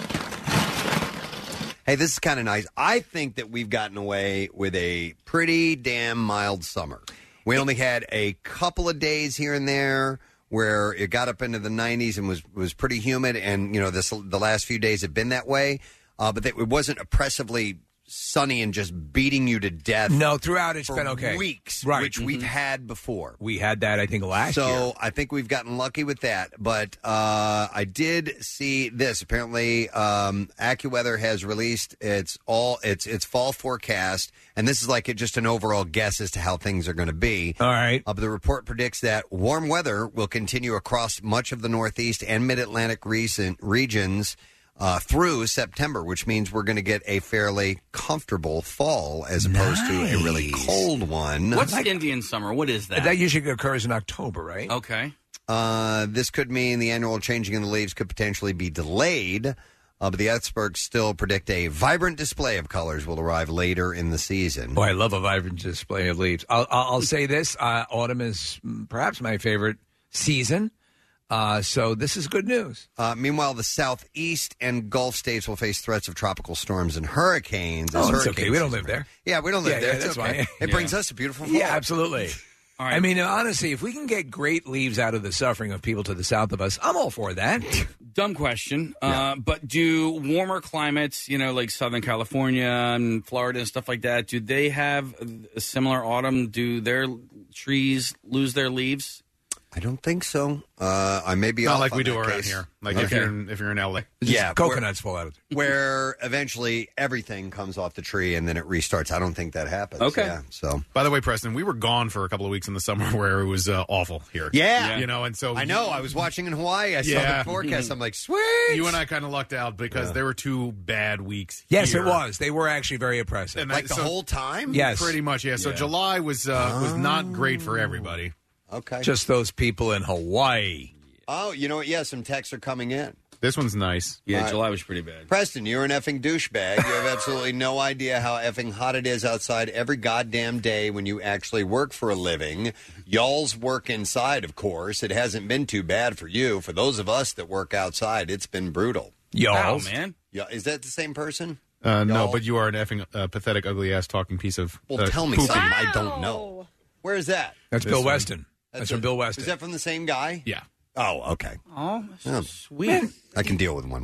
Hey, this is kind of nice. I think that we've gotten away with a pretty damn mild summer. We only had a couple of days here and there where it got up into the nineties and was, was pretty humid, and you know this the last few days have been that way. Uh, but that it wasn't oppressively sunny and just beating you to death. No, throughout it's for been okay. Weeks, Right. which we've Mhm. had before. We had that, I think, last so year. So I think we've gotten lucky with that. But uh, I did see this. Apparently, um, AccuWeather has released its all its its fall forecast, and this is like it, just an overall guess as to how things are going to be. All right. Uh, but the report predicts that warm weather will continue across much of the Northeast and Mid-Atlantic recent regions. Uh, through September, which means we're going to get a fairly comfortable fall as opposed to a really cold one. What's Indian summer? What is that? That usually occurs in October, right? Okay. Uh, this could mean the annual changing in the leaves could potentially be delayed, uh, but the experts still predict a vibrant display of colors will arrive later in the season. Boy, I love a vibrant display of leaves. I'll, I'll, I'll say this. Uh, autumn is mm, perhaps my favorite season. Uh, so this is good news. Uh, meanwhile, the southeast and Gulf states will face threats of tropical storms and hurricanes. Oh, as it's hurricane okay. We don't season- live there. Yeah, we don't live Yeah, there. yeah, It's that's okay. fine. It Yeah. brings us a beautiful fall. Yeah, absolutely. I mean, honestly, if we can get great leaves out of the suffering of people to the south of us, I'm all for that. Dumb question. Uh, but do warmer climates, you know, like Southern California and Florida and stuff like that, do they have a similar autumn? Do their trees lose their leaves? I don't think so. Uh, I may be Not off like on we do that around case. here. Like if Okay. you're in, if you're in L A. Yeah, coconuts fall out of it. Where eventually everything comes off the tree and then it restarts. I don't think that happens. Okay. Yeah, so By the way, Preston, we were gone for a couple of weeks in the summer where it was uh, awful here. Yeah. You know, and so I know. I was watching in Hawaii. I saw Yeah. the forecast. I'm like, sweet. You and I kind of lucked out because Yeah. there were two bad weeks. Yes, here. it was. They were actually very oppressive. And Like that- the so- whole time? Yes. Pretty much, yeah. So Yeah. July was uh, was not great for everybody. Okay. Just those people in Hawaii. Oh, you know what? Yeah, some texts are coming in. This one's nice. Yeah, All right. July was pretty bad. Preston, you're an effing douchebag. You have absolutely no idea how effing hot it is outside every goddamn day when you actually work for a living. Y'all's work inside, of course. It hasn't been too bad for you. For those of us that work outside, it's been brutal. Y'all's. Wow, man. Yeah, is that the same person? Uh, no, Y'all? but you are an effing uh, pathetic, ugly ass talking piece of. Well, uh, tell me poopy. something I don't know. Where is that? That's This Bill one. Weston. That's, from a- Bill Weston. Is that from the same guy? Yeah. Oh, okay. Oh, Yeah. sweet. I can deal with one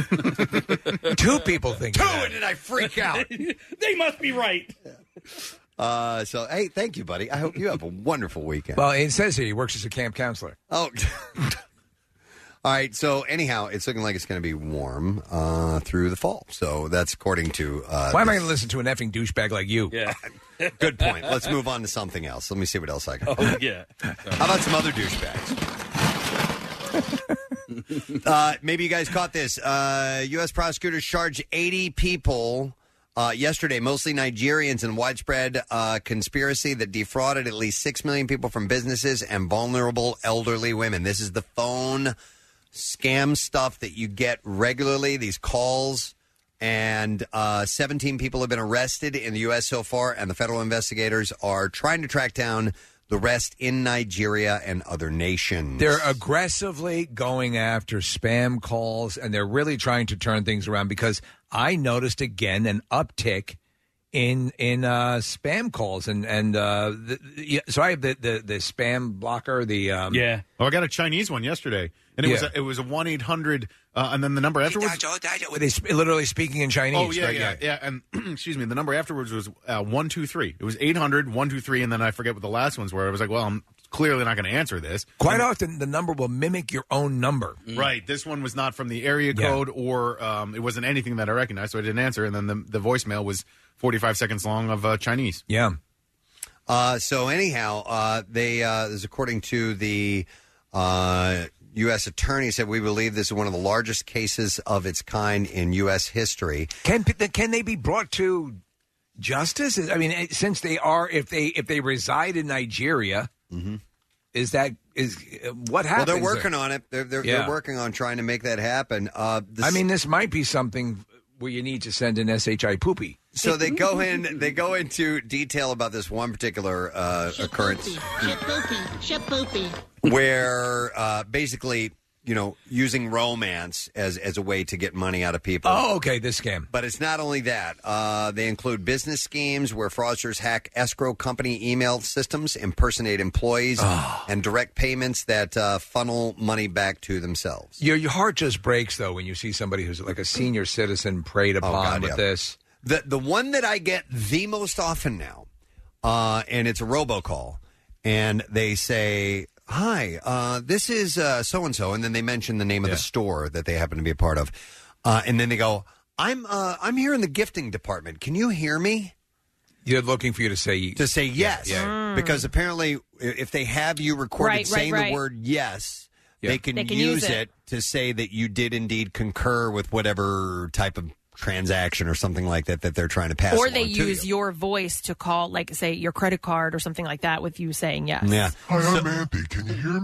person. Two people think Two, that. and did I freak out? They must be right. Uh, so, hey, thank you, buddy. I hope you have a wonderful weekend. Well, it says here he works as a camp counselor. Oh, all right. So, anyhow, it's looking like it's going to be warm uh, through the fall. So, that's according to. Uh, Why am I this- going to listen to an effing douchebag like you? Yeah. Good point. Let's move on to something else. Let me see what else I got. Oh, yeah. How about some other douchebags? uh, maybe you guys caught this. Uh, U S prosecutors charged eighty people uh, yesterday, mostly Nigerians, in widespread uh, conspiracy that defrauded at least six million people from businesses and vulnerable elderly women. This is the phone scam stuff that you get regularly, these calls. And uh, seventeen people have been arrested in the U S so far, and the federal investigators are trying to track down the rest in Nigeria and other nations. They're aggressively going after spam calls, and they're really trying to turn things around because I noticed again an uptick in in uh, spam calls, and and uh, the, yeah, so I have the, the the spam blocker. The um, Yeah. Oh, I got a Chinese one yesterday, and it was Yeah. a, it was a one eight hundred, uh, and then the number afterwards. Were they sp- literally speaking in Chinese? Oh yeah, right? yeah, yeah, and excuse me, the number afterwards was uh, one two three. It was eight hundred, one two three, and then I forget what the last ones were. I was like, well, I'm clearly not going to answer this. Quite And- often, the number will mimic your own number. Right. This one was not from the area Yeah. code, or um, it wasn't anything that I recognized, so I didn't answer. And then the, the voicemail was forty-five seconds long of uh, Chinese. Yeah. Uh, so anyhow, uh, they uh, this is according to the uh, U S attorney said we believe this is one of the largest cases of its kind in U S history. Can can they be brought to justice? I mean, it- since they are, if they if they reside in Nigeria, is that is uh, what Well, happens? they're working there? on it. They're, they're, Yeah. they're working on trying to make that happen. Uh, this- I mean, this might be something where you need to send an S H I poopy. So they go in. They go into detail about this one particular uh, occurrence Shapoopy, shapoopy. where uh, basically, you know, using romance as as a way to get money out of people. Oh, okay, this scam. But it's not only that. Uh, they include business schemes where fraudsters hack escrow company email systems, impersonate employees, and direct payments that uh, funnel money back to themselves. Your your heart just breaks though when you see somebody who's like a senior citizen preyed upon Oh, God, with yeah. this. The the one that I get the most often now, uh, and it's a robocall, and they say, "Hi, uh, this is so and so," and then they mention the name of the store that they happen to be a part of, uh, and then they go, "I'm uh, I'm here in the gifting department. Can you hear me?" They're looking for you to say to say yes, Yeah, yeah. because apparently, i- if they have you recorded Right, right, saying right. the word yes. Yeah. They can, They can use, use it. it. to say that you did indeed concur with whatever type of transaction or something like that that they're trying to pass Or they along to use you. your voice to call, like, say, your credit card or something like that with you saying yes. Yeah. Hi, I'm Anthony. Can you hear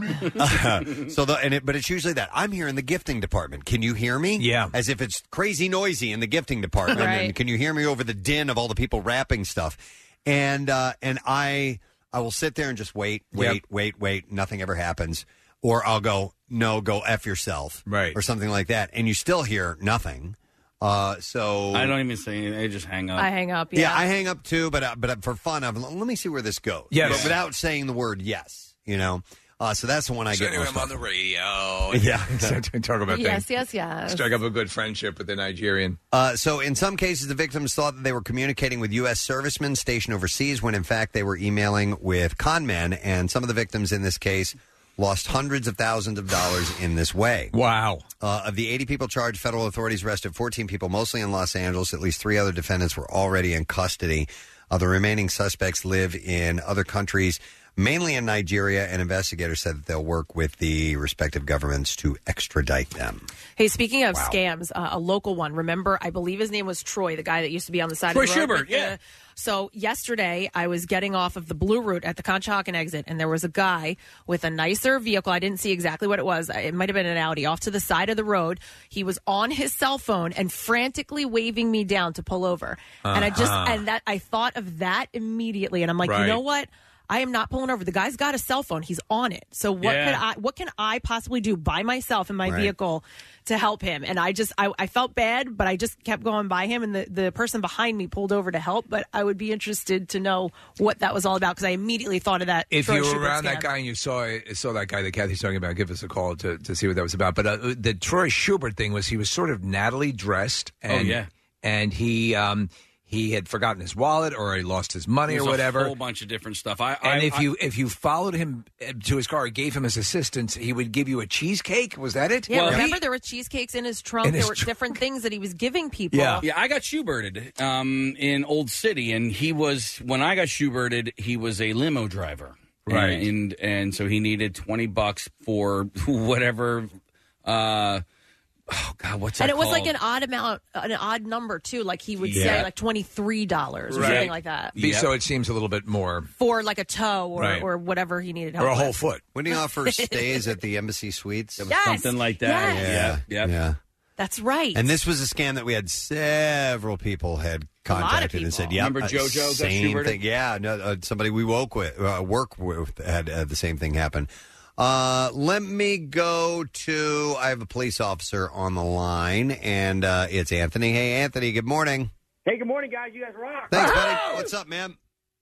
me? so the and it, but it's usually that I'm here in the gifting department. Can you hear me? Yeah. As if it's crazy noisy in the gifting department. Right. And can you hear me over the din of all the people wrapping stuff? And uh, and I I will sit there and just wait, wait, Yep. wait, wait. Nothing ever happens. Or I'll go, no, go F yourself. Right. Or something like that. And you still hear nothing. Uh, so I don't even say anything. I just hang up. I hang up, yeah. yeah. I hang up too, but uh, but uh, for fun, I'm, let me see where this goes. Yes. But without saying the word yes, you know. Uh, so that's the one I So get anyway, most I'm on the often. radio. Yeah. Talk about Yes, things. yes, yes. Strike up a good friendship with the Nigerian. Uh, so in some cases, the victims thought that they were communicating with U S servicemen stationed overseas when in fact they were emailing with con men, and some of the victims in this case lost hundreds of thousands of dollars in this way. Wow. Uh, of the eighty people charged, federal authorities arrested fourteen people, mostly in Los Angeles. At least three other defendants were already in custody. Uh, the remaining suspects live in other countries, mainly in Nigeria, and investigators said that they'll work with the respective governments to extradite them. Hey, speaking of Wow. scams, uh, a local one. Remember, I believe his name was Troy, the guy that used to be on the side Troy of the road. Schubert, with yeah. the- So yesterday, I was getting off of the Blue Route at the Conshohocken exit, and there was a guy with a nicer vehicle. I didn't see exactly what it was. It might have been an Audi off to the side of the road. He was on his cell phone and frantically waving me down to pull over. And I just Uh-huh. and that I thought of that immediately, and I'm like, Right. you know what? I am not pulling over. The guy's got a cell phone. He's on it. So what Yeah. can I what can I possibly do by myself in my Right. vehicle to help him? And I just I, I felt bad, but I just kept going by him, and the, the person behind me pulled over to help. But I would be interested to know what that was all about, because I immediately thought of that. If Troy you were Schubert around that scam. guy and you saw saw that guy that Kathy's talking about, give us a call to, to see what that was about. But uh, the Troy Schubert thing was he was sort of Natalie dressed. And, Oh, yeah. And he um, he had forgotten his wallet or he lost his money There's or whatever. a whole bunch of different stuff. I, And I, if I- you if you followed him uh, to his car, gave him his assistance, he would give you a cheesecake. Was that it? Yeah, Well, remember he- there were cheesecakes in his trunk. In there his were tr- different things that he was giving people. Yeah. Yeah, I got Schuberted um, in Old City, and he was when I got Schuberted, he was a limo driver, Right. And and so he needed twenty bucks for whatever. Uh, oh God, what's that And it was called? like an odd amount, an odd number too. Like he would Yeah. say like twenty three dollars or Right. something like that Be- Yep. So it seems a little bit more. for like a toe or, Right. or whatever he needed help Or a whole with. foot. When he offers stays at the Embassy Suites. Yes, something like that. yes. Yeah, yeah. Yeah. That's right. And this was a scam that we had several people had lot of contacted and said, people. "Yeah, Remember JoJo got same Schuberted? thing." Yeah, no, uh, somebody we woke with, uh, work with, had uh, the same thing happen. Uh, let me go to. I have a police officer on the line, and uh, it's Anthony. Hey, Anthony. Good morning. Hey, good morning, guys. You guys rock. Thanks, buddy. What's up, man?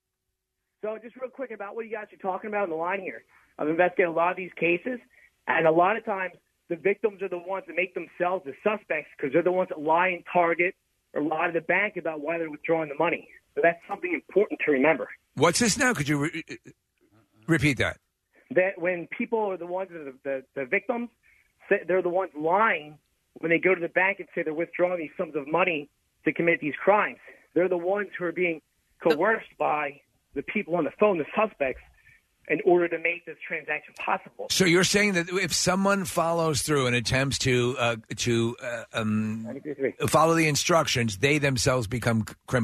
So, just real quick about what you guys are talking about on the line here. I've investigated a lot of these cases, and a lot of times the victims are the ones that make themselves the suspects because they're the ones that lie and target or lie to the bank about why they're withdrawing the money. So that's something important to remember. What's this now? Could you re- repeat that? That when people are the ones that are the, the, the victims, say they're the ones lying when they go to the bank and say they're withdrawing these sums of money to commit these crimes. They're the ones who are being coerced by the people on the phone, the suspects, in order to make this transaction possible. So you're saying that if someone follows through and attempts to uh, to uh, um, follow the instructions, they themselves become c- criminals.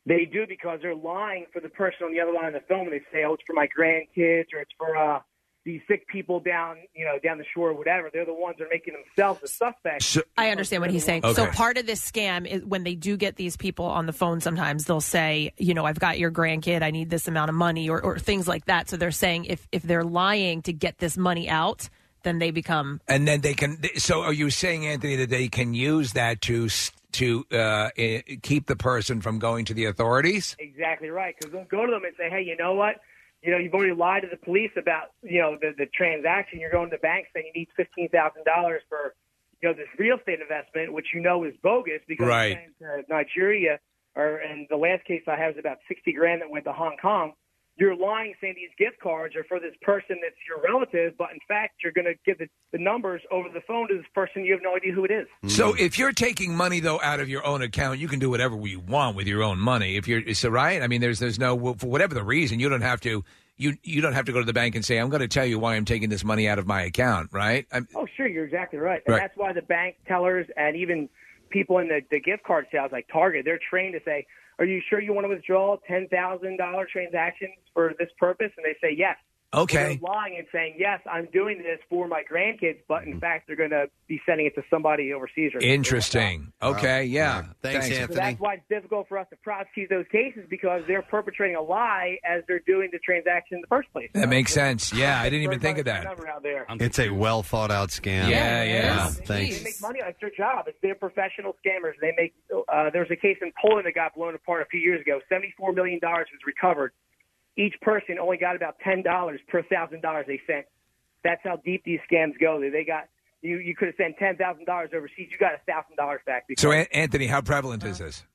They do because they're lying for the person on the other line of the phone when they say, "Oh, it's for my grandkids," or "It's for uh, these sick people down, you know, down the shore," or whatever. They're the ones that are making themselves the suspects. I understand what he's saying. Okay. So part of this scam is when they do get these people on the phone, sometimes they'll say, you know, I've got your grandkid, I need this amount of money, or, or things like that. So they're saying if, if they're lying to get this money out, then they become... And then they can... So are you saying, Anthony, that they can use that to to uh, keep the person from going to the authorities? Exactly right, because they'll go to them and say, "Hey, you know what? You know, you've already lied to the police about, you know, the, the transaction. You're going to the bank saying you need fifteen thousand dollars for, you know, this real estate investment, which you know is bogus because right. you're saying to Nigeria, or and the last case I have is about sixty grand that went to Hong Kong. You're lying, saying these gift cards are for this person that's your relative, but in fact, you're going to give the, the numbers over the phone to this person. You have no idea who it is. So if you're taking money, though, out of your own account, you can do whatever you want with your own money. If you're, so right? I mean, there's there's no, for whatever the reason, you don't have to, you you don't have to go to the bank and say, I'm going to tell you why I'm taking this money out of my account, right? I'm, Oh, sure, you're exactly right. And Right. that's why the bank tellers and even people in the, the gift card sales like Target, they're trained to say, "Are you sure you want to withdraw ten thousand dollars transactions for this purpose?" And they say yes. Okay. They're lying and saying, "Yes, I'm doing this for my grandkids," but in fact, they're going to be sending it to somebody overseas. Or Interesting. Okay, yeah. Thanks, So that's why it's difficult for us to prosecute those cases, because they're perpetrating a lie as they're doing the transaction in the first place. That makes sense. Yeah, I didn't even think of that. Number out there. It's a well thought out scam. Yeah, yeah. Wow, They thanks. make money. It's their job. It's they're professional scammers. They make. Uh, there was a case in Poland that got blown apart a few years ago. Seventy-four million dollars was recovered. Each person only got about ten dollars per thousand dollars they sent. That's how deep these scams go. They, they got you. You could have sent ten thousand dollars overseas. You got a thousand dollars back. Because, So, An- Anthony, how prevalent is this?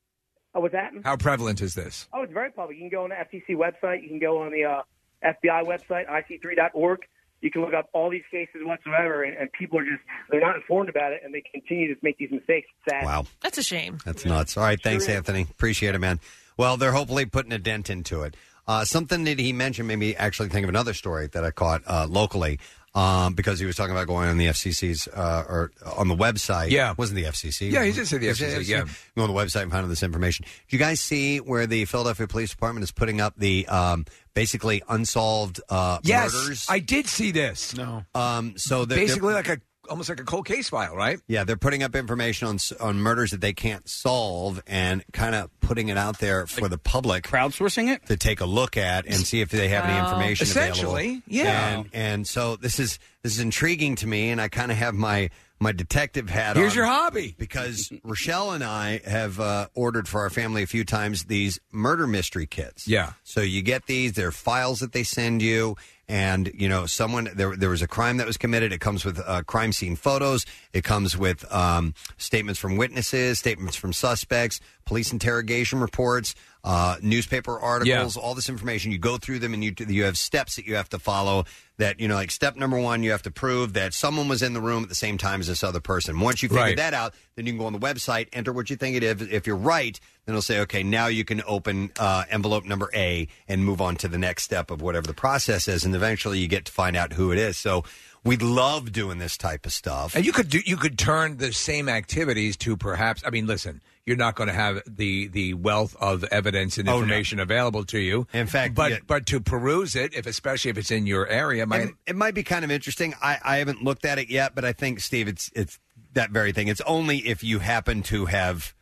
oh, what's that? How prevalent is this? Oh, it's very public. You can go on the F T C website. You can go on the uh, F B I website, I C three dot org. You can look up all these cases whatsoever, and, and people are just, they're not informed about it, and they continue to make these mistakes. It's sad. Wow. That's a shame. That's nuts. All right, thanks, Anthony. Appreciate it, man. Well, they're hopefully putting a dent into it. Uh, something that he mentioned made me actually think of another story that I caught uh, locally um, because he was talking about going on the F C C's uh, or on the website. Yeah. It wasn't the F C C. Yeah, he did say the F C C, yeah. Go on the website and find out this information. Do you guys see where the Philadelphia Police Department is putting up the um, basically unsolved uh, Yes, murders? I did see this. No. Um, so they're, Basically they're- like a almost like a cold case file, right? Yeah, they're putting up information on on murders that they can't solve and kind of putting it out there for the public, crowdsourcing it to take a look at and see if they have any Wow. information Essentially, available. yeah. And, and so this is this is intriguing to me, and I kind of have my my detective hat Here's on. your hobby. Because Rochelle and I have uh, ordered for our family a few times these murder mystery kits. Yeah. So you get these, they're files that they send you, and, you know, someone, there there was a crime that was committed. It comes with uh, crime scene photos. It comes with um, statements from witnesses, statements from suspects, police interrogation reports, uh, newspaper articles, all this information. You go through them, and you you have steps that you have to follow. That, you know, like step number one, you have to prove that someone was in the room at the same time as this other person. Once you figure Right. that out, then you can go on the website, enter what you think it is. If you're right, then it'll say, okay, now you can open uh, envelope number A and move on to the next step of whatever the process is, and eventually you get to find out who it is. So we love doing this type of stuff. And you could do you could turn the same activities to perhaps. I mean, listen, you're not going to have the the wealth of evidence and Oh, no. information available to you. In fact, but yeah. but to peruse it, if especially if it's in your area, might It, it might be kind of interesting. I, I haven't looked at it yet, but I think, Steve, it's it's that very thing. It's only if you happen to have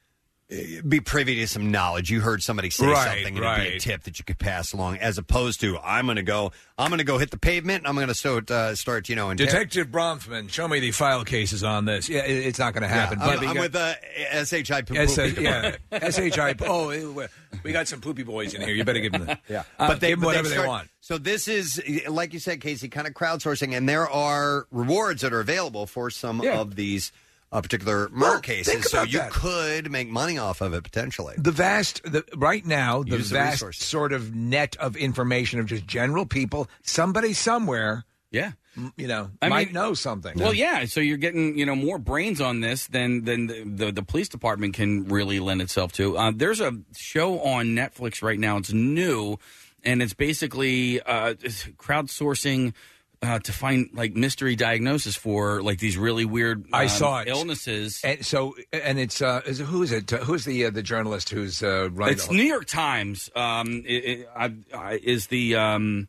uh, be privy to some knowledge. You heard somebody say Right, something, and it'd be a right. tip that you could pass along, as opposed to I'm going to go, I'm going to go hit the pavement. And I'm going to start, uh, start, you know, inter- Detective Bronfman, show me the file cases on this. Yeah, it, it's not going to happen. Yeah, but I'm, we I'm got- with uh, S H I. S- yeah, S H I. Oh, we got some poopy boys in here. You better give them the, Yeah, uh, but they, give them but whatever they start- want. So this is, like you said, Casey, kind of crowdsourcing, and there are rewards that are available for some Yeah. of these uh, particular murder Well, cases. think So about you that. could make money off of it potentially. The vast, the, right now, the Use the vast resources. sort of net of information of just general people, somebody somewhere, Yeah. m- you know, I might mean- know something. Well, yeah. So you're getting, you know, more brains on this than than the, the, the police department can really lend itself to. Uh, there's a show on Netflix right now. It's new, and it's basically uh, it's crowdsourcing uh, to find like mystery diagnosis for like these really weird. I um, saw it. illnesses. And so, and it's uh, is, who is it? Uh, Who's the uh, the journalist who's uh, running? It's the- New York Times. Um, it, it, I, I, is the um,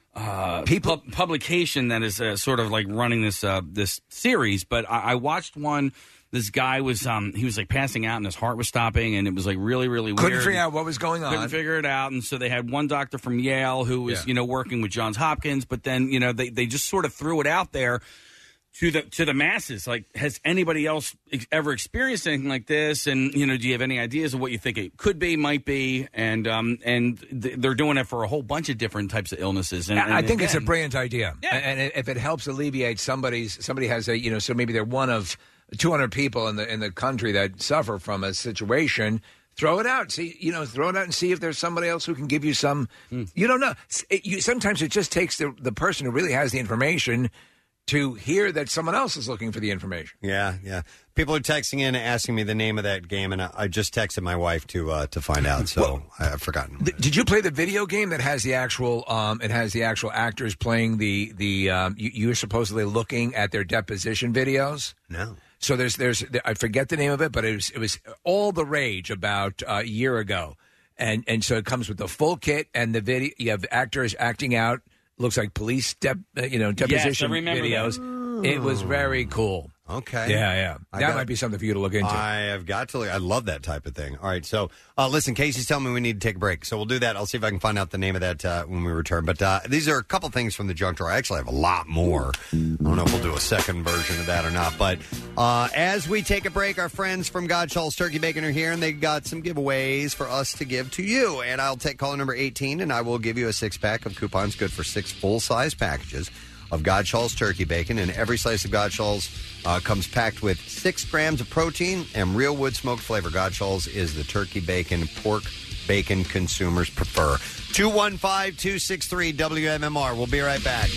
uh, People pu- publication that is uh, sort of like running this uh, this series. But I, I watched one. This guy was um, he was like passing out and his heart was stopping, and it was like really really weird. Couldn't figure out what was going on. Couldn't figure it out, and so they had one doctor from Yale who was Yeah. you know working with Johns Hopkins, but then you know they they just sort of threw it out there to the to the masses. Like, has anybody else ex- ever experienced anything like this? And you know, do you have any ideas of what you think it could be, might be? And um, and th- they're doing it for a whole bunch of different types of illnesses. And, and I think it's a again, brilliant idea, and and if it helps alleviate somebody's somebody has a you know so maybe they're one of two hundred people in the in the country that suffer from a situation. Throw it out. See, you know, throw it out and see if there's somebody else who can give you some. You don't know. It, you, sometimes it just takes the the person who really has the information to hear that someone else is looking for the information. Yeah, yeah. People are texting in asking me the name of that game, and I, I just texted my wife to uh, to find out. So Well, I, I've forgotten. Th- Did you play the video game that has the actual? Um, it has the actual actors playing the the. Um, you, you're supposedly looking at their deposition videos. No. So there's there's I forget the name of it, but it was it was all the rage about uh, a year ago, and and so it comes with the full kit and the video. You have actors acting out. Looks like police dep, uh, you know deposition remember videos. It was very cool. Okay. Yeah, yeah. I That got- might be something for you to look into. I have got to look. I love that type of thing. All right. So, uh, listen, Casey's telling me we need to take a break. So we'll do that. I'll see if I can find out the name of that uh, when we return. But uh, these are a couple things from the junk drawer. I actually have a lot more. I don't know if we'll do a second version of that or not. But uh, as we take a break, our friends from Godshall's Turkey Bacon are here, and they got some giveaways for us to give to you. And I'll take caller number eighteen, and I will give you a six-pack of coupons good for six full-size packages of Godshall's Turkey Bacon, and every slice of Godshall's uh, comes packed with six grams of protein and real wood smoked flavor. Godshall's is the turkey bacon, pork bacon consumers prefer. two one five, two six three, W M M R. We'll be right back.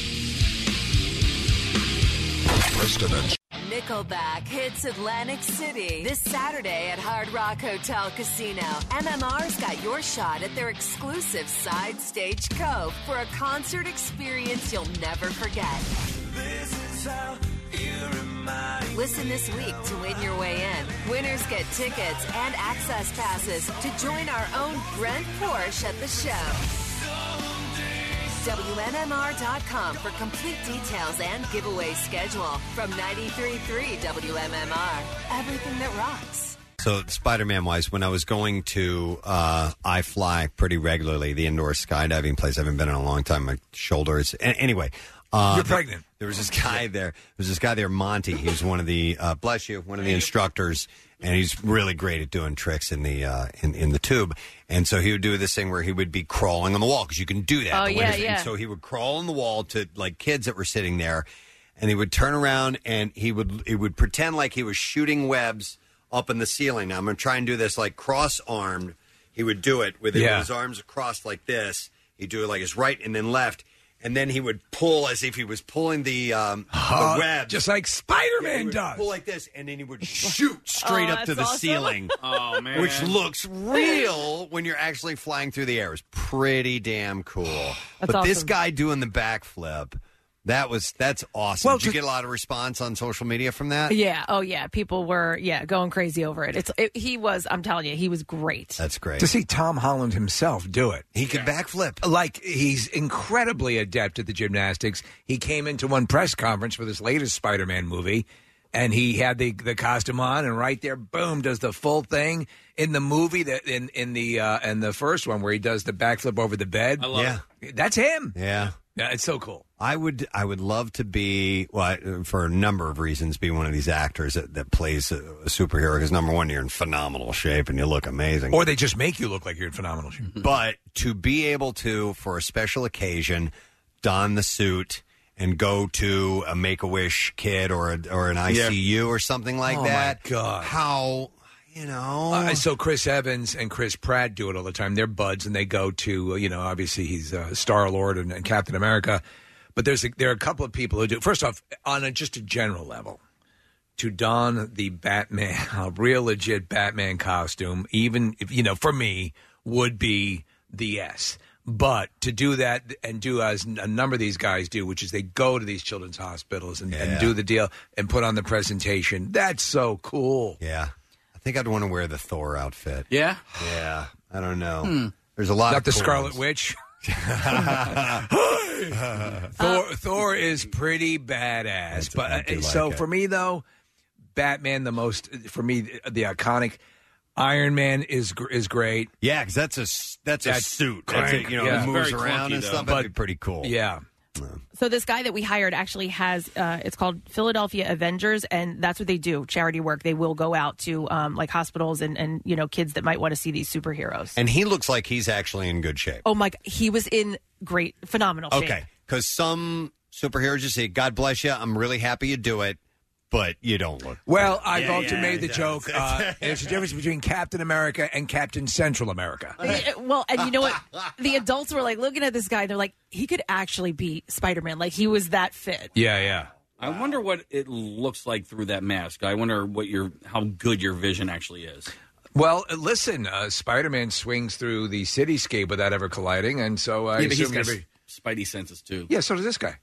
Preston and Nickelback hits Atlantic City this Saturday at Hard Rock Hotel Casino. M M R's got your shot at their exclusive Side Stage Cove for a concert experience you'll never forget. This is how you remind Listen this week to win your way in. Winners get tickets and access passes to join our own Brent Porsche at the show. W M M R dot com for complete details and giveaway schedule. From ninety-three point three W M M R, everything that rocks. So, Spider-Man wise, when I was going to uh, I Fly pretty regularly, the indoor skydiving place, I haven't been in a long time. My shoulders. A- anyway. Uh, You're pregnant. There was this guy there. There was this guy there, Monty. He was one of the, uh, bless you, one of the instructors, and he's really great at doing tricks in the uh, in, in the tube. And so he would do this thing where he would be crawling on the wall, because you can do that. Oh, The yeah, windows- yeah. And so he would crawl on the wall to like kids that were sitting there, and he would turn around and he would he would pretend like he was shooting webs up in the ceiling. Now I'm going to try and do this like cross-armed. He would do it with, Yeah. with his arms crossed like this. He'd do it like his right and then left. And then he would pull as if he was pulling the, um, Uh, the web. just like Spider-Man Yeah, he would does. Pull like this, and then he would shoot straight Oh, up to that's the awesome. ceiling. Oh man, Which looks real when you're actually flying through the air. It was pretty damn cool. but this awesome. guy doing the backflip, that was that's awesome. Well, Did you to- get a lot of response on social media from that? Yeah. Oh, yeah. People were, yeah, going crazy over it. It's it, he was. I'm telling you, he was great. That's great. To see Tom Holland himself do it. He could backflip. Like, he's incredibly adept at the gymnastics. He came into one press conference for this latest Spider-Man movie, and he had the the costume on, and right there, boom, does the full thing. In the movie, that in in the uh, in the first one where he does the backflip over the bed, I love Yeah. it. that's him. Yeah. Yeah, it's so cool. I would, I would love to be, well, I- for a number of reasons, be one of these actors that, that plays a, a superhero. Because number one, you're in phenomenal shape and you look amazing. Or they just make you look like you're in phenomenal shape. But to be able to, for a special occasion, don the suit and go to a Make-A-Wish kid or a, or an I C U or something like Oh, my that. God. How, you know? Uh, so Chris Evans and Chris Pratt do it all the time. They're buds, and they go to, uh, you know, obviously he's uh, Star-Lord and, and Captain America. But there's a, there are a couple of people who do. First off, on a, just a general level, to don the Batman, a real legit Batman costume, even if, you know, for me, would be the S. But to do that and do as a number of these guys do, which is they go to these children's hospitals and, and Yeah. do the deal and put on the presentation, that's so cool. Yeah. I think I'd want to wear the Thor outfit. Yeah? Yeah. I don't know. Hmm. There's a lot Not of the cool Scarlet ones. Witch. Thor, Thor is pretty badass. But uh, do so like it. for me though, Batman the most for me the iconic. Iron Man is gr- is great. Yeah, because that's a s- that's a suit. That's crank, it, you know, yeah. it moves Very around clunky, and though. stuff. That'd be pretty cool. Yeah. So this guy that we hired actually has, uh, it's called Philadelphia Avengers, and that's what they do, charity work. They will go out to um, like hospitals and, and, you know, kids that might want to see these superheroes. And he looks like he's actually in good shape. Oh, my, he was in great, phenomenal shape. Okay, because some superheroes just say, "God bless you, I'm really happy you do it," but you don't look. Well, I've Yeah, often yeah, made the yeah. joke. Uh, there's a difference between Captain America and Captain Central America. Yeah, Well, and you know what? The adults were like looking at this guy. They're like, he could actually be Spider-Man. Like he was that fit. Yeah, yeah. I wonder what it looks like through that mask. I wonder what your how good your vision actually is. Well, uh, listen, uh, Spider-Man swings through the cityscape without ever colliding, and so I Yeah, but he's assume got you'll be- Spidey senses too. Yeah, so does this guy.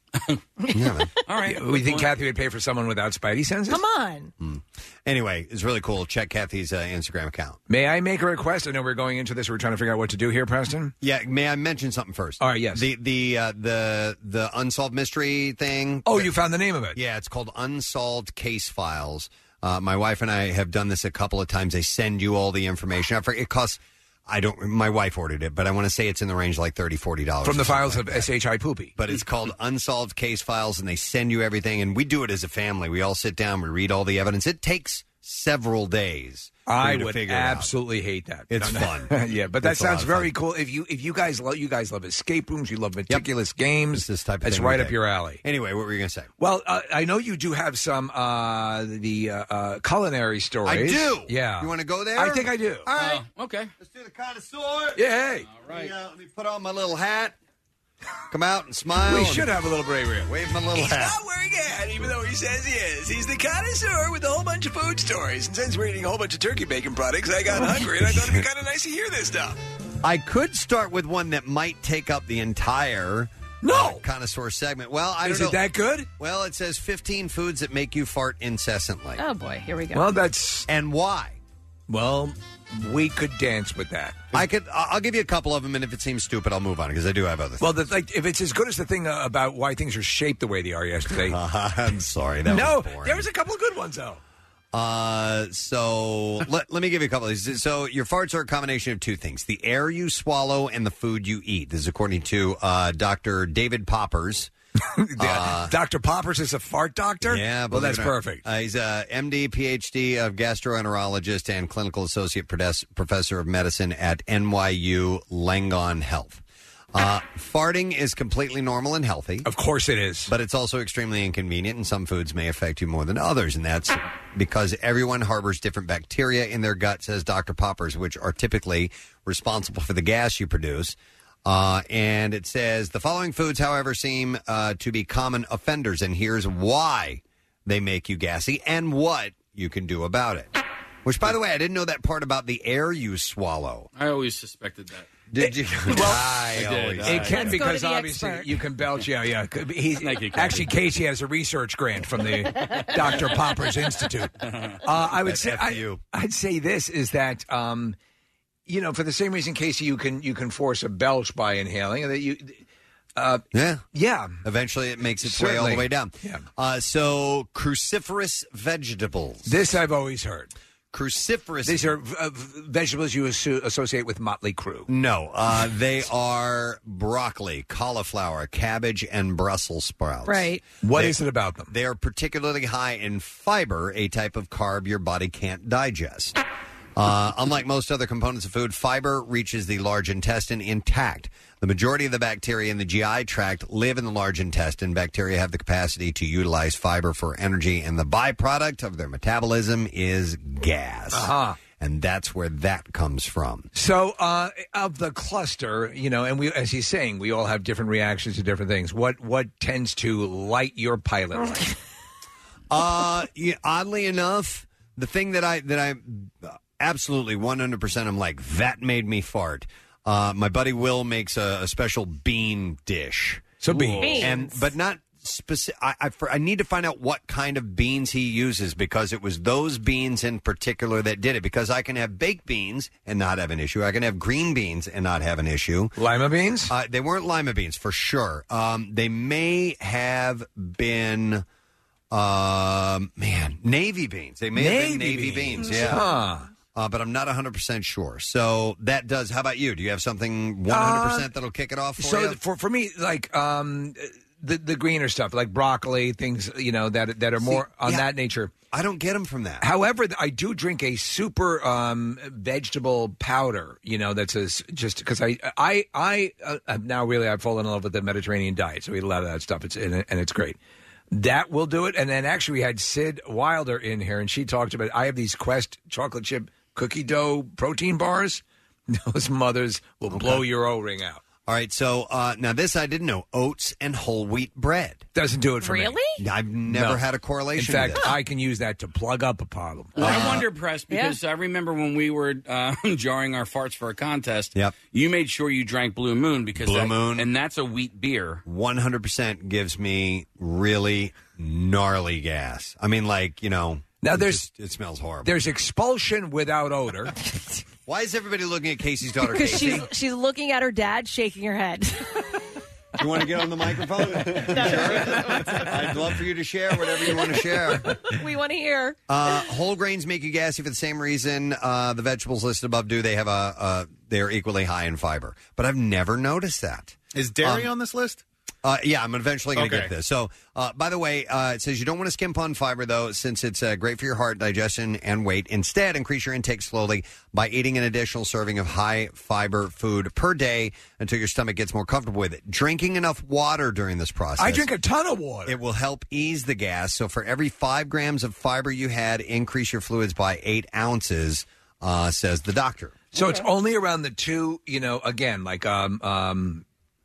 All right. We think Kathy would pay for someone without Spidey senses? Come on. Hmm. Anyway, it's really cool. Check Kathy's uh, Instagram account. May I make a request? I know we're going into this. We're trying to figure out what to do here, Preston. Yeah, may I mention something first? All right, yes. The the uh, the the unsolved mystery thing. Oh, you found the name of it? Yeah, it's called Unsolved Case Files. Uh, my wife and I have done this a couple of times. They send you all the information. I forget, it costs. I don't. My wife ordered it, but I want to say it's in the range of like thirty, forty dollars From the files of S H I Poopy. But it's called Unsolved Case Files, and they send you everything. And we do it as a family. We all sit down, we read all the evidence. It takes several days. for I you to would figure it out. absolutely hate that. It's No, no. fun. yeah, but that It's a lot sounds of very fun. cool. If you if you guys love you guys love escape rooms, you love meticulous games. It's this type of That's thing we right up do. your alley. Anyway, what were you going to say? Well, uh, I know you do have some uh, the uh, uh, culinary stories. I do. Yeah. You want to go there? I think I do. All right. Okay. Let's do the connoisseur. Yeah. Hey. All right. Let me, uh, let me put on my little hat. Come out and smile. We and should have a little bravery. Wave my little He's hat. not wearing a hat, even though he says he is. He's the connoisseur with a whole bunch of food stories. And since we're eating a whole bunch of turkey bacon products, I got hungry, and I thought it'd be kind of nice to hear this stuff. I could start with one that might take up the entire no uh, connoisseur segment. Well, I Is don't it know. that good? Well, it says fifteen foods that make you fart incessantly. Oh, boy. Here we go. Well, that's and why. Well, we could dance with that. I could. I- I'll give you a couple of them, and if it seems stupid, I'll move on because I do have other. Well, the, like if it's as good as the thing uh, about why things are shaped the way they are yesterday. I'm sorry. That no, was boring. there was a couple of good ones though. Uh, so let, let me give you a couple of these. So your farts are a combination of two things: the air you swallow and the food you eat. This is according to uh, Doctor David Poppers. Uh, Doctor Poppers is a fart doctor? Yeah, well, believe that's it or not. perfect. Uh, he's a M D, P H D of gastroenterologist and clinical associate prodes- professor of medicine at N Y U Langone Health. Uh, farting is completely normal and healthy. Of course it is. But it's also extremely inconvenient, and some foods may affect you more than others. And that's because everyone harbors different bacteria in their gut, says Doctor Poppers, which are typically responsible for the gas you produce. Uh, and it says the following foods, however, seem uh, to be common offenders, and here's why they make you gassy and what you can do about it. Which, by the way, I didn't know that part about the air you swallow. I always suspected that. Did you? Well, I I did. always. It can Let's because go to the obviously expert. you can belch. Yeah, yeah. He's, Thank you, Casey. actually, Casey has a research grant from the Doctor Poppers Institute. Uh, I would That's say F I, you. I'd say this is that um, you know for the same reason, Casey, you can you can force a belch by inhaling, and that you. Uh, Yeah. yeah. Eventually, it makes its way all Certainly. the way down. Yeah. Uh, so, cruciferous vegetables. This I've always heard. Cruciferous. These are uh, vegetables you asso- associate with Motley Crue. No, uh, they are broccoli, cauliflower, cabbage, and Brussels sprouts. Right. What They- is it about them? They are particularly high in fiber, a type of carb your body can't digest. Uh, unlike most other components of food, fiber reaches the large intestine intact. The majority of the bacteria in the G I tract live in the large intestine. Bacteria have the capacity to utilize fiber for energy, and the byproduct of their metabolism is gas. Uh-huh. And that's where that comes from. So, uh, of the cluster, you know, and we, as he's saying, we all have different reactions to different things. What what tends to light your pilot light? Uh, yeah, oddly enough, the thing that I that I absolutely one hundred percent I'm like that made me fart. Uh, my buddy Will makes a, a special bean dish. So beans. Beans. and but not specific. I, I, for, I need to find out what kind of beans he uses because it was those beans in particular that did it. Because I can have baked beans and not have an issue. I can have green beans and not have an issue. Lima beans? Uh, they weren't lima beans for sure. Um, they may have been. Um, man, navy beans. They may have been Navy navy beans. beans. Yeah. Huh. Uh, but I'm not one hundred percent sure. So that does. How about you? Do you have something one hundred percent Uh, that'll kick it off for so you? for for me, like um, the the greener stuff, like broccoli, things you know that that are more See, on yeah. that nature. I don't get them from that. However, I do drink a super um, vegetable powder. You know, that's a, just because I I I uh, now really I've fallen in love with the Mediterranean diet, so we eat a lot of that stuff. It's and it's great. That will do it. And then actually, we had Sid Wilder in here, and she talked about. I have these Quest chocolate chip cookie dough protein bars. Those mothers will blow your O-ring out. All right, so uh, now this I didn't know. Oats and whole wheat bread. Doesn't do it for me. Really? I've never No. had a correlation. In fact, to this. I can use that to plug up a problem. I wonder, Press, because I remember when we were uh, jarring our farts for a contest, Yep. you made sure you drank Blue Moon because Blue that- Moon. and that's a wheat beer. one hundred percent gives me really gnarly gas. I mean, like, you know, Now it there's just- it smells horrible. There's expulsion without odor. Why is everybody looking at Casey's daughter, Because Casey? she's she's looking at her dad, shaking her head. You want to get on the microphone? Sure. I'd love for you to share whatever you want to share. We want to hear. Uh, whole grains make you gassy for the same reason uh, the vegetables listed above do. They have a uh, they're equally high in fiber, but I've never noticed that. Is dairy Um, on this list? Uh, yeah, I'm eventually going to Okay. get this. So, uh, by the way, uh, it says you don't want to skimp on fiber, though, since it's uh, great for your heart, digestion, and weight. Instead, increase your intake slowly by eating an additional serving of high-fiber food per day until your stomach gets more comfortable with it. Drinking enough water during this process. I drink a ton of water. It will help ease the gas. So, for every five grams of fiber you had, increase your fluids by eight ounces, uh, says the doctor. So it's only around the two, you know, again, like, um, um,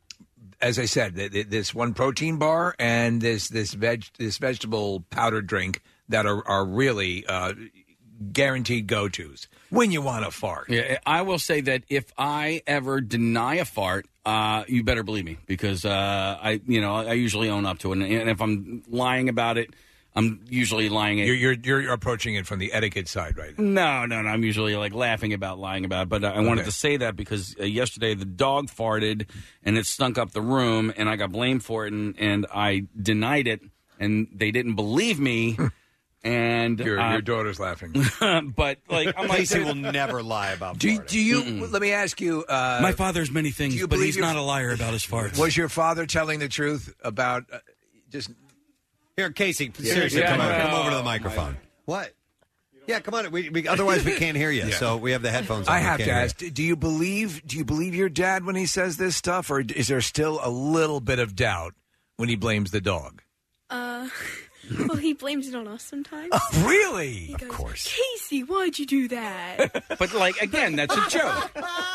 as I said, th- th- this one protein bar and this this veg this vegetable powder drink that are, are really uh, guaranteed go-tos when you want to fart. Yeah, I will say that if I ever deny a fart, uh, you better believe me because uh, I, you know, I usually own up to it, and if I'm lying about it, I'm usually lying. It. You're, you're you're approaching it from the etiquette side, right? No, no, no. I'm usually like laughing about lying about it. But uh, I wanted Okay. to say that because uh, yesterday the dog farted and it stunk up the room and I got blamed for it and, and I denied it and they didn't believe me. And Your, uh, your daughter's laughing. but like, I'm like, Casey will never lie about Do, farting. do you? Let me ask you. Uh, my father's many do things, you but believe he's your- not a liar about his farts. Was your father telling the truth about uh, just? Here, Casey, seriously, Yeah, come, on, no. come over to the microphone. What? Yeah, come on. We, we, otherwise, we can't hear you. Yeah. So we have the headphones on. I We have can't to hear ask: Do you believe? Do you believe your dad when he says this stuff, or is there still a little bit of doubt when he blames the dog? Uh, well, he blames it on us sometimes. Oh, really? He goes, Of course. Casey, why'd you do that? But like again, that's a joke.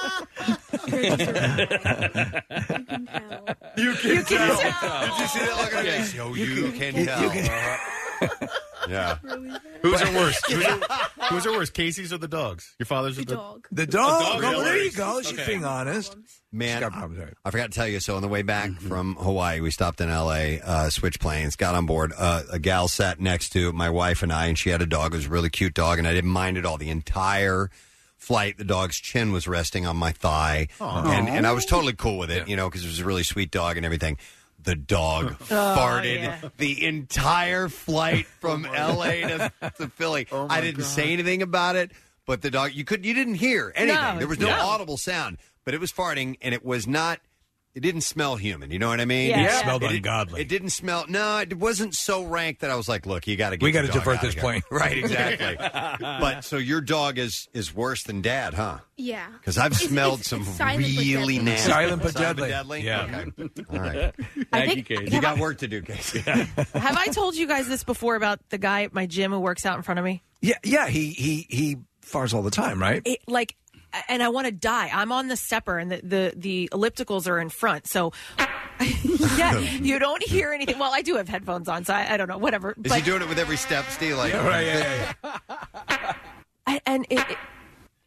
You can, You can tell. tell. Did you see that look on her face? Yo, you, can, tell. Yeah. Who's are worse? Who's are, who's are worse? Casey's or the dogs? Your father's or The the dog. The dog. dog Oh, is there you worse. go. She's Okay. being honest. Man, She's got problems, right? I forgot to tell you. So on the way back from Hawaii, we stopped in L A, uh, switched planes, got on board. Uh, a gal sat next to my wife and I, and she had a dog. It was a really cute dog, and I didn't mind at all. The entire flight, the dog's chin was resting on my thigh, and, and I was totally cool with it, you know, because it was a really sweet dog and everything. The dog farted yeah. the entire flight from L A to, to Philly. Oh, my I didn't God. say anything about it, but the dog, you could, you didn't hear anything. No, there was no no. audible sound, but it was farting, and it was not. It didn't smell human. You know what I mean? Yeah. It Yeah. smelled It, did- ungodly. it didn't smell. No, it wasn't so rank that I was like, "Look, you got to get. We got gotta to divert this plane. right? Exactly. But so your dog is is worse than Dad, huh? Yeah. Because I've It's- smelled it's- some it's silent but really deadly. nasty. Silent but Silent deadly. Yeah. Okay. All right. I Thank think- you, Casey. You got work to do, Casey. Have I told you guys this before about the guy at my gym who works out in front of me? Yeah, yeah. He he he farts all the time, right? It, like, and I want to die. I'm on the stepper, and the, the the ellipticals are in front, so. Yeah, you don't hear anything. Well, I do have headphones on, so I, I don't know. Whatever. Is he doing it with every step, Steve? Like, Yeah, right, yeah, yeah, I- and it, it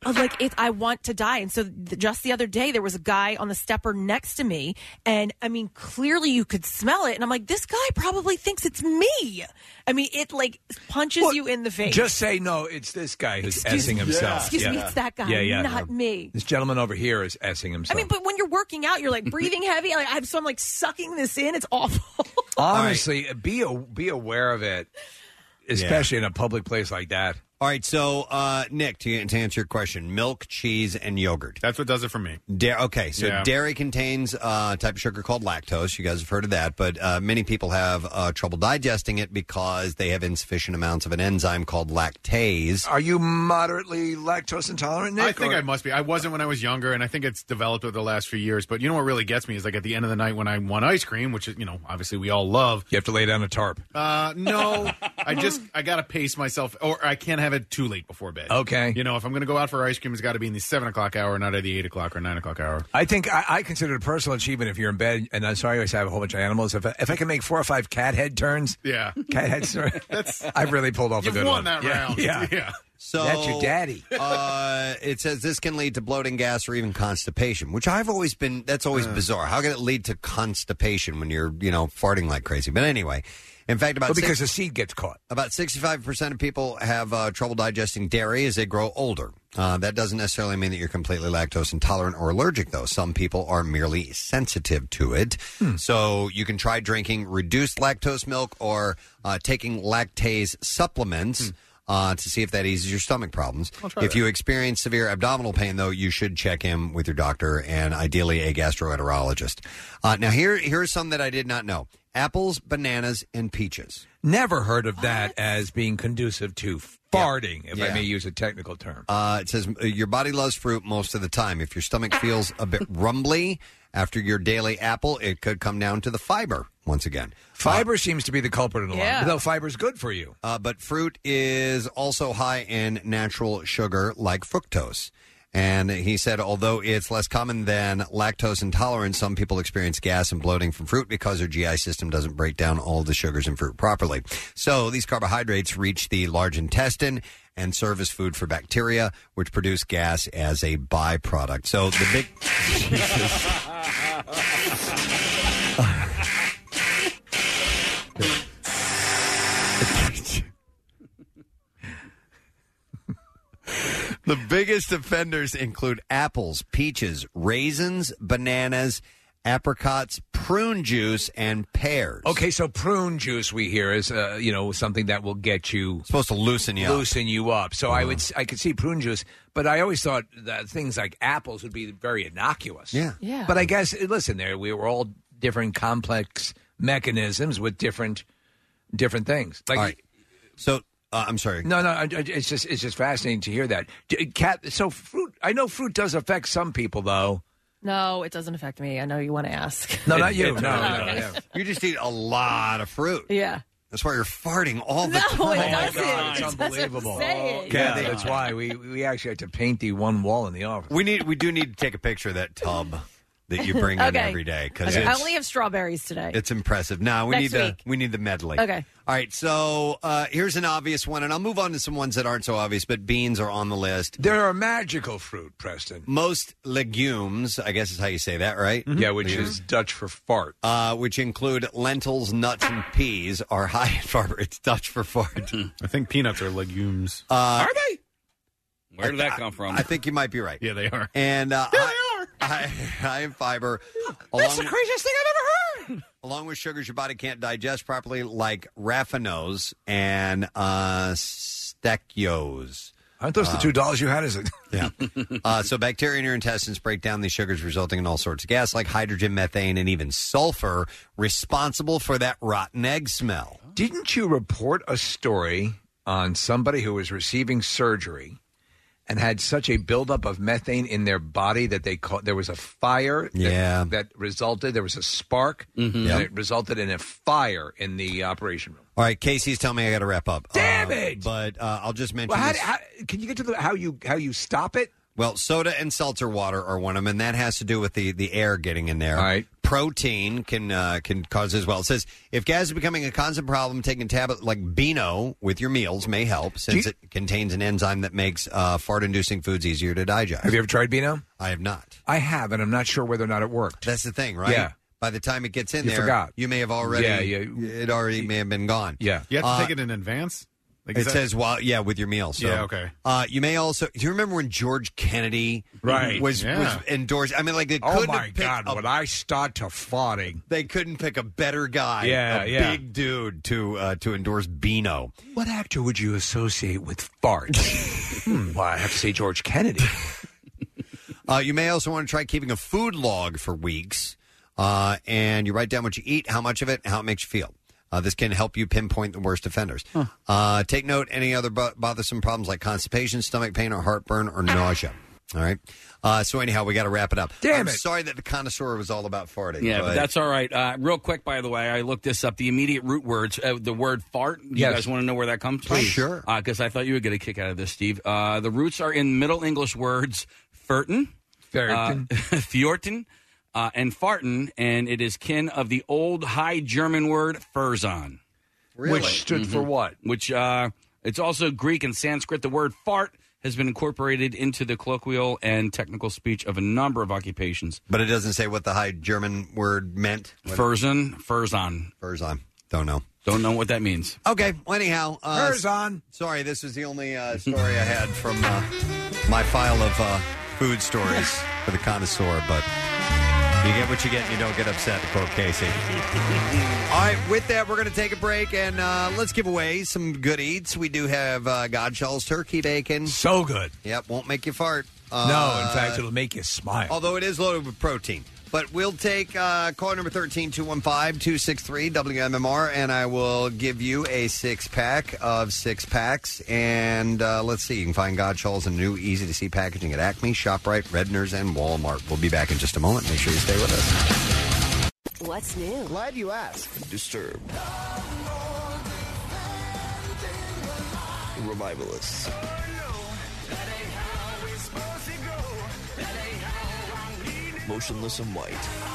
of like, it, I want to die. And so th- just the other day, there was a guy on the stepper next to me. And I mean, clearly you could smell it. And I'm like, this guy probably thinks it's me. I mean, it like punches Well, you in the face. Just say, no, it's this guy who's Excuse- essing himself. Yeah. Excuse me, it's that guy, Yeah, yeah. not me. This gentleman over here is essing himself. I mean, but when you're working out, you're like breathing heavy. Like, I'm, so I'm like sucking this in. It's awful. Honestly, be a, be aware of it, especially in a public place like that. All right, so uh, Nick, to, to answer your question, milk, cheese, and yogurt. That's what does it for me. Da- okay, so Yeah. dairy contains uh, a type of sugar called lactose. You guys have heard of that, but uh, many people have uh, trouble digesting it because they have insufficient amounts of an enzyme called lactase. Are you moderately lactose intolerant, Nick? I think or- I must be. I wasn't when I was younger, and I think it's developed over the last few years. But you know what really gets me is like at the end of the night when I want ice cream, which is, you know, obviously we all love. You have to lay down a tarp. Uh, no, I just I gotta pace myself, or I can't have it too late before bed. Okay. You know, if I'm going to go out for ice cream, it's got to be in the seven o'clock hour, not at the eight o'clock or nine o'clock hour. I think I, I consider it a personal achievement if you're in bed, and I'm sorry I always have a whole bunch of animals. If I, if I can make four or five cat head turns, yeah, cat head turns, That's I've really pulled off You've a good won one. that yeah, round. Yeah, Yeah. So that's your daddy. uh, it says this can lead to bloating, gas, or even constipation, which I've always been. That's always Uh. bizarre. How can it lead to constipation when you're, you know, farting like crazy? But anyway, in fact, about Well, because six- the seed gets caught. About sixty-five percent of people have uh, trouble digesting dairy as they grow older. Uh, that doesn't necessarily mean that you're completely lactose intolerant or allergic, though. Some people are merely sensitive to it. Hmm. So you can try drinking reduced lactose milk or uh, taking lactase supplements. Uh, to see if that eases your stomach problems. I'll try If that. you experience severe abdominal pain, though, you should check in with your doctor and ideally a gastroenterologist. Uh, now, here here's some that I did not know. Apples, bananas, and peaches. Never heard of that as being conducive to farting, if I Yeah. may use a technical term. Uh, it says uh, your body loves fruit most of the time. If your stomach feels a bit rumbly after your daily apple, it could come down to the fiber once again. Fiber seems to be the culprit in a lot, Yeah. though fiber's good for you. Uh, but fruit is also high in natural sugar like fructose. And he said, although it's less common than lactose intolerance, some people experience gas and bloating from fruit because their G I system doesn't break down all the sugars in fruit properly. So these carbohydrates reach the large intestine and serve as food for bacteria, which produce gas as a byproduct. So the big... The biggest offenders include apples, peaches, raisins, bananas, apricots, prune juice, and pears. Okay, so prune juice we hear is uh, you know something that will get you supposed to loosen you up. loosen you up. So I would s- I could see prune juice, but I always thought that things like apples would be very innocuous. Yeah, yeah. But I guess listen, there we were all different complex mechanisms with different different things. Like, All right. So uh, I'm sorry. no, no, I- I- it's just it's just fascinating to hear that. D- Cat, so fruit. I know fruit does affect some people though. No, it doesn't affect me. I know you want to ask. No, not you. It- No, it- no, Okay. yeah. You just eat a lot of fruit. Yeah. That's why you're farting all the No, time. it Oh my doesn't. God, it's That's what I'm unbelievable. saying. Yeah, they- that's why we we actually had to paint the one wall in the office. We need. We do need to take a picture of that tub that you bring in Okay. every day because Okay, I it's, only have strawberries today. it's impressive. Now we Next need the week. we need the medley. Okay. All right. So uh, here's an obvious one, and I'll move on to some ones that aren't so obvious. But beans are on the list. They're a magical fruit, Preston. Most legumes, I guess is how you say that, right? Yeah, which Legumes. is Dutch for fart. Uh, which include lentils, nuts, and peas, are high in fiber. It's Dutch for fart. I think peanuts are legumes. Uh, Are they? Where did that come from? I think you might be right. Yeah, they are. And uh, high, high, high in fiber. That's the along- craziest thing I've ever heard. along with sugars your body can't digest properly, like raffinose and uh, stechios. Aren't those the two dollars you had? Is it? Yeah. uh, so bacteria in your intestines break down these sugars, resulting in all sorts of gas like hydrogen, methane, and even sulfur, responsible for that rotten egg smell. Didn't you report a story on somebody who was receiving surgery and had such a buildup of methane in their body that they caught, there was a fire that, Yeah. that resulted, there was a spark, Mhm. and Yep. it resulted in a fire in the operation room. All right, Casey's telling me I got to wrap up. Damn Uh, it! But uh, I'll just mention Well, how, this. how, can you get to the, how you how you stop it? Well, soda and seltzer water are one of them, and that has to do with the, the air getting in there. All right. protein can uh, can cause as well. It says if gas is becoming a constant problem, taking a tablet like Beano with your meals may help, since you, it contains an enzyme that makes uh, fart-inducing foods easier to digest. Have you ever tried Beano? I have not. I have, and I'm not sure whether or not it worked. That's the thing, right? Yeah. By the time it gets in You there, forgot. you may have already. Yeah, yeah. It already may have been gone. Yeah. You have to Uh, take it in advance? Like, it is that- says, well, yeah, with your meal. So, Yeah, okay. Uh, you may also. Do you remember when George Kennedy Right. was, Yeah. was endorsed? I mean, like, they Oh, couldn't my pick God, a- when I start to farting. They couldn't pick a better guy, Yeah, a yeah. big dude to uh, to endorse Beano. What actor would you associate with fart? hmm, well, I have to say George Kennedy. Uh, you may also want to try keeping a food log for weeks, uh, and you write down what you eat, how much of it, and how it makes you feel. Uh, this can help you pinpoint the worst offenders. Uh, take note any other bo- bothersome problems like constipation, stomach pain, or heartburn, or nausea. All right. Uh, so anyhow, we got to wrap it up. Damn I'm it. sorry that the connoisseur was all about farting. Yeah, but that's all right. Uh, real quick, by the way, I looked this up. The immediate root words, uh, the word fart. You Yes. guys want to know where that comes from? Sure. Because I thought you would get a kick out of this, Steve. Uh, the roots are in Middle English words fertin, Fertin. uh, fjorten, uh, and farten, and it is kin of the old High German word furzon. Really? Which stood for what? Which uh, it's also Greek and Sanskrit. The word fart has been incorporated into the colloquial and technical speech of a number of occupations. But it doesn't say what the High German word meant. Furzon, furzon. Furzon. Don't know. Don't know what that means. Okay. Well, anyhow. Uh, Furzon. Sorry, this was the only uh, story I had from uh, my file of uh, food stories for the connoisseur, but you get what you get and you don't get upset, to quote Casey. All right, with that, we're going to take a break and uh, let's give away some good eats. We do have uh, Godshall's turkey bacon. So good. Yep, won't make you fart. no, Uh, in fact, it'll make you smile. Although it is loaded with protein. But we'll take uh, call number thirteen two one five, two six three, W M M R, and I will give you a six-pack of six packs. And uh, let's see, you can find Godshall's in new, easy-to-see packaging at Acme, ShopRite, Redner's, and Walmart. We'll be back in just a moment. Make sure you stay with us. What's new? Glad you asked. Disturbed. Revivalists. Motionless in White.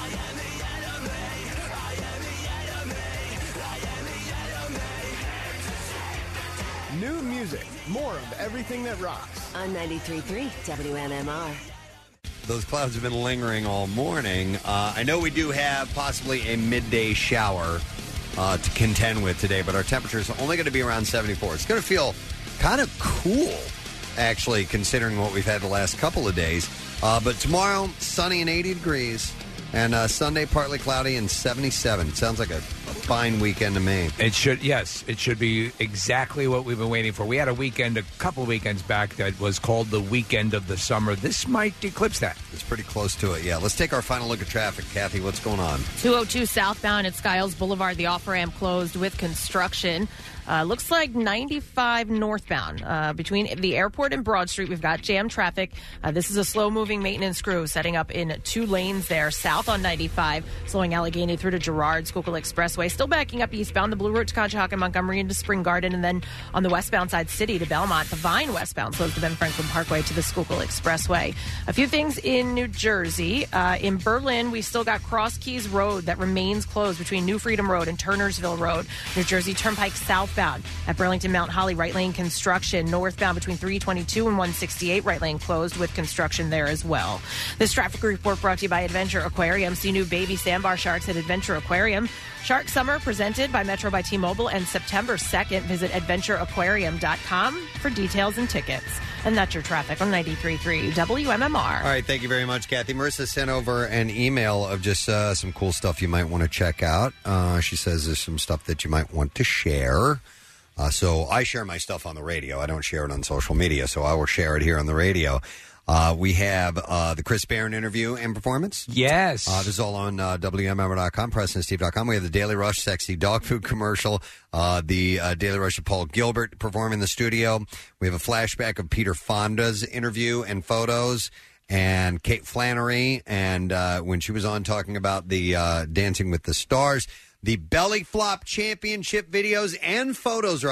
New music, more of everything that rocks. On ninety-three point three W M M R. Those clouds have been lingering all morning. Uh, I know we do have possibly a midday shower uh, to contend with today, but our temperature is only going to be around seventy-four. It's going to feel kind of cool, actually, considering what we've had the last couple of days. Uh, but tomorrow, sunny and eighty degrees. And uh, Sunday, partly cloudy and seventy-seven. Sounds like a, a fine weekend to me. It should, yes, it should be exactly what we've been waiting for. We had a weekend a couple of weekends back that was called the weekend of the summer. This might eclipse that. It's pretty close to it, yeah. Let's take our final look at traffic. Kathy, what's going on? two oh two southbound at Skiles Boulevard, the off-ramp closed with construction. Uh, looks like ninety-five northbound. Uh, between the airport and Broad Street, we've got jam traffic. Uh, this is a slow-moving maintenance crew setting up in two lanes there, south on ninety-five, slowing Allegheny through to Girard, Schuylkill Expressway. Still backing up eastbound, the Blue Route to Conshohocken, Montgomery into Spring Garden, and then on the westbound side, City to Belmont. The Vine westbound slows the Ben Franklin Parkway to the Schuylkill Expressway. A few things in New Jersey. Uh, in Berlin, we still got Cross Keys Road that remains closed between New Freedom Road and Turnersville Road. New Jersey Turnpike southbound at Burlington Mount Holly, right lane construction. Northbound between three twenty-two and one sixty-eight, right lane closed with construction there as well. This traffic report brought to you by Adventure Aquarium. See new baby sandbar sharks at Adventure Aquarium. Shark Summer presented by Metro by T-Mobile, and September second. Visit adventure aquarium dot com for details and tickets. And that's your traffic on ninety-three point three W M M R. All right, thank you very much, Kathy. Marissa sent over an email of just uh, some cool stuff you might want to check out. Uh, she says there's some stuff that you might want to share. Uh, so I share my stuff on the radio. I don't share it on social media, so I will share it here on the radio. Uh, we have uh, the Chris Barron interview and performance. Yes. Uh, this is all on uh, W M M R dot com, Preston Steve dot com. We have the Daily Rush Sexy Dog Food commercial, uh, the uh, Daily Rush of Paul Gilbert performing in the studio. We have a flashback of Peter Fonda's interview and photos, and Kate Flannery, and uh, when she was on talking about the uh, Dancing with the Stars. The Belly Flop Championship videos and photos are up.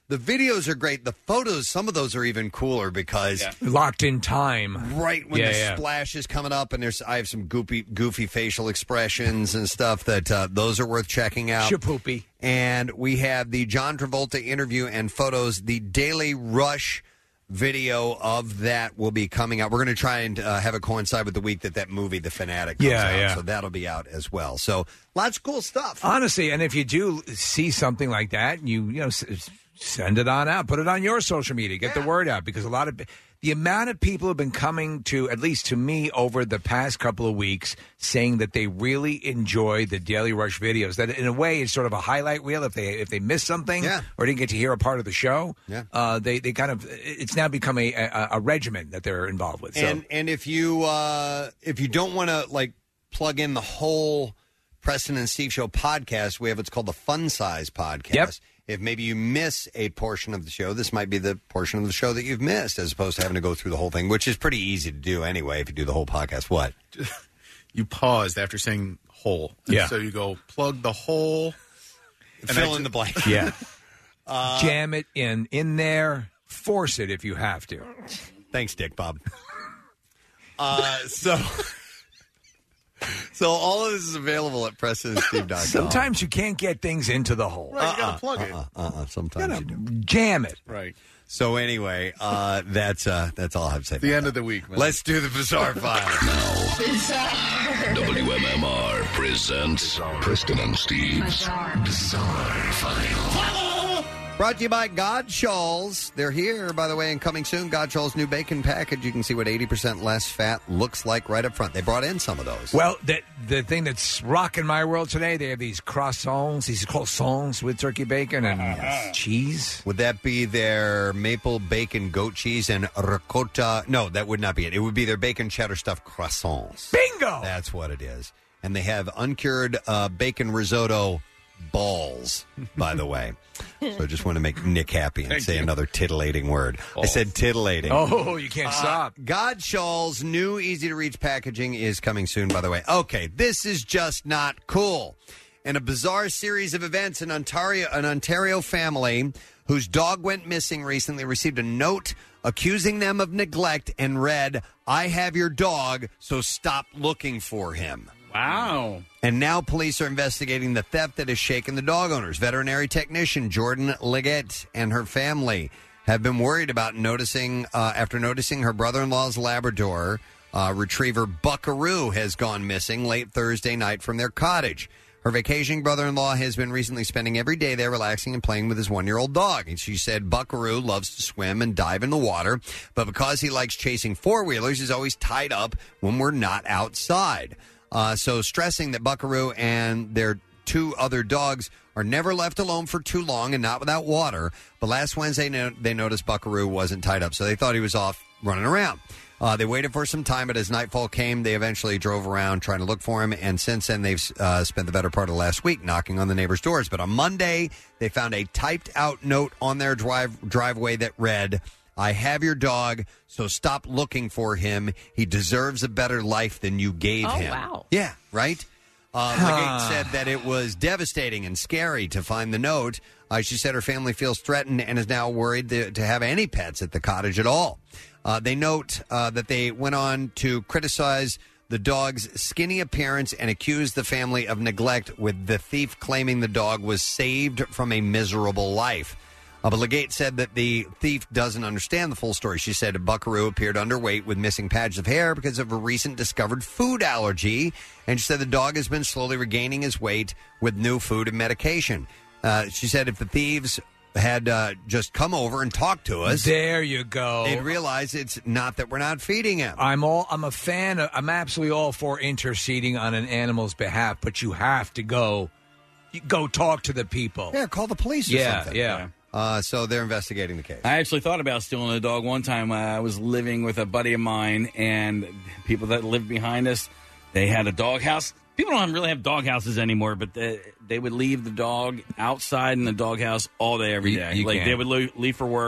The videos are great. The photos, some of those are even cooler because locked in time. Right when Yeah, the yeah. splash is coming up, and there's I have some goofy, goofy facial expressions and stuff that uh, those are worth checking out. Shapoopy. And we have the John Travolta interview and photos. The Daily Rush video of that will be coming out. We're going to try and uh, have it coincide with the week that that movie, The Fanatic, comes Yeah, out. yeah. So that'll be out as well. So lots of cool stuff. Honestly, and if you do see something like that, you you know s- send it on out, put it on your social media, get the word out, because a lot of the amount of people have been coming to, at least to me, over the past couple of weeks, saying that they really enjoy the Daily Rush videos. That in a way is sort of a highlight reel. If they if they missed something or didn't get to hear a part of the show, Yeah. uh, they they kind of it's now become a a, a regimen that they're involved with. So. And and if you uh, if you don't want to like plug in the whole Preston and Steve Show podcast, we have what's called the Fun Size podcast. Yep. If maybe you miss a portion of the show, this might be the portion of the show that you've missed, as opposed to having to go through the whole thing, which is pretty easy to do anyway if you do the whole podcast. What? You paused after saying whole. Yeah. So you go plug the hole. and Fill I in ju- the blank. Yeah. Uh, Jam it in in there. Force it if you have to. Thanks, Dick Bob. Uh, so, so all of this is available at Preston and Steve dot com. Sometimes you can't get things into the hole. Right, you gotta plug it. Uh, uh, sometimes you do. Jam it. Right. So anyway, uh, that's uh, that's all I have to say. The about end that. of the week, man. Let's do the bizarre file. W M M R presents Preston and Steve's Bizarre File. Brought to you by God Shawls. They're here, by the way, and coming soon. God Shawls new bacon package. You can see what eighty percent less fat looks like right up front. They brought in some of those. Well, the, the thing that's rocking my world today, they have these croissants, these croissants with turkey bacon and cheese. Would that be their maple bacon goat cheese and ricotta? No, that would not be it. It would be their bacon cheddar stuffed croissants. Bingo! That's what it is. And they have uncured uh, bacon risotto balls, by the way. So I just want to make Nick happy and Thank say you. another titillating word. I Balls. said titillating. Oh, you can't Uh, stop. God Shawls new easy-to-reach packaging is coming soon, by the way. Okay, this is just not cool. In a bizarre series of events, an Ontario, an Ontario family whose dog went missing recently received a note accusing them of neglect and read, "I have your dog, so stop looking for him." Wow. And now police are investigating the theft that has shaken the dog owners. Veterinary technician Jordan Leggett and her family have been worried about noticing, uh, after noticing her brother-in-law's Labrador uh, retriever Buckaroo has gone missing late Thursday night from their cottage. Her vacationing brother-in-law has been recently spending every day there relaxing and playing with his one-year-old dog. And she said Buckaroo loves to swim and dive in the water, but because he likes chasing four-wheelers, he's always tied up when we're not outside. Uh, so stressing that Buckaroo and their two other dogs are never left alone for too long and not without water. But last Wednesday, no- they noticed Buckaroo wasn't tied up, so they thought he was off running around. Uh, they waited for some time, but as nightfall came, they eventually drove around trying to look for him. And since then, they've uh, spent the better part of last week knocking on the neighbors' doors. But on Monday, they found a typed-out note on their drive driveway that read, "I have your dog, so stop looking for him. He deserves a better life than you gave Oh, him." wow. Yeah, right? Uh, Legate said that it was devastating and scary to find the note. Uh, she said her family feels threatened and is now worried to, to have any pets at the cottage at all. Uh, they note uh, that they went on to criticize the dog's skinny appearance and accuse the family of neglect, with the thief claiming the dog was saved from a miserable life. Uh, but Legate said that the thief doesn't understand the full story. She said Buckaroo appeared underweight with missing patches of hair because of a recent discovered food allergy. And she said the dog has been slowly regaining his weight with new food and medication. Uh, she said if the thieves had uh, just come over and talked to us, There you go. they'd realize it's not that we're not feeding him. I'm all. I'm a fan. Of, I'm absolutely all for interceding on an animal's behalf, but you have to go. You go talk to the people. Yeah, call the police or Yeah, something. yeah. Uh, so they're investigating the case. I actually thought about stealing a dog one time. Uh, I was living with a buddy of mine, and people that lived behind us, they had a dog house. People don't really have dog houses anymore, but they, they would leave the dog outside in the dog house all day, every You- day. you like can. they would lo- leave for work, and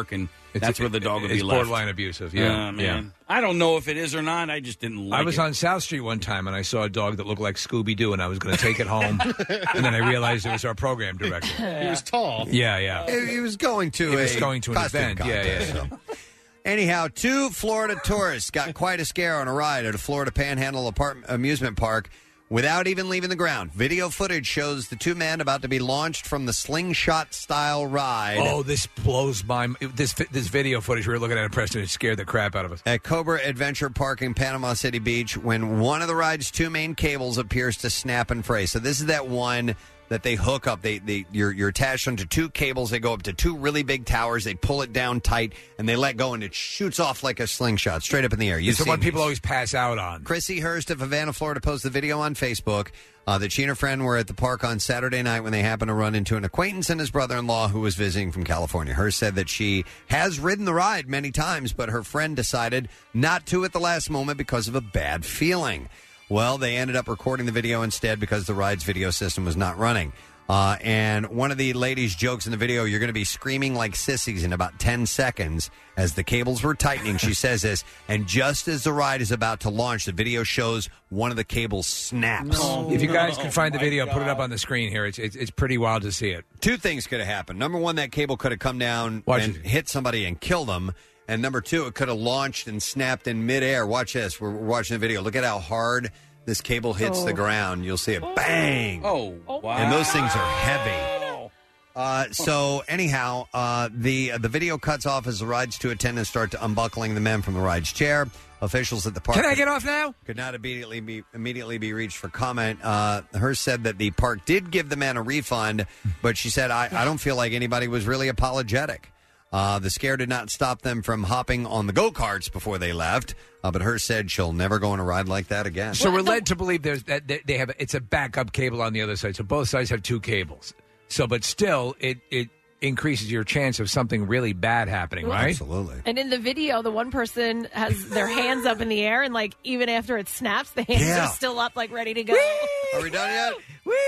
That's where the dog would it's be left. borderline abusive. Yeah, Oh, man. yeah. I don't know if it is or not. I just didn't like I was it. on South Street one time and I saw a dog that looked like Scooby Doo, and I was going to take it home, and then I realized it was our program director. He was tall. Yeah, yeah. He he was going to He a was going to an costume event. Yeah, yeah, contest, yeah. so. Anyhow, two Florida tourists got quite a scare on a ride at a Florida Panhandle apart- amusement park without even leaving the ground. Video footage shows the two men about to be launched from the slingshot-style ride. Oh, this blows my this this video footage we were looking at in Preston. It scared the crap out of us. At Cobra Adventure Park in Panama City Beach, when one of the ride's two main cables appears to snap and fray. So this is that one that they hook up. They, they you're, you're attached onto two cables. They go up to two really big towers. They pull it down tight, and they let go, and it shoots off like a slingshot straight up in the air. You've It's the seen one people these. always pass out on. Chrissy Hurst of Havana, Florida, posted the video on Facebook uh, that she and her friend were at the park on Saturday night when they happened to run into an acquaintance and his brother-in-law who was visiting from California. Hurst said that she has ridden the ride many times, but her friend decided not to at the last moment because of a bad feeling. Well, they ended up recording the video instead because the ride's video system was not running. Uh, and one of the ladies jokes in the video, you're going to be screaming like sissies in about ten seconds as the cables were tightening. She says this, and just as the ride is about to launch, the video shows one of the cables snaps. If you guys can find the video, put it up on the screen here. It's, it's it's pretty wild to see it. Two things could have happened. Number one, that cable could have come down Watch and it. hit somebody and killed them. And number two, it could have launched and snapped in midair. Watch this. We're, we're watching the video. Look at how hard this cable hits Oh. the ground. You'll see it bang. Oh, wow. And those things are heavy. Uh, so anyhow, uh, the the video cuts off as the ride's two attendants start to unbuckling the men from the ride's chair. Officials at the park Can I get off now? could not immediately be immediately be reached for comment. Uh, Hurst said that the park did give the man a refund, but she said, I, I don't feel like anybody was really apologetic. Uh, the scare did not stop them from hopping on the go-karts before they left, uh, but Hurst said she'll never go on a ride like that again. So we're led to believe there's that they- they have it's a backup cable on the other side. So both sides have two cables. So, but still, it it increases your chance of something really bad happening, right? Absolutely. And in the video, the one person has their hands up in the air, and like even after it snaps, the hands Yeah. are still up, like ready to go. Are we done yet?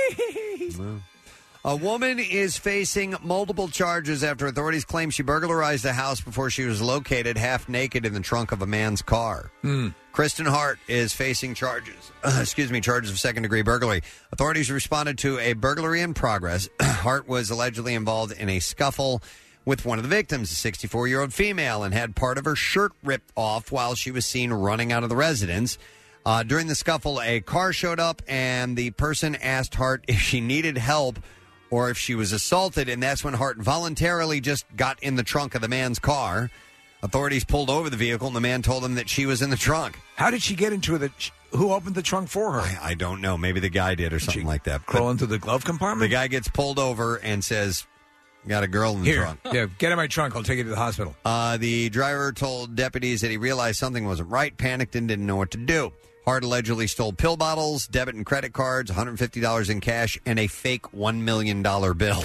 No. A woman is facing multiple charges after authorities claim she burglarized a house before she was located half naked in the trunk of a man's car. Kristen Hart is facing charges, excuse me, charges of second-degree burglary. Authorities responded to a burglary in progress. Hart was allegedly involved in a scuffle with one of the victims, a sixty-four-year-old female, and had part of her shirt ripped off while she was seen running out of the residence. Uh, during the scuffle, a car showed up, and the person asked Hart if she needed help or if she was assaulted, and that's when Hart voluntarily just got in the trunk of the man's car. Authorities pulled over the vehicle, and the man told them that she was in the trunk. How did she get into the? Who opened the trunk for her? I, I don't know. Maybe the guy did or something like that. Crawl But into the glove compartment. the guy gets pulled over and says, "Got a girl in the Here, trunk." yeah, get in my trunk. I'll take you to the hospital. Uh, the driver told deputies that he realized something wasn't right, panicked, and didn't know what to do. Hart allegedly stole pill bottles, debit and credit cards, one hundred fifty dollars in cash, and a fake one million dollars bill.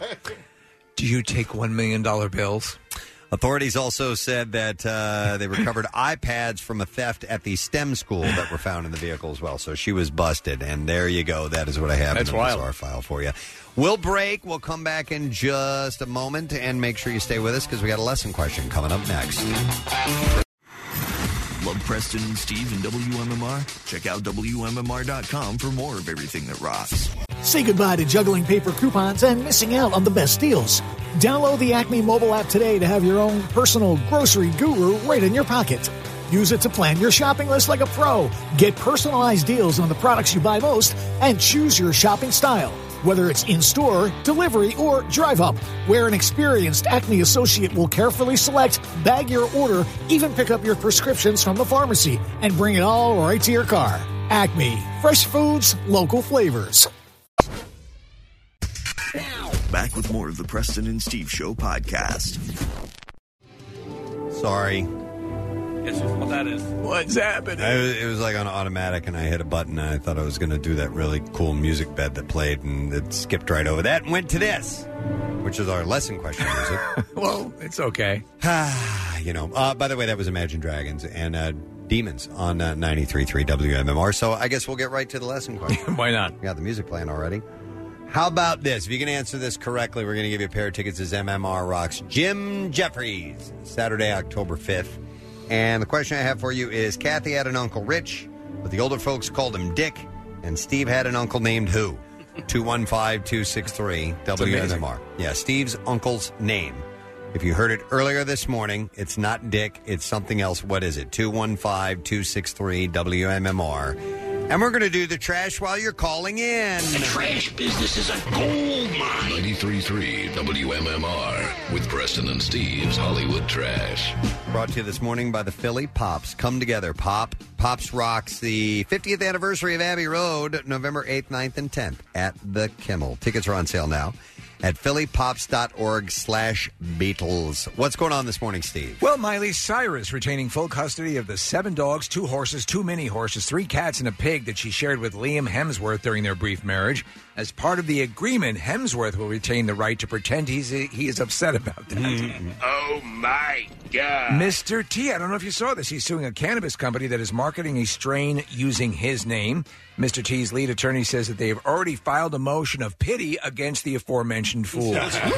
Do you take one million dollars bills? Authorities also said that uh, they recovered iPads from a theft at the STEM school that were found in the vehicle as well. So she was busted. And there you go. That is what I have That's in the wild. bizarre file for you. We'll break. We'll come back in just a moment. And make sure you stay with us because we got a lesson question coming up next. Love Preston and Steve and W M M R? Check out W M M R dot com for more of everything that rocks. Say goodbye to juggling paper coupons and missing out on the best deals. Download the Acme mobile app today to have your own personal grocery guru right in your pocket. Use it to plan your shopping list like a pro. Get personalized deals on the products you buy most and choose your shopping style. Whether it's in-store, delivery, or drive-up, where an experienced Acme associate will carefully select, bag your order, even pick up your prescriptions from the pharmacy, and bring it all right to your car. Acme. Fresh foods, local flavors. Back with more of the Preston and Steve Show podcast. Sorry. Guess what that is. What's happening? I, it was like on automatic, and I hit a button, and I thought I was going to do that really cool music bed that played, and it skipped right over that and went to this, which is our lesson question music. Well, it's okay. you know, uh, by the way, that was Imagine Dragons and uh, Demons on uh, ninety-three point three W M M R, so I guess we'll get right to the lesson question. Why not? We got the music playing already. How about this? If you can answer this correctly, we're going to give you a pair of tickets as M M R Rocks. Jim Jeffries, Saturday, October fifth. And the question I have for you is, Kathy had an Uncle Rich, but the older folks called him Dick, and Steve had an uncle named who? two one five, two six three, W M M R. Yeah, Steve's uncle's name. If you heard it earlier this morning, it's not Dick, it's something else. What is it? two one five, two six three, W M M R. And we're going to do the trash while you're calling in. The trash business is a gold mine. ninety-three point three W M M R with Preston and Steve's Hollywood Trash. Brought to you this morning by the Philly Pops. Come together. Pop. Pops rocks the fiftieth anniversary of Abbey Road, November eighth, ninth, and tenth at the Kimmel. Tickets are on sale now at philly pops dot org slash Beatles. What's going on this morning, Steve? Well, Miley Cyrus retaining full custody of the seven dogs, two horses, two mini horses, three cats, and a pig that she shared with Liam Hemsworth during their brief marriage. As part of the agreement, Hemsworth will retain the right to pretend he's he is upset about that. Mm-hmm. Oh, my God. Mister T, I don't know if you saw this. He's suing a cannabis company that is marketing a strain using his name. Mister T's lead attorney says that they have already filed a motion of pity against the aforementioned fools.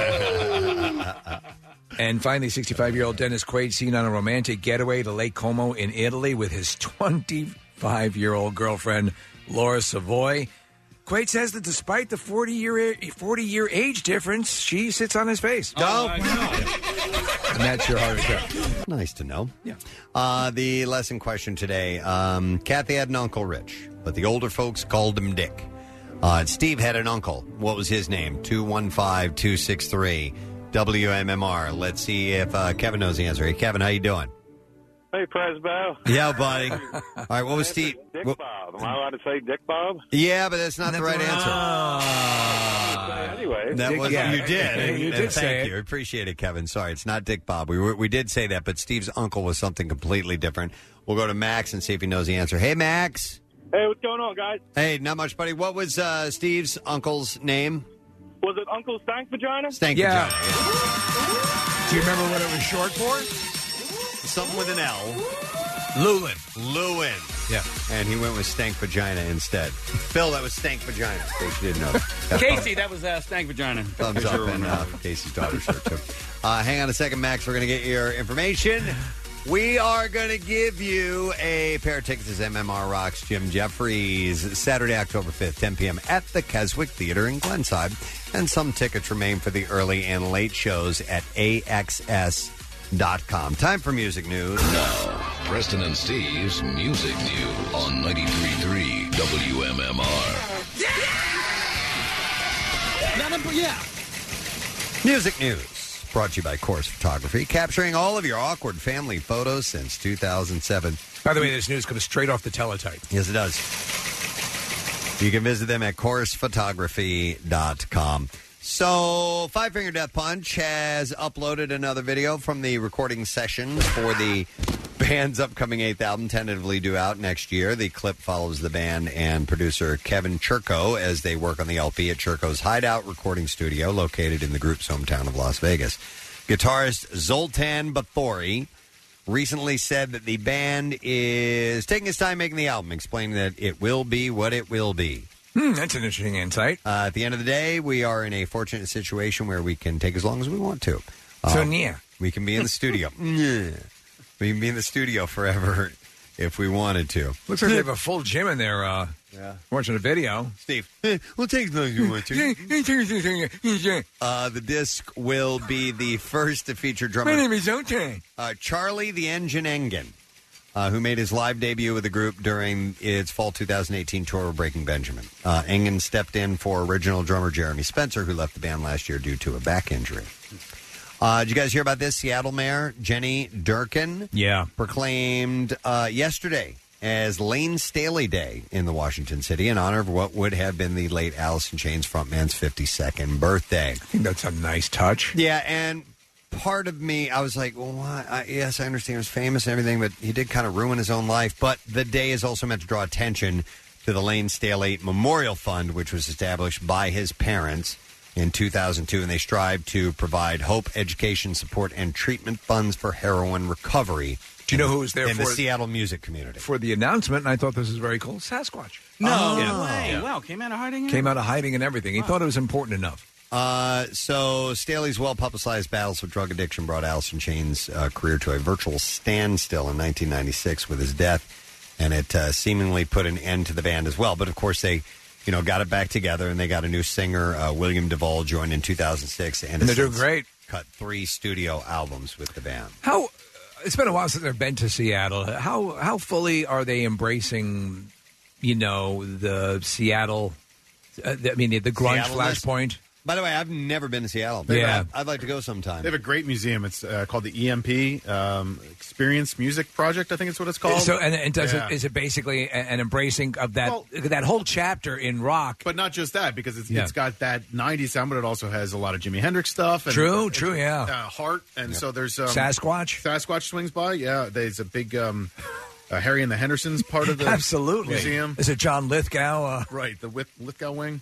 And finally, sixty-five-year-old Dennis Quaid seen on a romantic getaway to Lake Como in Italy with his twenty-five-year-old girlfriend, Laura Savoy. Quaid says that despite the forty-year forty-year age difference, she sits on his face. Oh, and that's your heart attack. Nice to know. Yeah. Uh, the lesson question today, um, Kathy had an Uncle Rich, but the older folks called him Dick. Uh, Steve had an uncle. What was his name? two one five, two six three, W M M R. Let's see if uh, Kevin knows the answer. Hey, Kevin, how you doing? Hey, Presbo. Yeah, buddy. All right, what was Steve? Dick what- Bob. Am I allowed to say Dick Bob? Yeah, but that's not the right answer. Uh, anyway. That was yeah. you did. And, You and did thank say you. I appreciate it, Kevin. Sorry, it's not Dick Bob. We were, we did say that, but Steve's uncle was something completely different. We'll go to Max and see if he knows the answer. Hey, Max. Hey, what's going on, guys? Hey, not much, buddy. What was uh, Steve's uncle's name? Was it Uncle Stank Vagina? Stank Yeah. Vagina. Do you remember what it was short for? Something with an L. Lulin. Lewin. Yeah. And he went with Stank Vagina instead. Phil, that was Stank Vagina. In case you didn't know. Got Casey, that was uh, Stank Vagina. Thumbs up and uh, Casey's daughter's shirt, too. Uh, hang on a second, Max. We're going to get your information. We are going to give you a pair of tickets as M M R Rocks Jim Jeffries, Saturday, October fifth, ten p.m. at the Keswick Theater in Glenside. And some tickets remain for the early and late shows at A X S dot com. Time for music news. Now, Preston and Steve's Music News on ninety-three point three W M M R. Yeah. Music news. Brought to you by Course Photography, capturing all of your awkward family photos since two thousand seven. By the way, this news comes straight off the teletype. Yes, it does. You can visit them at course photography dot com. So, Five Finger Death Punch has uploaded another video from the recording sessions for the band's upcoming eighth album, tentatively due out next year. The clip follows the band and producer Kevin Churko as they work on the L P at Churko's Hideout recording studio located in the group's hometown of Las Vegas. Guitarist Zoltan Bathory recently said that the band is taking its time making the album, explaining that it will be what it will be. Hmm, that's an interesting insight. Uh, at the end of the day, we are in a fortunate situation where we can take as long as we want to. So, Um, yeah. We can be in the studio. Yeah. We can be in the studio forever if we wanted to. Looks like they have a full gym in there. Uh, yeah. Watching a video. Steve, we'll take as long as you want to. Uh, the disc will be the first to feature drummer. My name is Zoltan. Uh, Charlie the Engine Engen, uh, who made his live debut with the group during its fall two thousand eighteen tour of Breaking Benjamin. Uh, Engen stepped in for original drummer Jeremy Spencer, who left the band last year due to a back injury. Uh, did you guys hear about this? Seattle Mayor Jenny Durkin yeah. proclaimed uh, yesterday as Lane Staley Day in the Washington City in honor of what would have been the late Alice in Chains frontman's fifty-second birthday. I think that's a nice touch. Yeah, and part of me, I was like, well, why? I, yes, I understand he was famous and everything, but he did kind of ruin his own life. But the day is also meant to draw attention to the Lane Staley Memorial Fund, which was established by his parents in two thousand two, and they strive to provide hope, education, support, and treatment funds for heroin recovery Do you know who was there in for the Seattle music community? For the announcement, and I thought this was very cool. Sasquatch. No Yeah. way. Yeah. Wow, came out of hiding. Came out of hiding and everything. He thought it was important enough. Uh, so Staley's well-publicized battles with drug addiction brought Alice in Chains' uh, career to a virtual standstill in nineteen ninety-six with his death, and it uh, seemingly put an end to the band as well. But of course, they, you know, got it back together, and they got a new singer. Uh, William Duvall joined in two thousand six, and, And they're doing has great. Cut three studio albums with the band. How it's been a while since I've been to Seattle. How how fully are they embracing, you know, the Seattle? Uh, the, I mean, the grunge Seattle-ness? flashpoint. By the way, I've never been to Seattle. Yeah. I'd, I'd like to go sometime. They have a great museum. It's uh, called the E M P um, Experience Music Project. I think it's what it's called. So, and, and does Yeah. it is it basically a- an embracing of that that whole chapter in rock? But not just that, because it's, Yeah. it's got that nineties sound, but it also has a lot of Jimi Hendrix stuff. And True, it's- true, yeah. Uh, Heart, and so there's um, Sasquatch. Sasquatch swings by. Yeah, there's a big um, uh, Harry and the Hendersons part of the Absolutely. museum. Is it John Lithgow? Uh, Right, the With- Lithgow wing.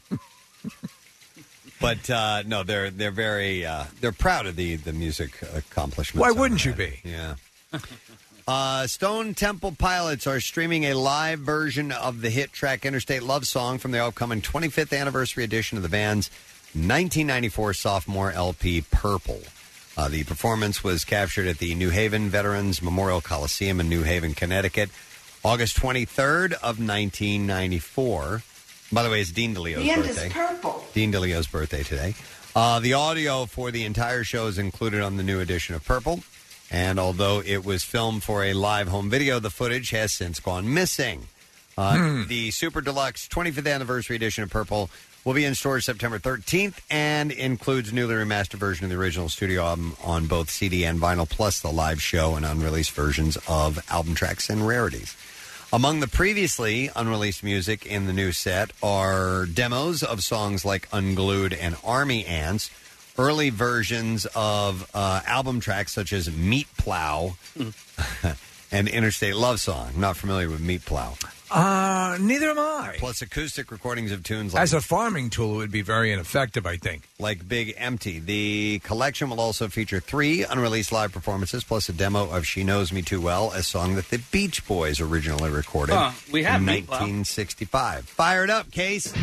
But uh, no, they're they're very uh, they're proud of the the music accomplishments. Why on wouldn't that. you be? Yeah. Uh, Stone Temple Pilots are streaming a live version of the hit track Interstate Love Song from the upcoming twenty-fifth anniversary edition of the band's nineteen ninety-four sophomore L P, Purple. Uh, the performance was captured at the New Haven Veterans Memorial Coliseum in New Haven, Connecticut, August twenty-third of nineteen ninety-four. By the way, it's Dean DeLeo's The end birthday. is purple. Dean DeLeo's birthday today. Uh, the audio for the entire show is included on the new edition of Purple. And although it was filmed for a live home video, the footage has since gone missing. Uh, Hmm. The Super Deluxe twenty-fifth anniversary edition of Purple will be in stores September thirteenth and includes newly remastered version of the original studio album on both C D and vinyl, plus the live show and unreleased versions of album tracks and rarities. Among the previously unreleased music in the new set are demos of songs like Unglued and Army Ants, early versions of uh, album tracks such as Meat Plow and Interstate Love Song. I'm not familiar with Meat Plow. Uh, neither am I. Plus acoustic recordings of tunes like As a farming tool, it would be very ineffective, I think. like Big Empty. The collection will also feature three unreleased live performances, plus a demo of She Knows Me Too Well, a song that the Beach Boys originally recorded Huh, we have in Meat Plow. nineteen sixty-five. Fire it up, Case.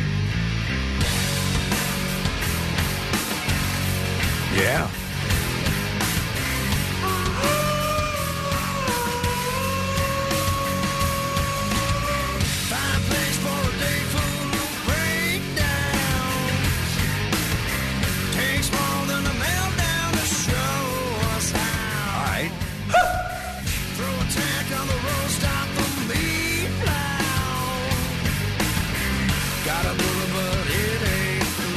Yeah. Fine place for a day full of breakdowns. Takes more than a meltdown to show us how. All right. Throw a tack on the road, stop the meat plow. Got a bullet, but it ain't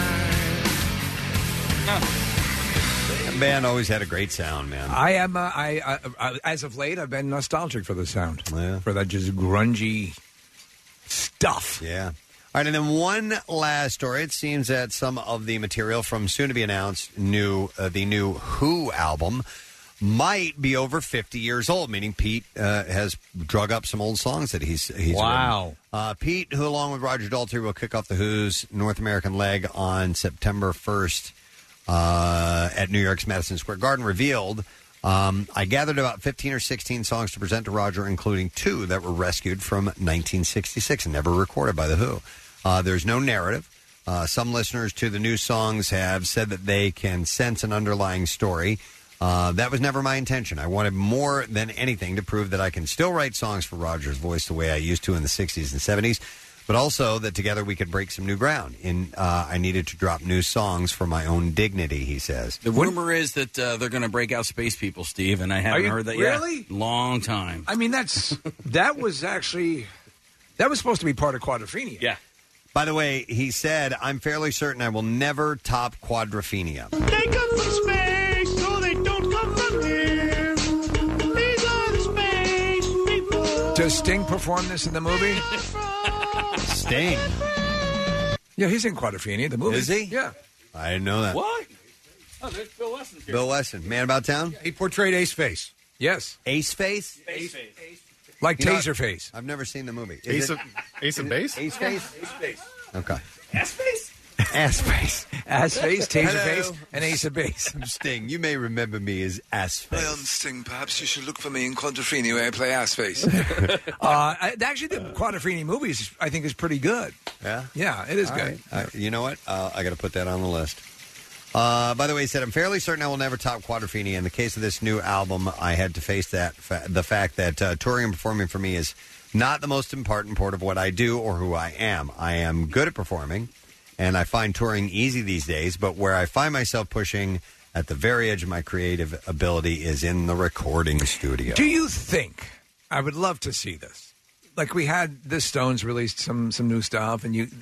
mine. That band always had a great sound, man. I am. Uh, I, I, I as of late, I've been nostalgic for the sound, for that just grungy stuff. Yeah. All right, and then one last story. It seems that some of the material from soon-to-be-announced new, uh, the new Who album might be over fifty years old, meaning Pete uh, has drug up some old songs that he's he's Wow. written. Uh, Pete, who along with Roger Daltrey will kick off the Who's North American leg on September first uh, at New York's Madison Square Garden, revealed, um, I gathered about fifteen or sixteen songs to present to Roger, including two that were rescued from nineteen sixty-six and never recorded by The Who. Uh, there's no narrative. Uh, some listeners to the new songs have said that they can sense an underlying story. Uh, that was never my intention. I wanted more than anything to prove that I can still write songs for Roger's voice the way I used to in the sixties and seventies, but also that together we could break some new ground. In uh, I needed to drop new songs for my own dignity, he says. The rumor is that uh, they're going to break out Space People, Steve, and I haven't you- heard that really? yet. Long time. I mean, that's that was actually that was supposed to be part of Quadrophenia. Yeah. By the way, he said, I'm fairly certain I will never top Quadrophenia. They come from space, so they don't come from here. These are the space people. Does Sting perform this in the movie? Sting? Yeah, he's in Quadrophenia, the movie. Is he? Yeah. I didn't know that. What? Oh, there's Bill Weston here. Bill Weston, Man About Town? He portrayed Ace Face. Yes. Ace Face? Ace Face. Like You know, Taser Face. I've never seen the movie. Ace Is of, it Ace of Base? Ace Face? Ace Face. Okay. Ace Face? Ass face. Ass face, taser Hello. face, and ace of base. I'm Sting. You may remember me as Ass face. I am Sting. Perhaps you should look for me in Quadrophenia where I play ass face. uh, I- actually, the Quadrophenia movies, I think, is pretty good. Yeah? Yeah, it is All good. right. Uh, you know what? Uh, I got to put that on the list. Uh, by the way, he said, I'm fairly certain I will never top Quadrophenia. In the case of this new album, I had to face that fa- the fact that uh, touring and performing for me is not the most important part of what I do or who I am. I am good at performing, and I find touring easy these days, but where I find myself pushing at the very edge of my creative ability is in the recording studio. Do you think, I would love to see this, like we had the Stones released some, some new stuff, and you...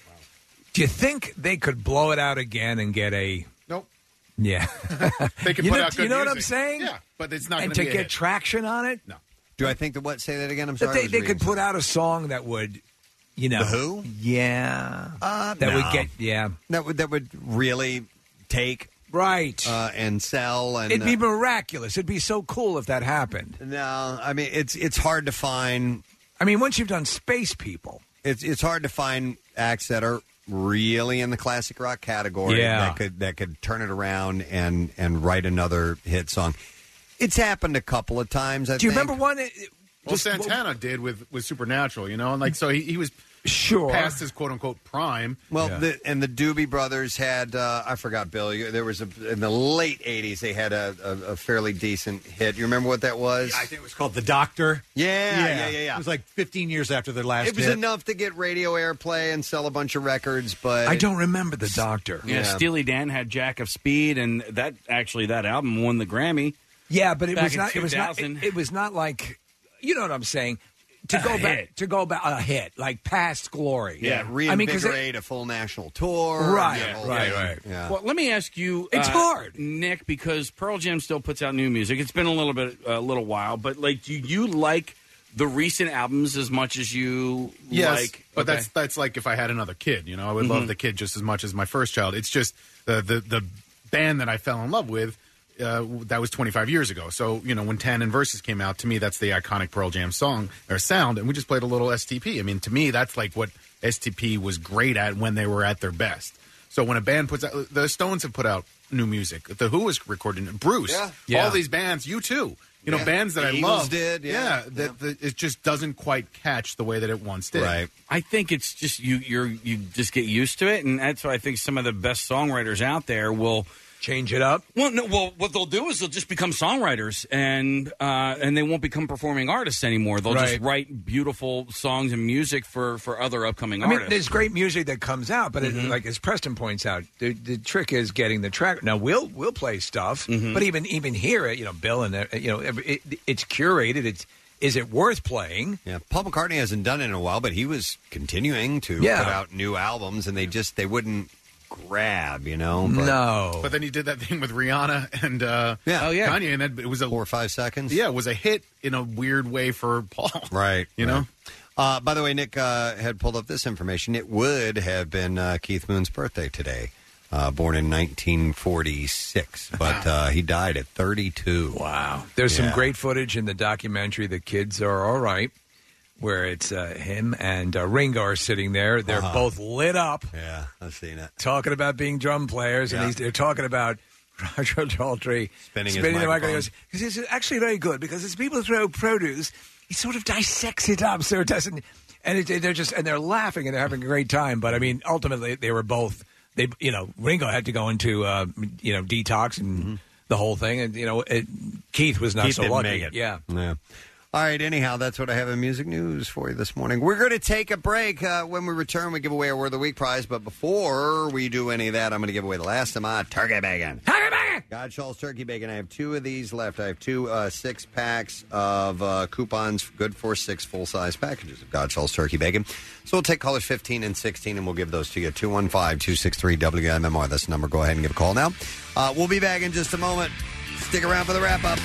Do you think they could blow it out again and get a... Nope. Yeah. They could you put know, out good you know what I'm music. saying? Yeah, but it's not And gonna to be a get hit. traction on it? No. Do I think that what? Say that again. I'm That sorry. I they, was they reading could put out a song that would, you know... The Who? Yeah. Uh, that no. would get... Yeah. That would that would really take right uh, and sell and It'd be uh, miraculous. It'd be so cool if that happened. no. I mean, it's it's hard to find. I mean, once you've done Space People, it's it's hard to find acts that are really in the classic rock category Yeah. that could that could turn it around and and write another hit song. It's happened a couple of times. I do you think. remember one? Well, Santana did with, with Supernatural, you know, and like so he, he was sure past his quote unquote prime. Well, the, and the Doobie Brothers had, uh, I forgot, Bill, you- there was a, in the late eighties, they had a, a, a fairly decent hit. You remember what that was? I think it was called The Doctor. Yeah, yeah, yeah, yeah. It was like fifteen years after their last It was hit. enough to get radio airplay and sell a bunch of records, but I don't remember The Doctor. Yeah, Steely Dan had Jack of Speed, and that actually that album won the Grammy. Yeah, but it back was in not. It was not. It, two thousand. it was not like. You know what I'm saying? To A go back. hit. To go back. A hit like Past Glory. Yeah, I mean, 'cause it- reinvigorate a full national tour. Right, and the whole right, thing. right. Yeah. Well, let me ask you. It's uh, hard. Nick, because Pearl Jam still puts out new music. It's been a little bit, a little while, but like, do you like the recent albums as much as you Yes, like? but Okay. that's that's like if I had another kid, you know, I would Mhm. love the kid just as much as my first child. It's just the the, the band that I fell in love with. Uh, that was twenty-five years ago. So, you know, when Tan and Versus came out, to me, that's the iconic Pearl Jam song or sound. And we just played a little S T P. I mean, to me, that's like what S T P was great at when they were at their best. So when a band puts out, the Stones have put out new music. The Who was recording Bruce. Yeah. All Yeah. these bands, you too. You know, Yeah. bands that The I Eagles love. did, yeah. that that it just doesn't quite catch the way that it once did. Right. I think it's just you. You're you just get used to it, and that's why I think some of the best songwriters out there will change it up. Well, no, well, what they'll do is they'll just become songwriters, and uh, and they won't become performing artists anymore. They'll just Right. write beautiful songs and music for for other upcoming I mean, artists. there's great music that comes out, but it, Mhm. like as Preston points out, the, the trick is getting the track. Now we'll we'll play stuff, Mhm. but even even hear it, you know, Bill and uh, you know, every- it, it's curated. It's is it worth playing? Yeah, Paul McCartney hasn't done it in a while, but he was continuing to Yeah. put out new albums, and they just they wouldn't grab, you know. But, No. But then he did that thing with Rihanna and uh, Yeah. Oh, yeah. Kanye, and then it was a four or five seconds. Yeah, it was a hit in a weird way for Paul. Right. You right. know? Uh, by the way, Nick uh, had pulled up this information. It would have been uh, Keith Moon's birthday today, uh, born in nineteen forty-six, but uh, he died at thirty-two. Wow. There's Yeah. some great footage in the documentary "The Kids Are All Right," where it's uh, him and uh, Ringo are sitting there. They're Uh-huh. both lit up. Yeah, I've seen it. Talking about being drum players, and Yeah. he's, they're talking about Roger Daltrey Spinning his the microphone. microphone. He goes, "Because it's actually very good because as people throw produce, he sort of dissects it up so it doesn't." And it, they're just and they're laughing and they're having a great time. But I mean, ultimately, they were both. They, you know, Ringo had to go into uh, you know detox and the whole thing, and you know, it, Keith was not Keith so didn't lucky. make it. Yeah. Yeah. All right, anyhow, that's what I have in music news for you this morning. We're going to take a break. Uh, when we return, we give away our Word of the Week prize. But before we do any of that, I'm going to give away the last of my turkey bacon. Turkey bacon! Godshall's Turkey Bacon. I have two of these left. I have two uh, six-packs of uh, coupons good for six full-size packages of Godshall's Turkey Bacon. So we'll take callers fifteen and sixteen, and we'll give those to you. two one five, two six three, W M M R. That's the number. Go ahead and give a call now. Uh, we'll be back in just a moment. Stick around for the wrap-up.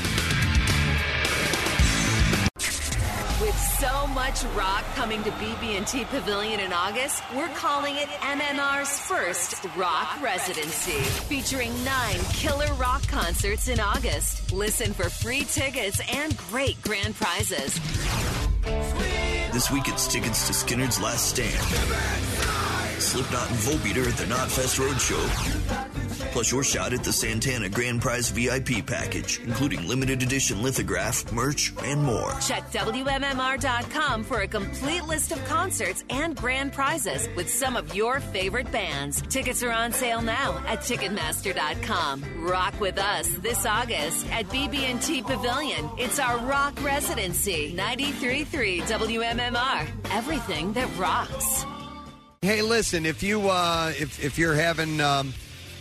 With so much rock coming to B B and T Pavilion in August, we're calling it M M R's first rock residency, featuring nine killer rock concerts in August. Listen for free tickets and great grand prizes. This week it's tickets to Skinner's Last Stand, Slipknot and Volbeater at the Knotfest Roadshow. Plus your shot at the Santana Grand Prize V I P package, including limited edition lithograph, merch, and more. Check W M M R dot com for a complete list of concerts and grand prizes with some of your favorite bands. Tickets are on sale now at Ticketmaster dot com. Rock with us this August at B B and T Pavilion. It's our rock residency. ninety-three point three W M M R. Everything that rocks. Hey, listen, if you uh, if if you're having um,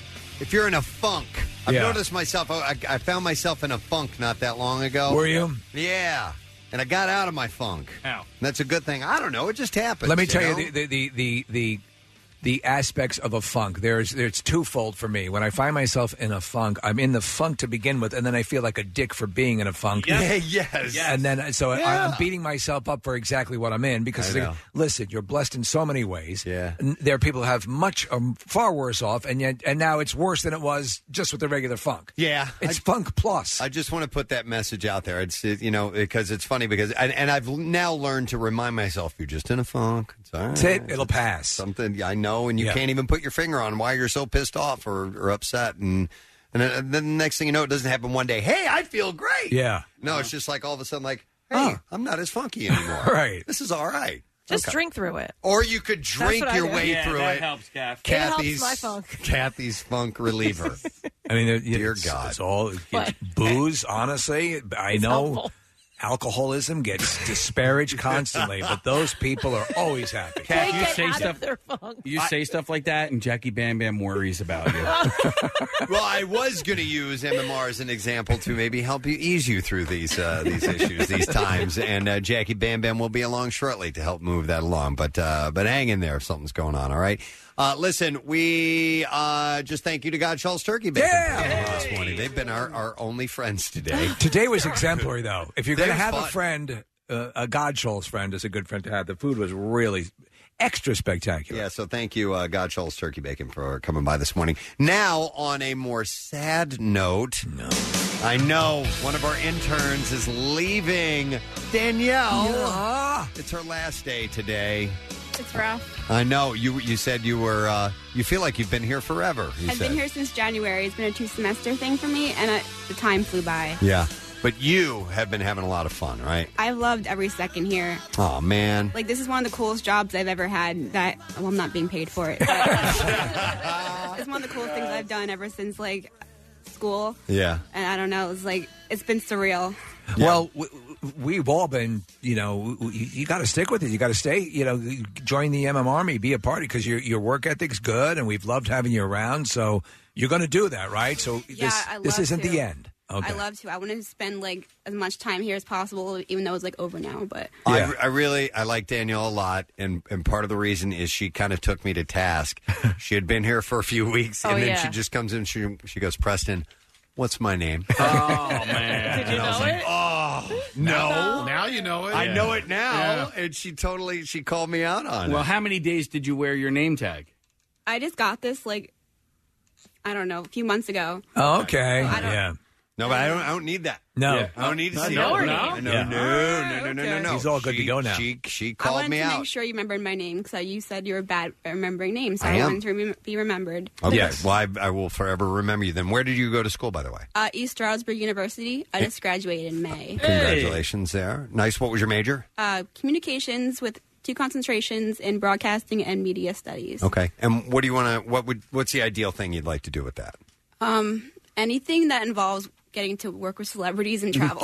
if you're in a funk, I've Yeah. noticed myself. I, I found myself in a funk not that long ago. Were you? Yeah, and I got out of my funk. How? That's a good thing. I don't know. It just happens. Let me tell know? you the, the, the, the, the, the aspects of a funk. There's it's twofold for me. When I find myself in a funk, I'm in the funk to begin with, and then I feel like a dick for being in a funk. Yeah, yes. And then so I, Yeah. I'm beating myself up for exactly what I'm in because I it's like, know. listen, you're blessed in so many ways. Yeah. And there are people who have much um, far worse off, and yet and now it's worse than it was just with the regular funk. Yeah, It's I- funk plus. I just want to put that message out there. It's it, you know because it's funny because and, and I've now learned to remind myself you're just in a funk. It's all right. That's it. It'll pass. Something I know, and you Yeah. can't even put your finger on why you're so pissed off or, or upset, and and then and then the next thing you know, it doesn't happen one day. Hey, I feel great. Yeah. No, it's just like all of a sudden, like, hey, I'm not as funky anymore. Right. This is all right. Just Okay. drink through it. Or you could drink what I your do. way Yeah, through that it. helps, Kath. It helps Kathy's my funk. Kathy's funk reliever. I mean, it, Dear it's, God. it's all What? booze. Honestly, I It's know helpful. alcoholism gets disparaged constantly, but those people are always happy. Kath, They you get say out stuff. of their funk. You say stuff like that, and Jackie Bam Bam worries about you. Well, I was going to use M M R as an example to maybe help you ease you through these uh, these issues, these times, and uh, Jackie Bam Bam will be along shortly to help move that along. But uh, but hang in there if something's going on. All right. Uh, listen, we uh, just thank you to God Schultz Turkey Bacon Yeah! this morning. They've been our, our only friends today. Today was exemplary, though. If you're going to Today was have a fun. friend, uh, a God Schultz friend is a good friend to have. The food was really extra spectacular. Yeah, so thank you, uh, God Schultz Turkey Bacon, for coming by this morning. Now, on a more sad note, no. I know one of our interns is leaving. Danielle. Yeah. It's her last day today. It's rough. I know. You you said you were, uh, you feel like you've been here forever. You I've said. been here since January. It's been a two semester thing for me, and I, the time flew by. Yeah. But you have been having a lot of fun, right? I've loved every second here. Oh, man. Like, this is one of the coolest jobs I've ever had that, well, I'm not being paid for it. But it's one of the coolest things I've done ever since, like, school. Yeah. And I don't know, it's like, it's been surreal. Well, w- w- we've all been, you know, w- you, you got to stick with it. You got to stay, you know, join the M M Army, be a party because your your work ethic's good, and we've loved having you around. So you're going to do that, right? So Yeah, this I this love isn't to. the end. Okay. I love to. I want to spend, like, as much time here as possible, even though it's, like, over now. But I, I really I like Danielle a lot, and, and part of the reason is she kind of took me to task. She had been here for a few weeks, and Oh, then yeah. she just comes in. She she goes, Preston, what's my name? Oh, man. Did you And I was know like, it? Oh no! Now, now you know it. I Yeah. know it now, Yeah. and she totally she called me out on Well, it. how many days did you wear your name tag? I just got this, like, I don't know, a few months ago. Oh, okay. I don't- Yeah. No, but I don't I don't need that. No. Yeah. I don't need to I see know it. her No, name. no, Yeah. no, no, no, no, no, no. He's all good to She- go now. She she I called wanted me to out. make sure you remembered my name because you said you were bad at remembering names. So I I, am. wanted to rem- be remembered. Okay. Yes. Well, I, I will forever remember you. Then, where did you go to school, by the way? Uh, East Stroudsburg University. I just graduated in May. Congratulations there. Nice. What was your major? Uh, communications with two concentrations in broadcasting and media studies. Okay. And what do you want to? What would? What's the ideal thing you'd like to do with that? Um, anything that involves getting to work with celebrities and travel.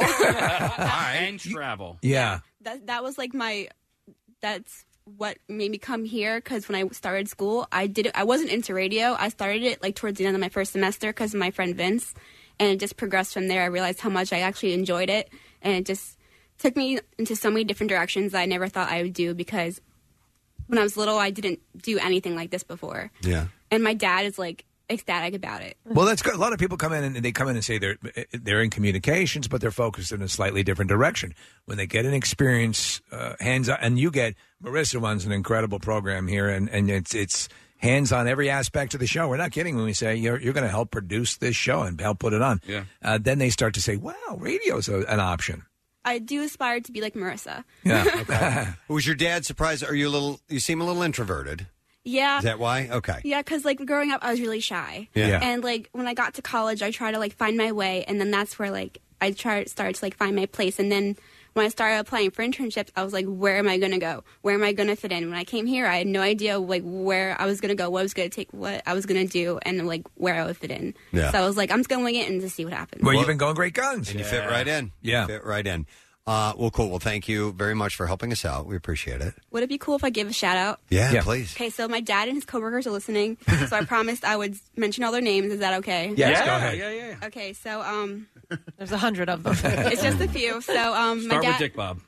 And travel. Yeah. that that was like my. That's what made me come here because when I started school, I did. I wasn't into radio. I started it like towards the end of my first semester because of my friend Vince, and it just progressed from there. I realized how much I actually enjoyed it, and it just took me into so many different directions that I never thought I would do because when I was little, I didn't do anything like this before. Yeah. And my dad is like ecstatic about it. Well, that's good. A lot of people come in and they come in and say they're they're in communications, but they're focused in a slightly different direction. When they get an experience, uh, hands on, and you get Marissa runs an incredible program here, and, and it's it's hands on every aspect of the show. We're not kidding when we say you're you're going to help produce this show and help put it on. Yeah. Uh, then they start to say, "Wow, radio's a, an option." I do aspire to be like Marissa. Yeah. Was your dad surprised? Are you a little? You seem a little introverted. Yeah. Is that why? Okay. Yeah, because like growing up, I was really shy. Yeah. And like when I got to college, I tried to like find my way, and then that's where like I tried started to like find my place. And then when I started applying for internships, I was like, where am I gonna go? Where am I gonna fit in? When I came here, I had no idea like where I was gonna go, what I was gonna take, what I was gonna do, and like where I would fit in. Yeah. So I was like, I'm just gonna wing it and just see what happens. Well, you've been going great guns. And you fit right in. Yeah. You fit right in. Uh, well, cool. Well, thank you very much for helping us out. We appreciate it. Would it be cool if I give a shout out? Yeah, Yeah. please. Okay, so my dad and his coworkers are listening, so I promised I would mention all their names. Is that okay? Yes, Yeah, go ahead. yeah, yeah. Okay, so um, there's a hundred of them. it's just a few. So um, my Start dad. with Dick Bob.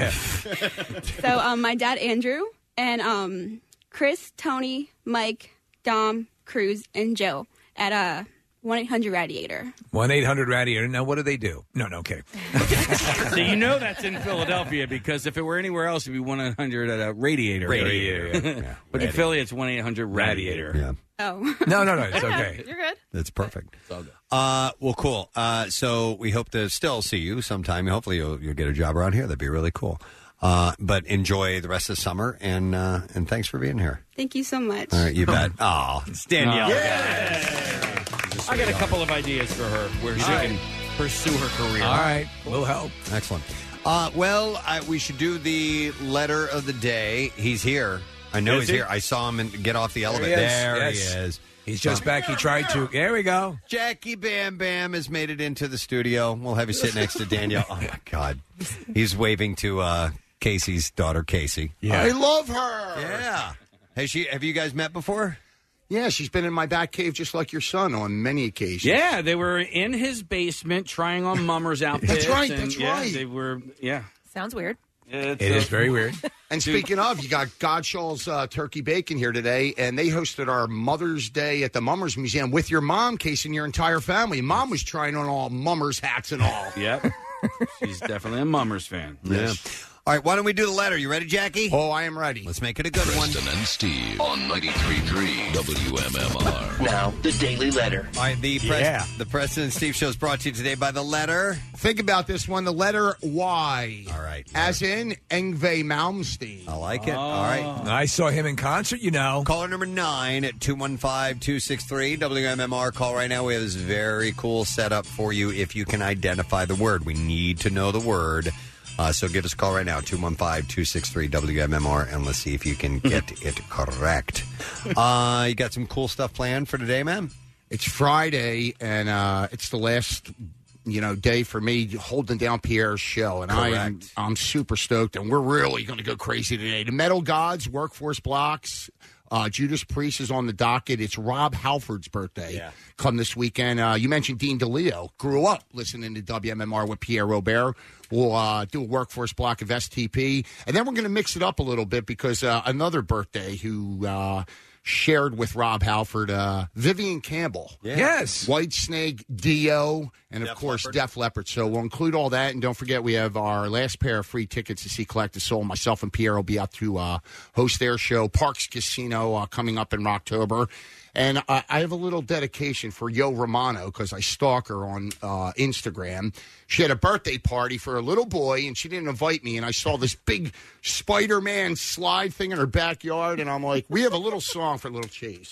So um, my dad Andrew and um, Chris, Tony, Mike, Dom, Cruz, and Joe at uh one eight hundred Radiator. one eight hundred Radiator. Now, what do they do? No, no, kidding. So you know that's in Philadelphia because if it were anywhere else, it'd be one eight hundred at a Radiator. Radiator, yeah. Yeah. But in Philly, it's one eight hundred Radiator. Yeah. Oh. No, no, no. It's okay. You're good. That's perfect. It's all good. Uh, well, cool. Uh, so we hope to still see you sometime. Hopefully, you'll, you'll get a job around here. That'd be really cool. Uh, but enjoy the rest of the summer, and uh, and thanks for being here. Thank you so much. All right, you bet. Oh, it's Danielle. I got a couple of ideas for her where she All right. can pursue her career. All right. We'll help. Excellent. Uh, well, I, we should do the letter of the day. He's here. I know Is he's he? here. I saw him in, get off the There elevator. he is. There Yes. he is. He's just back. He tried to. There we go. Jackie Bam Bam has made it into the studio. We'll have you sit next to Danielle. Oh, my God. He's waving to uh, Casey's daughter, Casey. I love her. Yeah. Has she? Have you guys met before? Yeah, she's been in my back cave just like your son on many occasions. Yeah, they were in his basement trying on mummers outfits. That's right, and, that's yeah, right. They were, yeah. Sounds weird. It is very weird. And speaking of, you got Godshall's uh, Turkey Bacon here today, and they hosted our Mother's Day at the Mummers Museum with your mom, Casey, and your entire family. Mom was trying on all mummers hats and all. Yep. She's definitely a mummers fan. Yeah. All right, why don't we do the letter? You ready, Jackie? Oh, I am ready. Let's make it a good one. Preston and Steve on ninety-three point three W M M R. Now, the Daily Letter. All right, the, Pres- Yeah. the Preston and Steve show is brought to you today by the letter. Think about this one, the letter Y. All right. As in Yngwie Malmsteen. I like it. All right. I saw him in concert, you know. Caller number nine at two one five, two six three W M M R. Call right now. We have this very cool setup for you if you can identify the word. We need to know the word. Uh, so give us a call right now, two one five, two six three W M M R, and let's see if you can get it correct. Uh, you got some cool stuff planned for today, man? It's Friday, and uh, it's the last, you know, day for me holding down Pierre's show, and I am Correct. I'm super stoked, and we're really going to go crazy today. The Metal Gods, Workforce Blocks, uh, Judas Priest is on the docket. It's Rob Halford's birthday. Yeah. Come this weekend. Uh, you mentioned Dean DeLeo. Grew up listening to W M M R with Pierre Robert. We'll uh, do a Workforce Block of S T P, and then we're going to mix it up a little bit because uh, another birthday who uh, shared with Rob Halford, uh, Vivian Campbell. Yeah. Yes. White Snake, Dio, and of Def course Leppard. Def Leppard. So we'll include all that, and don't forget we have our last pair of free tickets to see Collect the Soul. Myself and Pierre will be out to uh, host their show, Parks Casino, uh, coming up in October. And uh, I have a little dedication for Yo Romano because I stalk her on uh, Instagram. She had a birthday party for a little boy, and she didn't invite me. And I saw this big Spider-Man slide thing in her backyard, and I'm like, we have a little song for little Chase.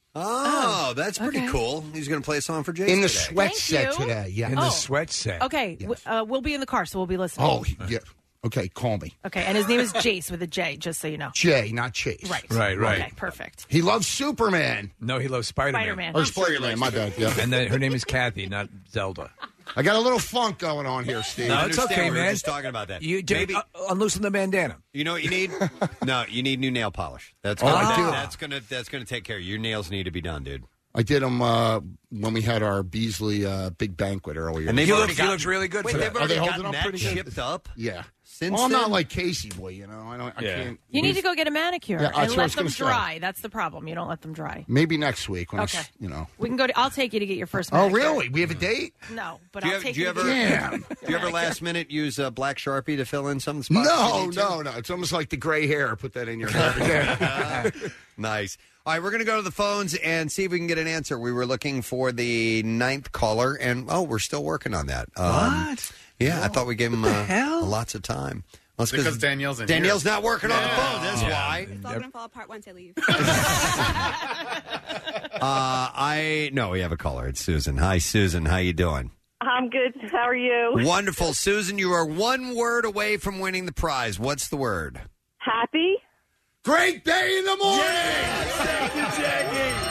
Oh, that's pretty okay. cool. He's going to play a song for Jason In the today. sweat Thank set you. today, yeah. In Oh. the sweat set. Okay, w- uh, we'll be in the car, so we'll be listening. Oh, yeah. Okay, call me. Okay, and his name is Jace with a J, just so you know. Jay, not Chase. Right. Right, right. Okay, perfect. He loves Superman. No, he loves Spider-Man. Spider-Man. Or Spider-Man, my bad. Yeah. And then her name is Kathy, not Zelda. I got a little funk going on here, Steve. No, I it's understand. okay, We were man. just talking about that. You Maybe- uh, unloosen the bandana. You know what you need? No, you need new nail polish. That's Oh, gonna, I do. That's gonna that's gonna take care of you. Your nails need to be done, dude. I did them uh, when we had our Beasley uh, big banquet earlier. And they've He already looks, he got- looks really good Wait, for they've that. Are they already holding gotten up that pretty good? chipped up? Yeah. Since well, I'm then? not like Casey boy, you know. I don't. I Yeah. can't. You need to go get a manicure Yeah, that's what and I let was them gonna say. dry. That's the problem. You don't let them dry. Maybe next week when Okay. it's, you know. We can go to. I'll take you to get your first. Oh, manicure. really? We have a date? No, but Do you, I'll ever, take do you you. ever? to get Damn. Do you ever last minute use a black Sharpie to fill in some spots? No, you need to? no, no. It's almost like the gray hair. Put that in your hair. Nice. All right, we're going to go to the phones and see if we can get an answer. We were looking for the ninth caller, and oh, we're still working on that. Um, What? Yeah, I thought we gave him uh, hell? lots of time. Well, it's because Danielle's in Danielle's here. not working on the phone. That's Yeah. why. It's all going to fall apart once I leave. Uh, I no, we have a caller. It's Susan. Hi, Susan. How you doing? I'm good. How are you? Wonderful, Susan. You are one word away from winning the prize. What's the word? Happy. Great day in the morning. Thank you, Jackie.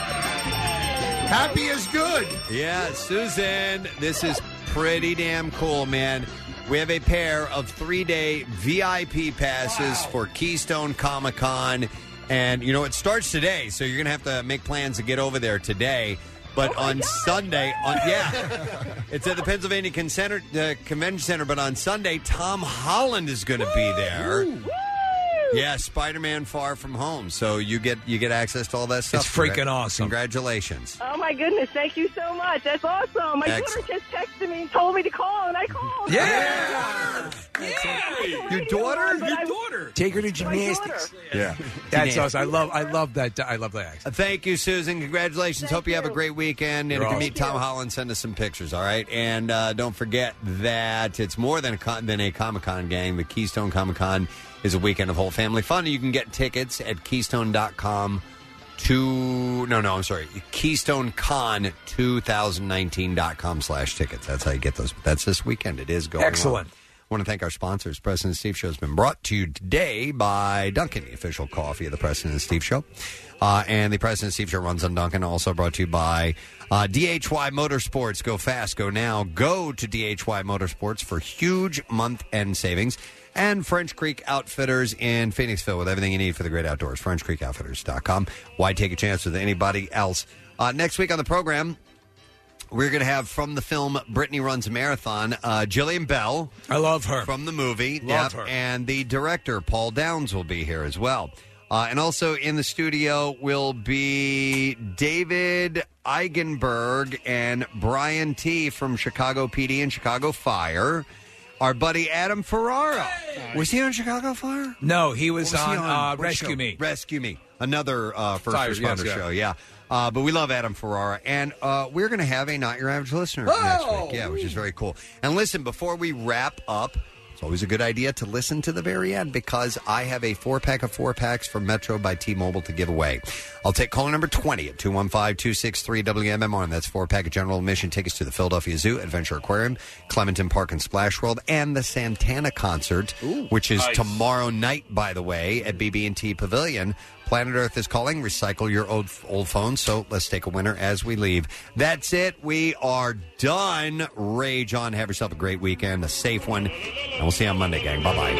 Happy is good. Yeah, Susan, this is pretty damn cool, man. We have a pair of three-day V I P passes Wow. for Keystone Comic-Con. And, you know, it starts today, so you're going to have to make plans to get over there today. But Oh on Sunday, on yeah, it's at the Pennsylvania Con- Center, uh, Convention Center. But on Sunday, Tom Holland is going to be there. Woo! Yeah, Spider-Man Far From Home. So you get you get access to all that stuff. It's freaking awesome. Congratulations. Oh my goodness! Thank you so much. That's awesome. My Excellent. daughter just texted me and told me to call, and I called. Yeah. Your daughter? Your daughter. Take her to My gymnastics. daughter. Yeah, that's awesome. I love, I love that. I love that accent. Thank you, Susan. Congratulations. Hope you have a great weekend. And You're if you awesome. meet Tom Holland, send us some pictures, all right? And uh, don't forget that it's more than a, con- than a Comic-Con gang. The Keystone Comic-Con is a weekend of whole family fun. You can get tickets at keystone dot com to, no, no, I'm sorry, keystone con twenty nineteen dot com slash tickets. That's how you get those. That's this weekend. It is going on. Excellent. I want to thank our sponsors. President and Steve Show has been brought to you today by Dunkin', the official coffee of the President and Steve Show. Uh, and the President and Steve Show runs on Dunkin'. Also brought to you by uh, D H Y Motorsports. Go fast, go now. Go to D H Y Motorsports for huge month-end savings. And French Creek Outfitters in Phoenixville with everything you need for the great outdoors. French Creek Outfitters dot com. Why take a chance with anybody else? Uh, next week on the program, we're going to have from the film Brittany Runs a Marathon, uh, Jillian Bell. I love her. From the movie. Love Yep. her. And the director, Paul Downs, will be here as well. Uh, and also in the studio will be David Eigenberg and Brian T. from Chicago P D and Chicago Fire. Our buddy Adam Ferrara. Was he on Chicago Fire? No, he was, What on, he uh, What Rescue show? Me. Rescue Me. Another uh, first Fire, responder yes, yeah. show, yeah. Uh, but we love Adam Ferrara. And uh, we're going to have a Not Your Average Listener next week. Yeah, which is very cool. And listen, before we wrap up, it's always a good idea to listen to the very end because I have a four-pack of four-packs from Metro by T-Mobile to give away. I'll take caller number twenty at two one five, two six three, W M M R, and that's four-pack of general admission tickets to the Philadelphia Zoo, Adventure Aquarium, Clementon Park and Splash World, and the Santana Concert, which is nice. tomorrow night, by the way, at B B and T Pavilion. Planet Earth is calling. Recycle your old old phones. So let's take a winner as we leave. That's it. We are done. Rage on. Have yourself a great weekend, a safe one, and we'll see you on Monday, gang. Bye bye.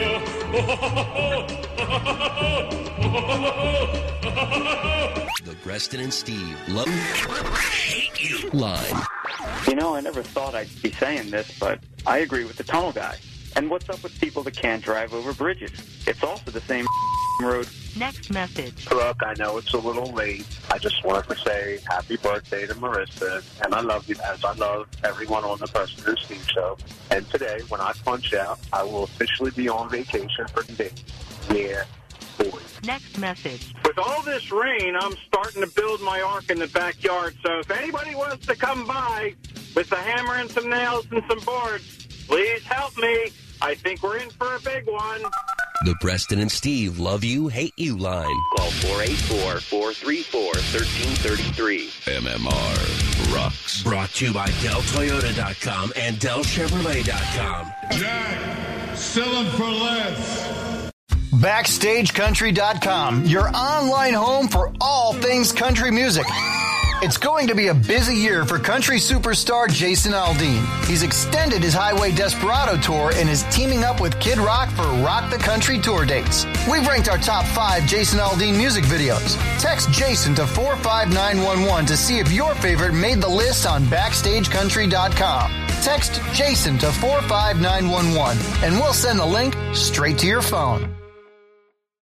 The Preston and Steve love hate you line. You know, I never thought I'd be saying this, but I agree with the tunnel guy. And what's up with people that can't drive over bridges? It's also the same road. Next message. Look, I know it's a little late. I just wanted to say happy birthday to Marissa, and I love you as I love everyone on the Preston and Steve Show. And today, when I punch out, I will officially be on vacation for the day. Yeah, boy. Next message. With all this rain, I'm starting to build my ark in the backyard. So if anybody wants to come by with a hammer and some nails and some boards, please help me. I think we're in for a big one. The Preston and Steve love you, hate you line. Call four eight four, four three four, one three three three. M M R rocks. Brought to you by Del Toyota dot com and Del Chevrolet dot com. Jack, sell them for less. Backstage Country dot com, your online home for all things country music. It's going to be a busy year for country superstar Jason Aldean. He's extended his Highway Desperado tour and is teaming up with Kid Rock for Rock the Country tour dates. We've ranked our top five Jason Aldean music videos. Text Jason to four five nine one one to see if your favorite made the list on Backstage Country dot com. Text Jason to four five nine one one and we'll send the link straight to your phone.